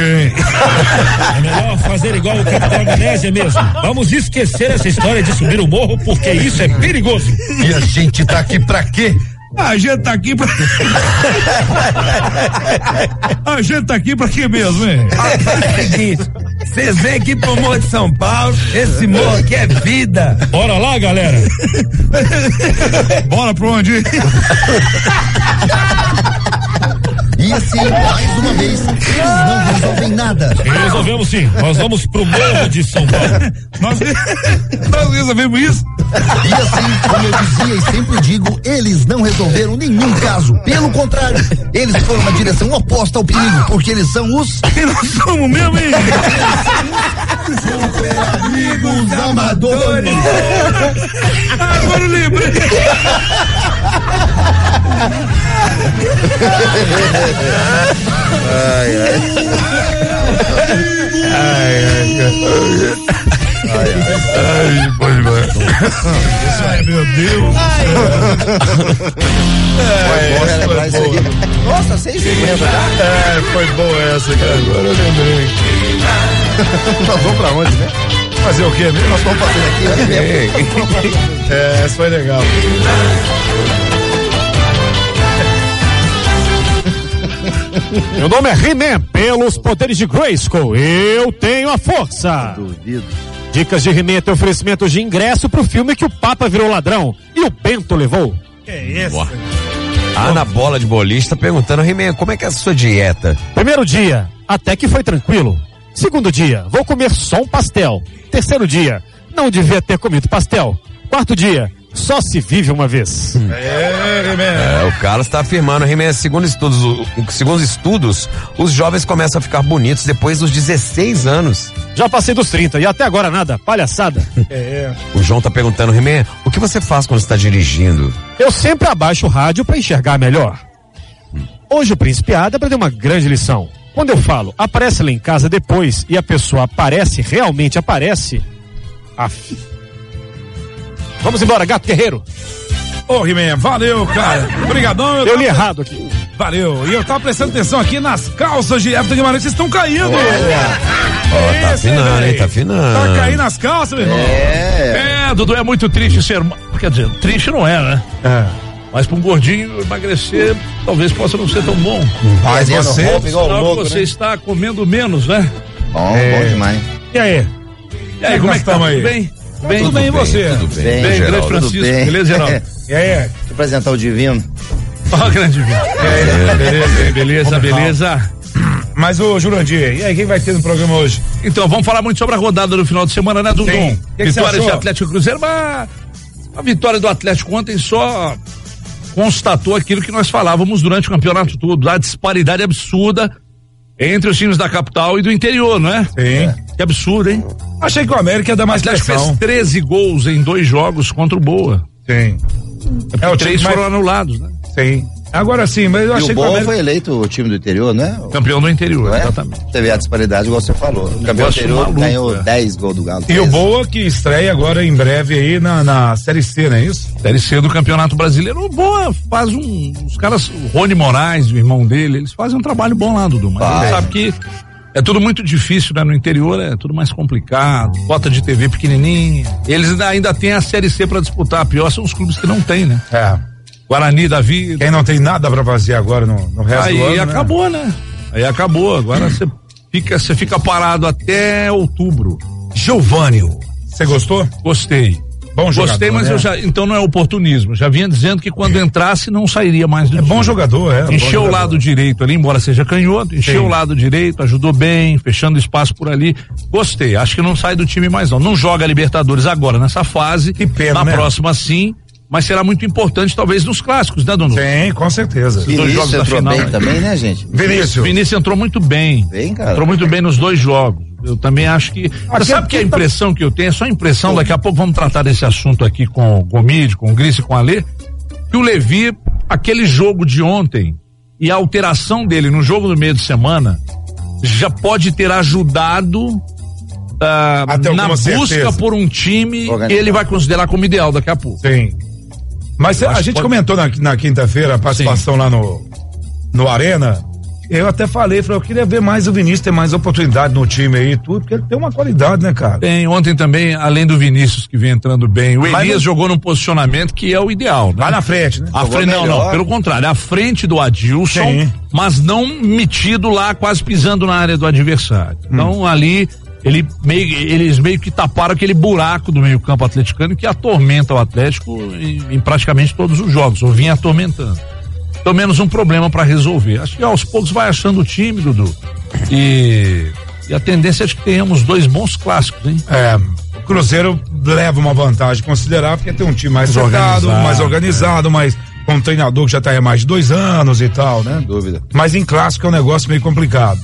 É melhor fazer igual o Capitão Amnésia mesmo. Vamos esquecer essa história de subir o morro, porque isso é perigoso. E a gente tá aqui pra quê? A gente tá aqui pra. A gente tá aqui pra quê mesmo, hein? Vocês vêm aqui pro Morro de São Paulo, esse morro aqui é vida. Bora lá, galera. Bora pra onde? E assim, mais uma vez, eles não resolvem nada. Resolvemos sim, nós vamos pro Morro de São Paulo. Nós, nós resolvemos isso? E assim, como eu dizia e sempre digo, eles não resolveram nenhum caso. Pelo contrário, eles foram na direção oposta ao perigo, porque eles são os... E nós somos mesmo, hein? Super amigos amadores. Agora eu lembrei. Ai, ai. Ai, ai, ai, ai, pode Ai, meu Deus. Foi bom relembrar isso aqui. Nossa, seis e cinquenta, tá? É, foi boa essa, cara. Agora eu lembrei. Nós vamos pra onde, né? Fazer o quê mesmo? Nós estamos fazendo aqui, né? É, essa foi legal. Meu nome é He-Man, pelos poderes de Grayskull, eu tenho a força. Duvido. Dicas de He-Man tem oferecimento de ingresso pro filme que o Papa virou ladrão e o Bento levou. Que é isso? A Ana Bola de Boliche tá perguntando, He-Man, como é que é a sua dieta? Primeiro dia, até que foi tranquilo. Segundo dia, vou comer só um pastel. Terceiro dia, não devia ter comido pastel. Quarto dia, só se vive uma vez. É, He-Man. É, o Carlos está afirmando, He-Man, segundo estudos, o, segundo estudos, os jovens começam a ficar bonitos depois dos dezesseis anos. Já passei dos trinta e até agora nada, palhaçada. É. O João tá perguntando, He-Man, o que você faz quando está dirigindo? Eu sempre abaixo o rádio para enxergar melhor. Hoje o Príncipe Ada aprendeu uma grande lição. Quando eu falo, aparece lá em casa depois e a pessoa aparece, realmente aparece, af. Vamos embora, gato guerreiro. Ô, oh, He-Man, valeu, cara. Obrigadão. Eu, eu li errado aqui. Valeu. E eu tava prestando atenção aqui nas calças de Everton Guimarães, vocês estão caindo. Ó, tá afinando, hein? Tá afinando. Tá caindo nas calças, meu irmão. É. É, Dudu, é muito triste ser. Quer dizer, triste não é, né? É. Mas para um gordinho emagrecer, talvez possa não ser tão bom. Mas você, roupa igual louco, você né? está comendo menos, né? Bom, É. bom demais. E aí? E aí, como é que tá? estamos Tudo aí? bem? Bem, tudo bem, e você? Tudo bem, Bem, Bem, Geraldo. grande Francisco, bem. beleza, Geraldo? E aí? Deixa eu apresentar o Divino. Ó, grande Divino. E aí? Beleza, beleza, Vamos beleza. Mas ô Jurandir, e aí, quem vai ter no programa hoje? Então, vamos falar muito sobre a rodada do final de semana, né, Dudu? Sim. Que que você Vitória de achou? Atlético e Cruzeiro, mas a vitória do Atlético ontem só constatou aquilo que nós falávamos durante o campeonato todo, a disparidade absurda entre os times da capital e do interior, não é? Sim. Que absurdo, hein? Achei que o América ia dar O mais Atlético pressão. fez treze gols em dois jogos contra o Boa. Sim. É, o três time mais- foram anulados, né? Sim. Agora sim, mas eu E achei o que o Boa América... foi eleito o time do interior, né? Campeão do interior, Não é? exatamente. Você vê a disparidade, igual você falou. O campeão do negócio interior maluco, ganhou é. dez gols do Galo. E o treze. Boa que estreia agora em breve aí na, na Série C, não é isso? Série C do Campeonato Brasileiro. O Boa faz um. Os caras, o Rony Moraes, o irmão dele, eles fazem um trabalho bom lá, Dudu. Mas a gente Faz. sabe que é tudo muito difícil, né? No interior é tudo mais complicado. Cota de T V pequenininha. Eles ainda, ainda têm a Série C pra disputar. A pior são os clubes que não tem, né? É. Guarani da Vida. Quem não tem nada pra fazer agora no, no resto Aí do ano, acabou, né? Aí acabou. Agora você fica, você fica parado até outubro. Giovânio, você gostou? Gostei. Bom jogador, Gostei, mas né? eu já. Então não é oportunismo. Já vinha dizendo que quando entrasse não sairia mais do É bom time. jogador, é. Encheu bom o lado jogador. direito ali, embora seja canhoto, encheu Sim. o lado direito, ajudou bem, fechando espaço por ali. Gostei. Acho que não sai do time mais não. Não joga Libertadores agora nessa fase. Que pena, Na né? próxima sim. Mas será muito importante, talvez, nos clássicos, né, Dono? Sim, com certeza. Os dois Vinícius jogos da entrou final, bem né? também, né, gente? Vinícius. Vinícius entrou muito bem. Bem, cara. Entrou muito bem nos dois jogos. Eu também acho que. Você sabe que a impressão que eu tenho, é só a impressão, daqui a pouco vamos tratar desse assunto aqui com o Gomide, com o Gris e com o Alê, que o Levi, aquele jogo de ontem e a alteração dele no jogo do meio de semana já pode ter ajudado ah, Até na alguma busca certeza. por um time que Organizado. ele vai considerar como ideal daqui a pouco. Sim. Mas Eu a acho gente que pode- comentou na, na quinta-feira a participação lá no, no Arena, Eu até falei, falei, eu queria ver mais o Vinícius, ter mais oportunidade no time aí e tudo, porque ele tem uma qualidade, né, cara? Tem, ontem também, além do Vinícius que vem entrando bem, o Elias não... jogou num posicionamento que é o ideal, né? Vai na frente, né? A frente, não, não, pelo contrário, à frente do Adilson, sim, mas não metido lá, quase pisando na área do adversário. Hum. Então, ali, ele meio, eles meio que taparam aquele buraco do meio campo atleticano que atormenta o Atlético em, em praticamente todos os jogos, ou vinha atormentando. Pelo menos um problema para resolver. Acho que aos poucos vai achando o time, Dudu. E, e a tendência é de que tenhamos dois bons clássicos, hein? É, o Cruzeiro leva uma vantagem considerável, porque tem um time mais organizado, mais organizado, é. mais com um treinador que já tá aí há mais de dois anos e tal, né? Sem dúvida. Mas em clássico é um negócio meio complicado.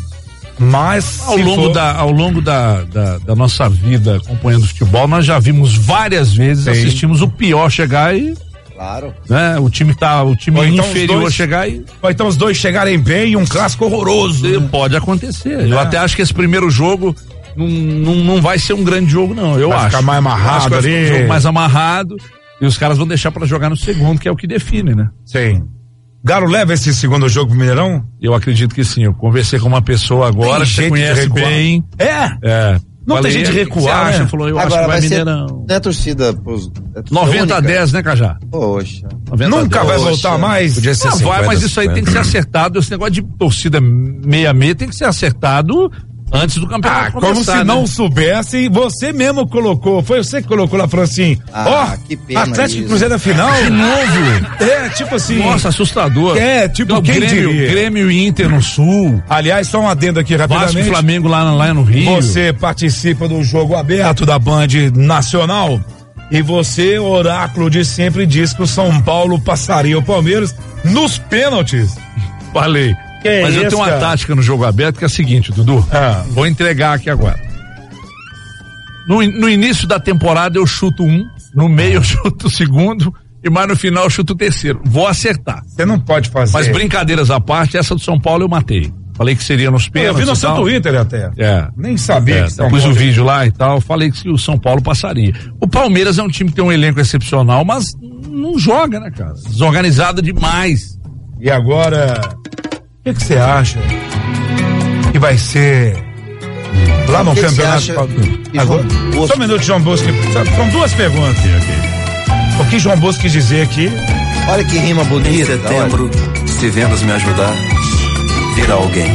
Mas ao longo, for... da, ao longo da, da, da nossa vida acompanhando futebol, nós já vimos várias vezes, sim, assistimos o pior chegar e claro. Né? O time tá, o time então inferior dois, chegar e. Ou então os dois chegarem bem e um clássico horroroso. Né? Pode acontecer. É. Eu até acho que esse primeiro jogo não, não, não vai ser um grande jogo, não. Eu vai acho. Ficar mais amarrado vai ali. Ficar um jogo mais amarrado e os caras vão deixar pra jogar no segundo, que é o que define, né? Sim. Galo leva esse segundo jogo pro Mineirão? Eu acredito que sim. Eu conversei com uma pessoa agora que você conhece bem. É? É. Não Falei, tem jeito de recuar, acha? né? Falou, eu agora acho que vai, vai Mineirão. Ser, é torcida, pros, é torcida noventa a dez, né, Cajá? Poxa. Nunca vai voltar mais? Podia ser não cinquenta, vai, mas isso aí tem que ser acertado. Esse negócio de torcida meia meia tem que ser acertado antes do campeonato ah, começar, como se né? não soubesse, você mesmo colocou, foi você que colocou lá, falou assim, ó, ah, oh, Atlético e Cruzeiro na final. De novo. É, tipo assim. Nossa, assustador. É, tipo, então, quem Grêmio, diria? Grêmio e Inter no Sul. Aliás, só um adendo aqui rapidamente. Vasco e Flamengo lá, lá no Rio. Você participa do jogo aberto da Band Nacional e você, oráculo de sempre, diz que o São Paulo passaria o Palmeiras nos pênaltis. Falei. Que Mas é eu esse, tenho uma cara? tática no jogo aberto que é a seguinte, Dudu. Ah. Vou entregar aqui agora. No, no início da temporada eu chuto um, no meio eu chuto o segundo e mais no final eu chuto o terceiro. Vou acertar. Você não pode fazer. Mas brincadeiras à parte, essa do São Paulo eu matei. Falei que seria nos pênaltis. Eu vi no seu Twitter até. É. Nem sabia é, que São pus Paulo... o vídeo lá e tal, falei que o São Paulo passaria. O Palmeiras é um time que tem um elenco excepcional, mas não joga, né, cara? Desorganizado demais. E agora, o que você acha que vai ser lá no que campeonato? Que agora, só um minuto, João Bosco. São duas perguntas aqui. O que João Bosco quis dizer aqui? Olha que rima bonita. Em setembro, se vendas me ajudar, virá alguém.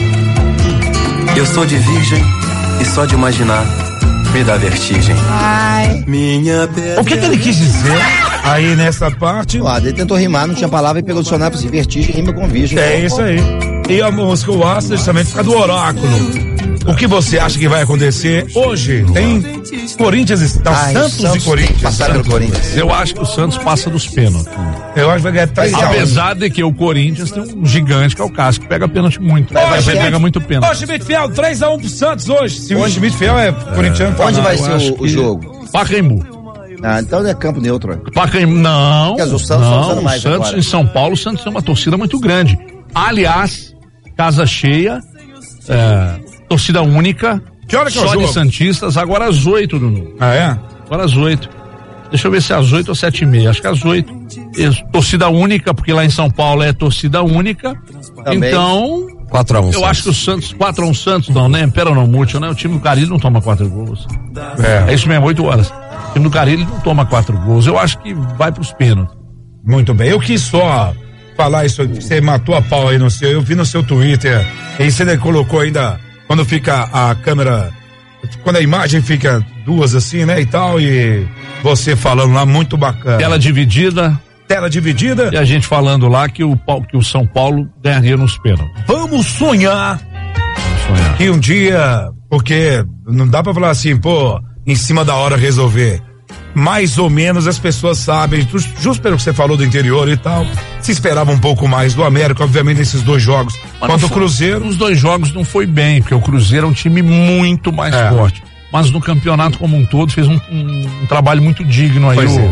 Eu sou de virgem e só de imaginar me dá vertigem. Ai. Minha O que, que ele quis dizer aí nessa parte? Ah, ele tentou rimar, não tinha palavra e pegou o dicionário para si. Vertigem, rima com virgem. É isso aí. E a música O Astro também fica do oráculo. O que você acha que vai acontecer hoje? Tem Corinthians, tá, Ai, Santos, Santos e Corinthians. Passaram pelo Corinthians. Eu acho que o Santos passa dos pênaltis. Eu acho que vai ganhar três a um. Apesar de que o Corinthians tem um gigante que é o Cássio, que pega pênalti muito. Né? Vai, vai pega muito pênalti. Ó, Schmidt Fiel, três a um pro Santos hoje. Se o Schmidt Fiel é corintiano, é. Onde ah, vai ser o, o jogo? Pacaembu. Ah, então é campo neutro. Pacaembu, não. Porque o Santos não, tá usando mais o Santos agora. em São Paulo, o Santos tem uma torcida muito grande. Aliás, casa cheia, é, torcida única. Que hora que é o só jogo? de santistas, agora às oito, Dudu. Ah, é? Agora às oito. Deixa eu ver se é às oito ou sete e meia. Acho que é às oito. Torcida única, porque lá em São Paulo é torcida única. Também. Então. quatro a um Eu Santos. acho que o Santos, quatro a um Santos, não, né? Pera não, Mútil, né? O time do Carilho não toma quatro gols. É, é isso mesmo, oito horas. O time do Carilho não toma quatro gols. Eu acho que vai pros pênaltis. Muito bem. Eu quis só falar isso, você matou a pau aí no seu, eu vi no seu Twitter, e você colocou ainda, quando fica a câmera, quando a imagem fica duas assim, né, e tal, e você falando lá, muito bacana. Tela dividida. Tela dividida. E a gente falando lá que o, que o São Paulo ganharia nos pênaltis. Vamos sonhar. sonhar. Que um dia, porque não dá pra falar assim, pô, em cima da hora resolver. Mais ou menos as pessoas sabem, justo pelo que você falou do interior e tal, se esperava um pouco mais do América, obviamente, nesses dois jogos. Mas quanto o foi, Cruzeiro. Nos dois jogos não foi bem, porque o Cruzeiro é um time muito mais é. forte. Mas no campeonato como um todo fez um, um, um trabalho muito digno aí. O,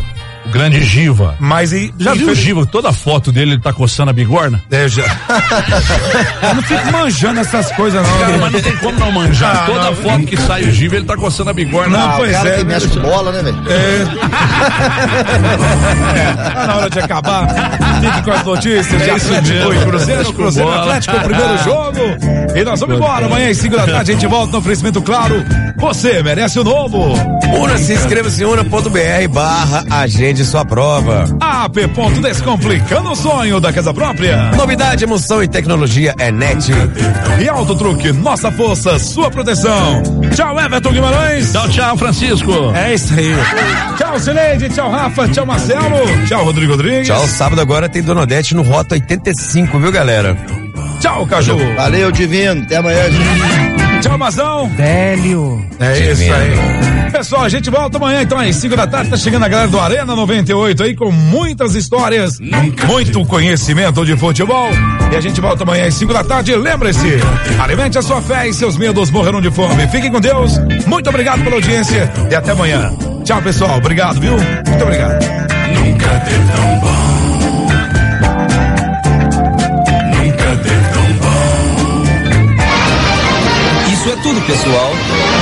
O grande Giva. Mas e. Já viu o Giva? Toda foto dele ele tá coçando a bigorna? É, já. Eu não fico manjando essas coisas, não. Cara, mas não tem como não manjar. Ah, Toda não, foto não. que sai o Giva, ele tá coçando a bigorna. Não, Ah, pois o cara é. que mexe com bola, né, velho? É. Tá na hora de acabar. Fique com as notícias de É isso Atlético mesmo. e Cruzeiro. Atlético Cruzeiro bola. Atlético, o primeiro jogo. E nós vamos embora. Amanhã, às cinco da tarde, a gente volta no oferecimento claro. Você merece o novo. Una-se, inscreva-se una.br barra agende sua prova. A P. Descomplicando o sonho da casa própria. Novidade, emoção e tecnologia é net. E Auto Truque, nossa força, sua proteção. Tchau, Everton Guimarães. Tchau, tchau, Francisco. É isso aí. Tchau, Cileide. Tchau, Rafa. Tchau, Marcelo. Tchau, Rodrigo Rodrigues. Tchau, sábado agora tem Dona Odete no Rota oitenta e cinco, viu, galera? Tchau, Caju. Valeu, Divino. Até amanhã, gente. Tchau, Mazão. Délio. É Divino. isso aí. Pessoal, a gente volta amanhã, então, às cinco da tarde. Tá chegando a galera do Arena noventa e oito aí com muitas histórias, muito conhecimento de futebol. E a gente volta amanhã às cinco da tarde. Lembre-se, alimente a sua fé e seus medos morrerão de fome. Fiquem com Deus. Muito obrigado pela audiência e até amanhã. Tchau, pessoal. Obrigado, viu? Muito obrigado. Nunca teve tão bom. Nunca teve tão bom. Isso é tudo, pessoal.